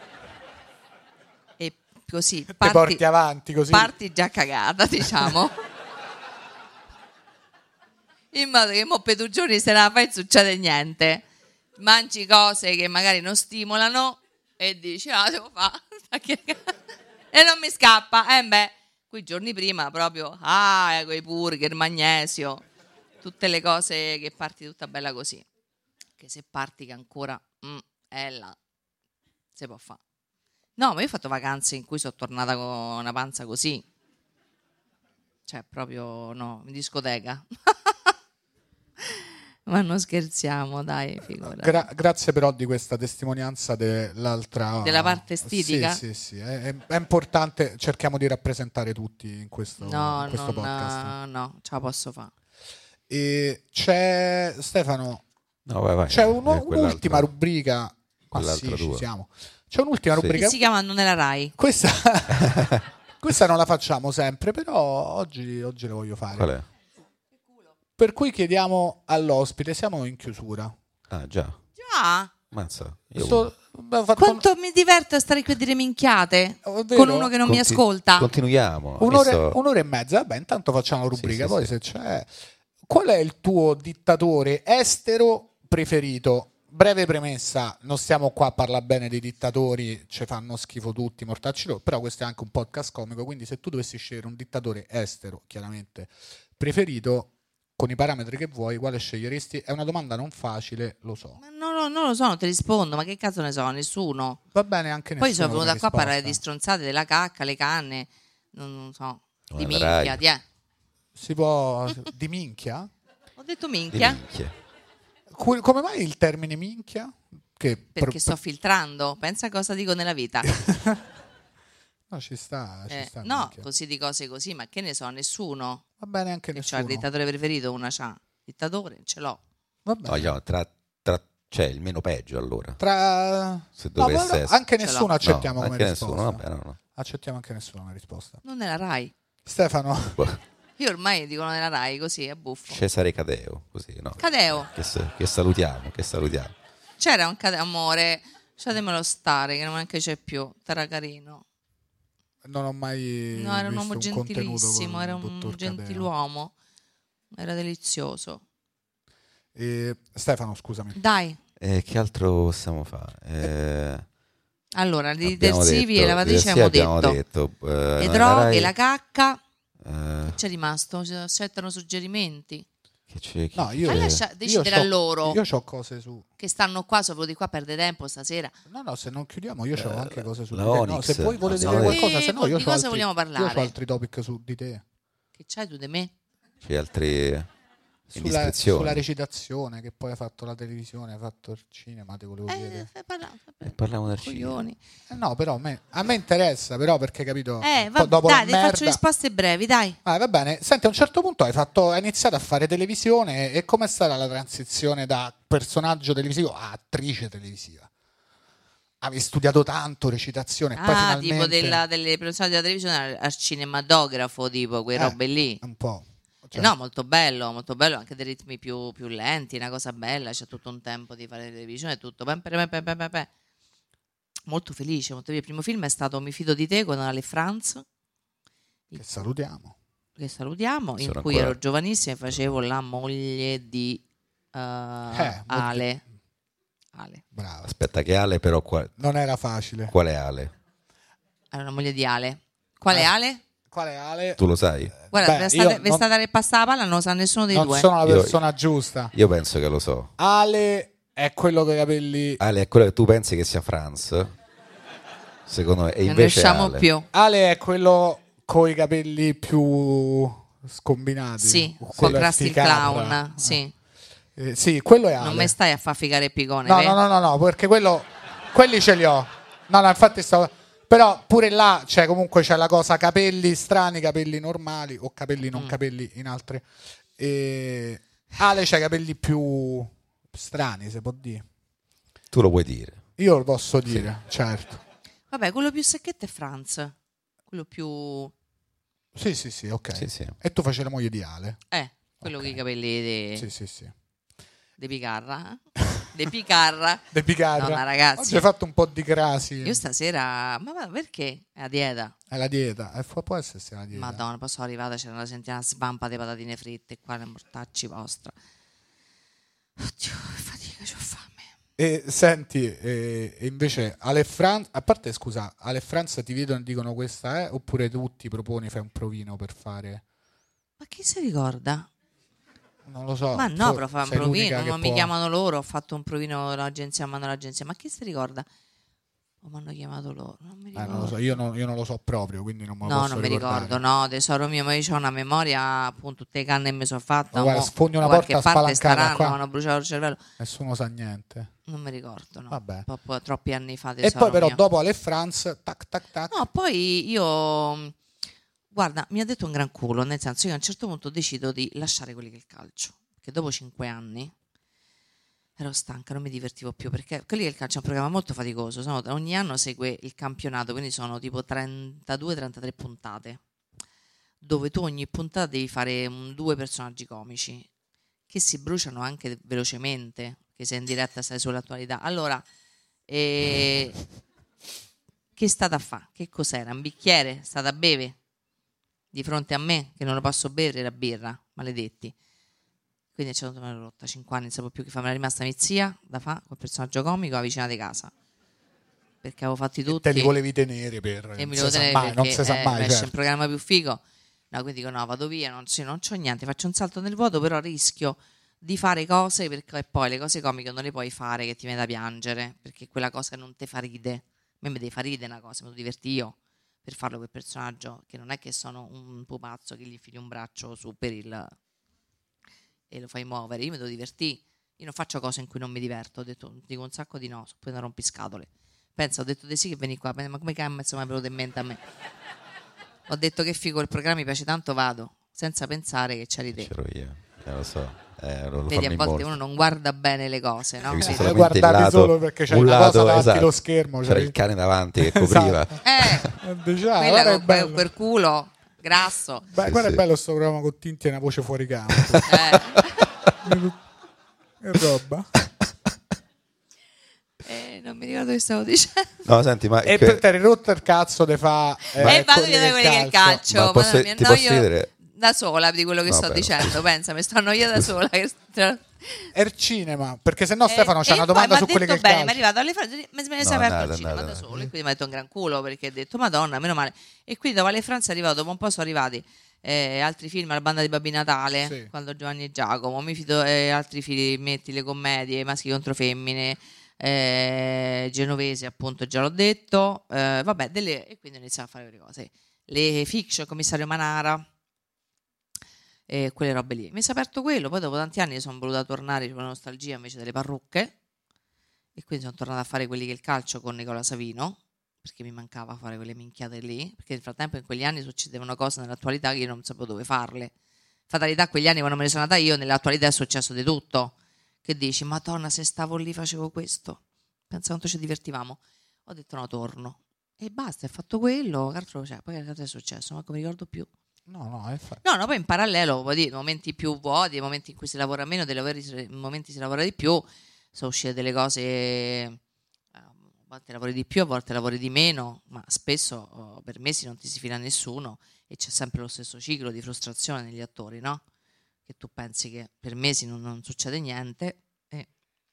e così Te parti, porti avanti così. parti già cagata, diciamo. In modo che mo per due giorni se la fai non succede niente, mangi cose che magari non stimolano e dici ah devo fare e non mi scappa, eh beh, quei giorni prima proprio ah quei burger, magnesio, tutte le cose che parti tutta bella così, che se parti che ancora mm, è là si può fare. No, ma io ho fatto vacanze in cui sono tornata con una panza così, cioè proprio no, in discoteca. Ma non scherziamo, dai, figurati. Gra- grazie però di questa testimonianza dell'altra Della parte estetica? Sì, sì, sì, è, è importante, cerchiamo di rappresentare tutti in questo, No, in questo non, podcast. no, ce la posso fare. E c'è Stefano, No, vai, vai. c'è un- Eh, quell'altra- un'ultima rubrica. Ah, quell'altra sì, ci tua. siamo. C'è un'ultima Sì. rubrica. Che si chiama Non è la Rai. Questa, questa non la facciamo sempre, però oggi, oggi la voglio fare. Qual è? Per cui chiediamo all'ospite, siamo in chiusura. Ah, già. Già? Mazza. Io Sto- abbiamo fatto Quanto mi diverto a stare qui a dire minchiate un- con vero? uno che non mi Conti- ascolta. Continuiamo. Un'ora, Visto- un'ora e mezza, vabbè, intanto facciamo la rubrica, Sì, sì, poi sì. se c'è. Qual è il tuo dittatore estero preferito? Breve premessa, non stiamo qua a parlare bene dei dittatori, ci fanno schifo tutti, mortacci loro, però questo è anche un podcast comico, quindi se tu dovessi scegliere un dittatore estero, chiaramente, preferito, con i parametri che vuoi, quale sceglieresti? È una domanda non facile, lo so. Ma no, no, non lo so, non ti rispondo, ma che cazzo ne so, nessuno. Va bene anche Poi nessuno sono venuta come qua a parlare di risposta. stronzate, della cacca, le canne, non, non so, di Ma la Rai. minchia, di eh. Si può... di minchia? Ho detto Di minchia minchia. Cu- Come mai il termine minchia? Che perché per- sto filtrando, pensa cosa dico nella vita. No, ci sta, ci Eh, sta no, minchia. così di cose così, ma che ne so, nessuno. Va bene anche Che c'ha il nessuno. dittatore preferito, una c'ha. Dittatore, ce l'ho. Va No, bene. diciamo, tra, tra, cioè il meno peggio allora. Tra... Se No, dovesse però essere. anche Ce nessuno l'ho. accettiamo No, come anche risposta. nessuno, vabbè, no, no. Accettiamo anche nessuno come risposta. Non nella Rai. Stefano, Boh, Io ormai dicono nella Rai, così è buffo. Cesare Cadeo, così, no? Cadeo. Che, sa- che salutiamo, che salutiamo. C'era un Cadeo, amore. Lasciatemelo stare, che non neanche c'è più. Era carino. non ho mai No, era un visto uomo un contenuto gentilissimo, con era il un dottor Cadeo. gentiluomo. Era delizioso. E... Stefano, scusami. Dai. Eh, che altro possiamo fare? Eh, Allora, i abbiamo detersivi detto- e lavatrici sì, abbiamo abbiamo detto. detto, eh, Le non droghe, Rai- la cacca. eh, C'è rimasto? Si accettano suggerimenti? Che c'è, che, No, io, Ma io lascia decidere a c'ho- loro Io ho cose su. che stanno qua, sono venuti qua a perdere tempo stasera. No, no, se non chiudiamo io ho anche cose su la di te. No, Onyx. se voi volete No, dire no, qualcosa, eh, se no io di ho cosa altri, vogliamo parlare? io ho altri topic su di te. Che c'hai tu di me? c'è altre Sulla, indiscrezioni. sulla recitazione, che poi hai fatto la televisione, hai fatto il cinema, te volevo Eh, chiedere. fai parlare, E parliamo del cinema. coglioni. Eh, no, però a me, a me interessa, però, perché capito? Eh, Un va, po' dopo dai, la ti merda. faccio risposte brevi, dai. Ah, va bene. Senti, a un certo punto hai, fatto, hai iniziato a fare televisione e com'è stata la transizione da personaggio televisivo a attrice televisiva? Avevi studiato tanto recitazione e poi Ah, finalmente tipo della, delle persone della televisione al, al cinematografo, tipo quei Eh, robe lì. un po'. Eh, Cioè, no, molto bello, molto bello, anche dei ritmi più, più lenti, una cosa bella, c'è tutto un tempo di fare televisione, tutto. Pem, pem, pem, pem, pem, pem. Molto felice, molto felice. Il primo film è stato Mi fido di te con Ale Franz, che salutiamo. che salutiamo, in Sono cui ancora- ero giovanissima e facevo la moglie di eh, molto- Ale. Ale. Brava. Aspetta, che Ale però qua- Non era facile. quale Ale? Era la moglie di Ale. Quale Ah, Ale? Quale Ale? Tu lo sai? Guarda, Beh, vi è io stata, vi è non- stata ripassata la palla, non lo sa nessuno dei Non due. sono la Io- persona giusta. Io penso che lo so. Ale è quello con i capelli. Ale è quello che tu pensi che sia Franz, secondo me, e Non ne invece è usciamo Ale. più. Ale è quello con i capelli più scombinati. Sì, Quello con è Krusty il Ficarra. clown. Sì. Eh, sì, quello è Ale. Non mi stai a far figare il picone, No, vero? no, no, no, no, perché quello, quelli ce li ho. No, no, infatti stavo. Però pure là, cioè, comunque c'è la cosa capelli strani, capelli normali o capelli non Mm. capelli in altre. E Ale c'ha i capelli più strani, si può dire. Tu lo puoi dire. Io lo posso dire, certo. Vabbè, quello più secchetto è Franz. Quello più... Sì, sì, sì, ok. Sì, sì. E tu facevi la moglie di Ale. Eh, quello Ok. con i capelli di Sì, sì, sì. Picarra. De Picarra. De Picarra. No, ma ragazzi. Oggi hai fatto un po' di crasi. Io stasera... Ma va, perché? È a dieta. È la dieta. E può essersi la dieta. Madonna, poi sono arrivata, c'era una sentina svampa di patatine fritte qua, le mortacci vostra. Oddio, che fatica, c'ho fame. E senti, e, e invece Ale Franz, a parte scusa, Ale Franz ti vedono e dicono questa è, oppure tu ti proponi, fai un provino per fare? Ma chi si ricorda? Non lo so. Ma no, for- però fa un sei l'unica provino, che non mi può- chiamano loro, ho fatto un provino l'agenzia, mando l'agenzia, ma chi si ricorda? O mi hanno chiamato loro, non mi Eh, ricordo. non lo so, io, non, io non lo so proprio, quindi non me lo No, posso non mi ricordare. ricordo, no, tesoro mio, ma io ho una memoria, appunto, tutte le canne che mi sono fatta. Ma guarda, mo, sfondi una da qualche porta parte spalancata staranno, qua. mi hanno bruciato il cervello. Nessuno sa niente. Non mi ricordo, no. Vabbè. Proprio troppi anni fa, E tesoro poi però mio. dopo Ale Franz, tac tac tac. No, poi io, guarda, mi ha detto un gran culo, nel senso che a un certo punto decido di lasciare quelli che è il calcio, perché dopo cinque anni ero stanca, non mi divertivo più, perché quelli che è il calcio è un programma molto faticoso, sono- ogni anno segue il campionato, quindi sono tipo trentadue trentatré puntate, dove tu ogni puntata devi fare un- due personaggi comici, che si bruciano anche velocemente, che sei in diretta, stai sull'attualità. Allora, eh, che è stata a fare? Che cos'era? Un bicchiere? È stata a bere? Di fronte a me, che non lo posso bere la birra, maledetti. Quindi c'è una rotta, cinque anni, non sapevo più che fa, me era rimasta mia zia da fa, col personaggio comico, la vicina di casa. Perché avevo fatti tutti. Te li volevi tenere per... E non mi si devo sa tenere mai, perché non si sa eh, mai, esce certo. un programma più figo. No, quindi dico no, vado via, non, sì, non c'ho niente, faccio un salto nel vuoto, però rischio di fare cose perché poi le cose comiche non le puoi fare che ti viene da piangere, perché quella cosa non te fa ride. A me mi deve far ride una cosa, mi devo divertire io per farlo quel personaggio, che non è che sono un pupazzo che gli fili un braccio su per il... e lo fai muovere, io mi devo divertire. Io non faccio cose in cui non mi diverto, ho detto, dico un sacco di no, poi una rompiscatole. Pensa, ho detto di sì che veni qua, ma come cazzo mi è venuto in mente a me? Ho detto che figo il programma, mi piace tanto, vado, senza pensare che c'eri te. C'ero io, eh, lo so. Eh, lo, lo Vedi, a fanno in volte molti. uno non guarda bene le cose, no? Hai visto Sì. Lo solamente il guardavi lato- solo perché c'è un una cosa lato, davanti esatto. lo schermo. C'era cioè- il cane davanti che copriva. Eh, Eh, diciamo, quella guarda, è con bello. quel, quel culo grasso. Beh, Sì, guarda sì. è bello sto programma con Tinti e una voce fuori campo. Eh. Che roba. Eh, non mi ricordo che stavo dicendo. No, senti, ma E che- per te eri rotto il cazzo di fa E eh, vado quelli via da del quelli che è il calcio. Ma posso- Madonna mia, ti posso annoio chiedere- da sola di quello che No, sto beh, dicendo. Pensa, mi sto annoiando da sola. Che sto- È il cinema, perché se no Stefano Eh, c'ha e una poi domanda m'ha su quelli che è detto il bene, mi è calcio. arrivato alle frasi, mi me ne No, sei aperto andate, al cinema andate, da solo, andate. e quindi mi ha detto un gran culo perché ha detto Madonna, meno male. E quindi dopo alle Franze è arrivato, dopo un po' sono arrivati eh, altri film, La banda di Babbi Natale, Sì. quando Giovanni e Giacomo, mi fido, eh, altri filmetti, le commedie, Maschi contro femmine, eh, Genovesi appunto già l'ho detto, eh, vabbè, delle, e quindi ho iniziato a fare quelle cose, le fiction, Commissario Manara, eh, quelle robe lì. Mi si è aperto quello, poi dopo tanti anni sono voluta tornare con nostalgia invece delle parrucche e quindi sono tornata a fare quelli che il calcio con Nicola Savino, perché mi mancava fare quelle minchiate lì, perché nel frattempo in quegli anni succedevano cose nell'attualità che io non sapevo dove farle. Fatalità, quegli anni quando me ne sono andata io, nell'attualità è successo di tutto. Che dici, madonna, se stavo lì facevo questo. Pensa quanto ci divertivamo. Ho detto no, torno. E basta, è fatto quello, che altro c'è? Poi che altro è successo? Ma come ricordo più. No, no, è fa- No, no, poi in parallelo, vuol dire, momenti più vuoti, momenti in cui si lavora meno, dei lavori- momenti si lavora di più, sono uscite delle cose, eh, a volte lavori di più, a volte lavori di meno, ma spesso oh, per mesi non ti si fila nessuno e c'è sempre lo stesso ciclo di frustrazione negli attori, no? Che tu pensi che per mesi non, non succede niente e...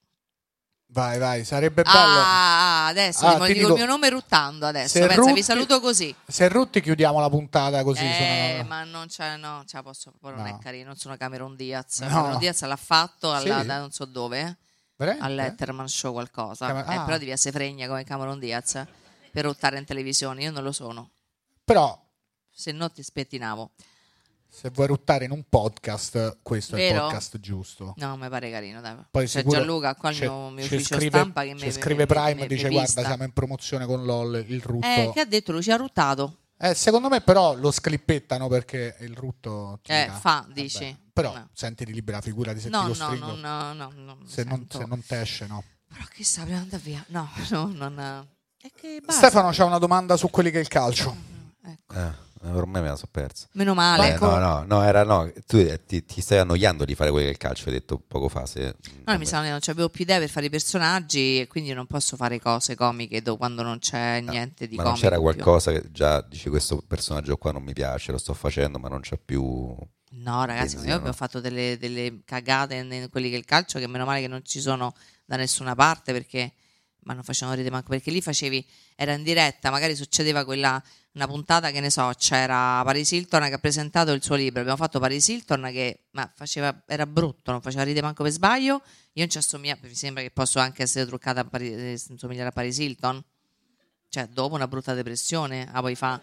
Vai, vai, sarebbe bello. Ah, adesso Ah, dico, ti dico dico, il mio nome ruttando adesso, se pensa, rutti- vi saluto così. Se rutti chiudiamo la puntata così. Eh, sono- ma non c'è, no, ce la posso proprio, non No. è carino, non sono Cameron Diaz. No. Cameron Diaz l'ha fatto alla, Sì? da non so dove, eh, Veramente? al Letterman Show qualcosa. Cam- Eh, ah. però devi essere fregna come Cameron Diaz per ruttare in televisione, io non lo sono. Però Se no ti spettinavo. se vuoi ruttare in un podcast, questo è il Vero? podcast giusto. No, mi pare carino, dai. Poi C'è sicuro Gianluca qua al c'è- mio, mio ci ufficio scrive- stampa che ci mi scrive mi- Prime, mi- dice mi guarda pista. siamo in promozione con LOL, il rutto. Eh, che ha detto lui? Ci ha ruttato. Eh, secondo me però lo sclippettano perché il rutto ti Eh, dirà. fa, Vabbè, dici? Però No. sentiti libera, figurati se No, ti no, costringo. no, no, no, no, se, non, sento. se non te esce, no. Però chissà, prima di andare via. No, no, non... È che basta. Stefano c'ha una domanda su quelli che è il calcio. Ecco. Eh, per me me la so persa. Meno male. Eh, no, no, no, era no. Tu eh, ti, ti stai annoiando di fare quello che è il calcio, hai detto poco fa. Se, No, mi sa che non avevo più idee per fare i personaggi e quindi non posso fare cose comiche do- quando non c'è niente di ma non comico c'era più. qualcosa che già dici questo personaggio qua non mi piace, lo sto facendo, ma non c'è più. No, ragazzi, Benzina, io abbiamo no? fatto delle, delle cagate in quelli che è il calcio che meno male che non ci sono da nessuna parte perché ma non facevano ridere manco perché lì facevi, era in diretta, magari succedeva quella una puntata che ne so, c'era Paris Hilton che ha presentato il suo libro, abbiamo fatto Paris Hilton che ma faceva, era brutto, non faceva ridere manco per sbaglio, io non ci assomiglia, mi sembra che posso anche essere truccata a Paris, somigliare a Paris Hilton, cioè dopo una brutta depressione, ah poi fa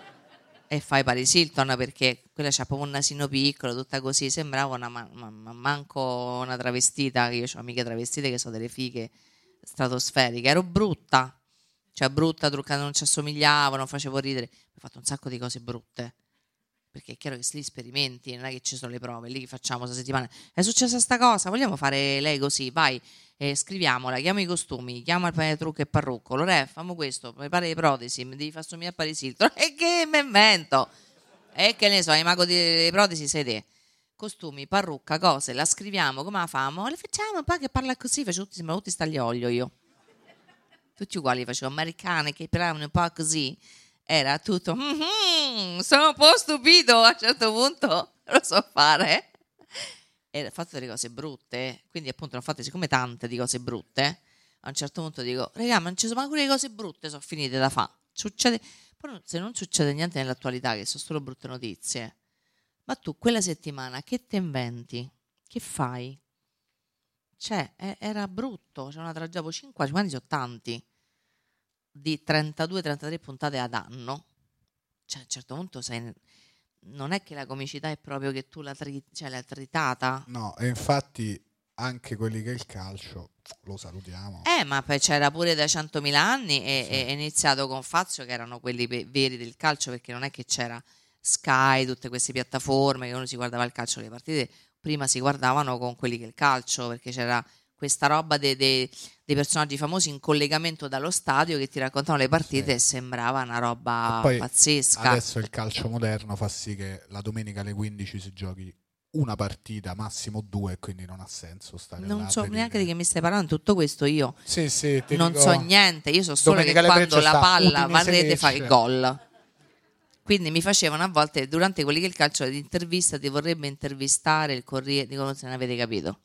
e fai Paris Hilton perché quella c'ha proprio un nasino piccolo, tutta così, sembrava una ma- ma- ma- manco una travestita, che io ho amiche travestite che sono delle fighe stratosferiche, ero brutta, cioè brutta, truccata, non ci assomigliavo, non facevo ridere, ho fatto un sacco di cose brutte, perché è chiaro che se li sperimenti, non è che ci sono le prove, lì che facciamo questa settimana, è successa sta cosa, vogliamo fare lei così, vai, eh, scriviamola, chiama i costumi, chiama il pane trucco e parrucco, Lore, fammo questo, prepara le protesi, mi devi far somigliare a Paris Hilton, e che mi invento, e che ne so, il mago delle protesi sei te. Costumi, parrucca, cose, la scriviamo, come la famo? Le facciamo, poi che parla così, faccio tutti, sembra tutti stagliolio io. Tutti uguali, facevo americane che parlavano un po' così. Era tutto, mm-hmm, sono un po' stupito, a un certo punto lo so fare. E ho fatto delle cose brutte, quindi appunto ne ho fatte siccome tante di cose brutte, a un certo punto dico, raga, ma non ci sono manco le cose brutte, sono finite da fa. Succede, poi se non succede niente nell'attualità, che sono solo brutte notizie, ma tu quella settimana che te inventi? Che fai? Cioè, è- era brutto, c'è una tragedia, cinque anni sono tanti, di trentadue trentatré puntate ad anno, cioè a un certo punto sei, non è che la comicità è proprio che tu la tri, cioè, l'hai tritata, No, e infatti anche quelli che è il calcio, lo salutiamo. eh ma poi c'era pure da centomila anni e Sì. e- è iniziato con Fazio che erano quelli pe- veri del calcio perché non è che c'era Sky, tutte queste piattaforme che uno si guardava il calcio, le partite prima si guardavano con quelli che è il calcio perché c'era questa roba de- de- dei personaggi famosi in collegamento dallo stadio che ti raccontavano le partite Sì. e sembrava una roba E poi pazzesca. adesso il calcio moderno fa sì che la domenica alle quindici si giochi una partita, massimo due, e quindi non ha senso stare là Non a so vedere. neanche di che mi stai parlando, tutto questo io Sì, sì, ti non dico- so niente, io so solo che Domenica alle tre quando c'è la sta palla va in Udinese rete fa il Lecce. gol. Quindi mi facevano a volte, durante quelli che il calcio l'intervista ti vorrebbe intervistare il Corriere, dico non se ne avete capito.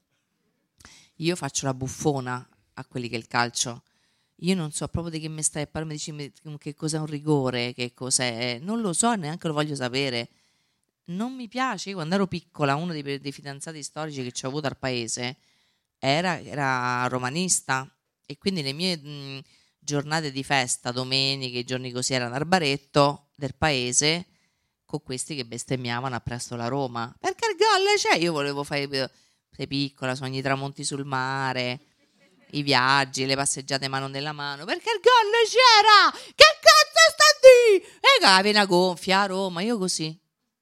Io faccio la buffona a quelli che il calcio. Io non so proprio di che mi stai a parlare, mi dici mi- che cos'è un rigore, che cos'è, non lo so, neanche lo voglio sapere. non mi piace. Io quando ero piccola, uno dei, dei fidanzati storici che ci ho avuto al paese era, era romanista, e quindi le mie mh, giornate di festa, domeniche, i giorni così, erano al baretto del paese con questi che bestemmiavano appresso la Roma. Perché il gol c'è? Io volevo fare, sei piccola, sogni i tramonti sul mare, i viaggi, le passeggiate mano nella mano. Perché il gol c'era? Che cazzo sta di? E la vena gonfia a Roma, io così.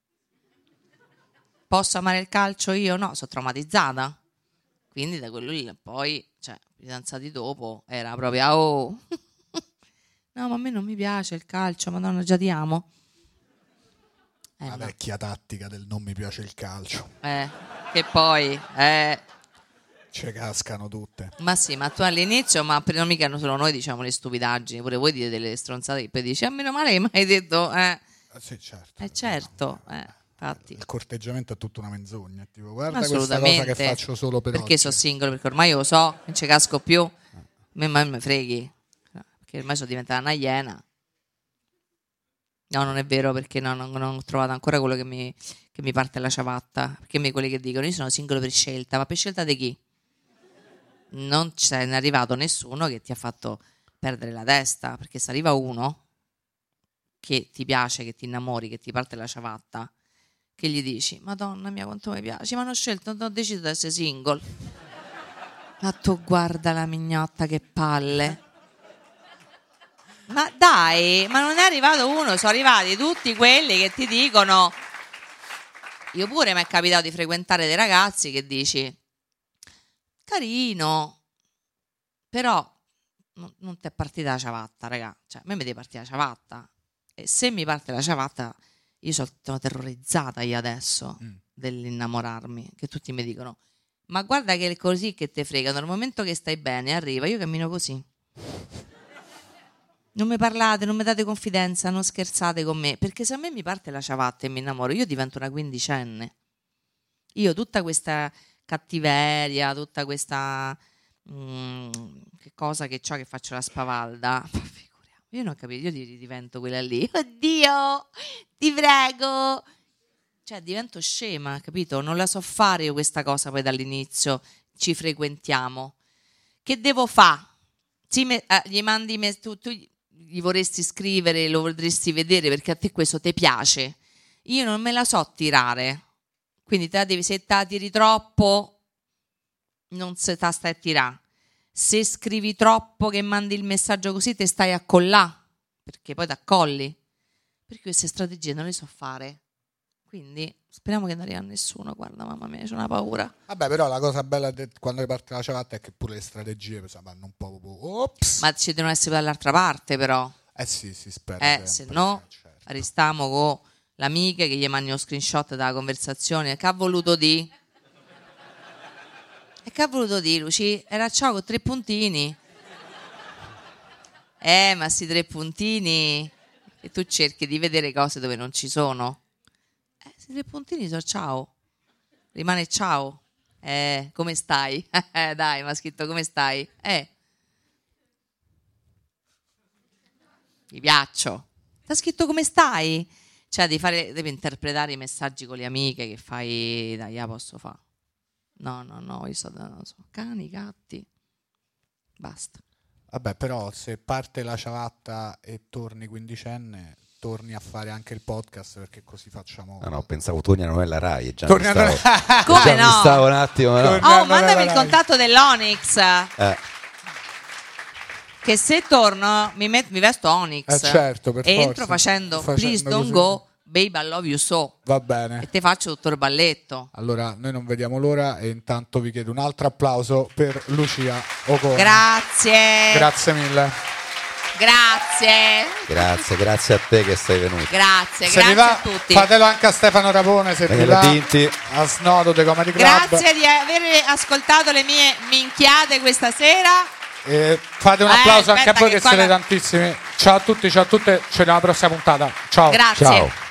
Posso amare il calcio io? No, sono traumatizzata. Quindi da quello lì poi, cioè, i fidanzati dopo era proprio oh. No, ma a me non mi piace il calcio, madonna, già ti amo. Eh, la no. vecchia tattica del non mi piace il calcio. Eh, che poi eh. ci cascano tutte. Ma sì, ma tu all'inizio, ma non mica solo noi diciamo le stupidaggini, pure voi dite delle stronzate che poi dici, a meno male che mi hai detto, eh. Eh sì, certo. Eh certo, eh. Infatti. Il corteggiamento è tutta una menzogna, tipo guarda questa cosa che faccio solo per perché oggi. sono single, perché ormai io lo so, non ci casco più, a me non mi freghi, perché ormai sono diventata una iena. No, non è vero, perché no, non, non ho trovato ancora quello che mi, che mi parte la ciabatta, perché mi quelli che dicono io sono single per scelta, ma per scelta di chi? Non c'è ne è arrivato nessuno che ti ha fatto perdere la testa, perché se arriva uno che ti piace, che ti innamori, che ti parte la ciabatta, che gli dici, madonna mia quanto mi piace, ma hanno scelto, non ho deciso di essere single. Ma tu guarda la mignotta, che palle. Ma dai, ma non è arrivato uno, sono arrivati tutti quelli che ti dicono. Io pure mi è capitato di frequentare dei ragazzi che dici, carino, però non, non ti è partita la ciabatta, raga, cioè a me mi deve partire la ciabatta, e se mi parte la ciabatta io sono terrorizzata io adesso mm. dell'innamorarmi, che tutti mi dicono, ma guarda che è così che te fregano, nel momento che stai bene arriva, io cammino così. Non mi parlate, non mi date confidenza, non scherzate con me, perché se a me mi parte la ciabatta e mi innamoro, io divento una quindicenne. Io tutta questa cattiveria, tutta questa mm, che cosa che c'ho che faccio la spavalda, io non ho capito, io divento quella lì, oddio, ti prego, cioè divento scema, capito? Non la so fare io questa cosa poi dall'inizio, ci frequentiamo, che devo fare? Sì, me, eh, gli mandi me, tu, tu gli vorresti scrivere, lo vorresti vedere perché a te questo ti piace, io non me la so tirare, quindi te la devi, se te la tiri troppo non se te la stai a tirare, se scrivi troppo che mandi il messaggio così te stai a collà, perché poi ti accolli, perché queste strategie non le so fare, quindi speriamo che non arrivi a nessuno, guarda mamma mia c'ho una paura. Vabbè però la cosa bella de- quando parte la ciabatta è che pure le strategie vanno un po' ops. Ma ci devono essere dall'altra parte però, eh sì si spera eh sempre, se no eh, certo. Restiamo con l'amica che gli mandi uno screenshot della conversazione, che ha voluto di e che ha voluto di Luci? Era ciao con tre puntini. Eh, ma sti tre puntini e tu cerchi di vedere cose dove non ci sono. Eh, sti tre puntini sono ciao. Rimane ciao. Eh, come stai? Eh, dai, mi ha scritto come stai? Eh. Gli piaccio. Ti ha scritto come stai? Cioè, devi fare, devi interpretare i messaggi con le amiche che fai, dai, la posso fare. No, no, no, io sono so, cani, gatti, basta. Vabbè, però se parte la ciabatta e torni quindicenne, torni a fare anche il podcast, perché così facciamo. No, no, pensavo torni a Novella Rai e già torni mi stavo, a... Come già no? mi stavo un attimo. No. Oh, mandami il contatto dell'Onyx. Eh. Che se torno mi, met- mi vesto Onyx. Eh certo, per e forza. entro facendo, facendo please don't così. Go, babe I love you so. Va bene. E te faccio tutto il balletto. Allora, noi non vediamo l'ora e intanto vi chiedo un altro applauso per Lucia Ocona. Grazie. Grazie mille. Grazie. Grazie, grazie a te che sei venuto. Grazie, se grazie va, a tutti. Fatelo anche a Stefano Rapone se vi va, Tinti. a Snodo dei Comedy Club. Grazie di aver ascoltato le mie minchiate questa sera. E fate un Eh, applauso anche a aspetta voi che che qua siete la- tantissimi. Ciao a tutti, ciao a tutte, ci vediamo alla prossima puntata. Ciao. Grazie. Ciao.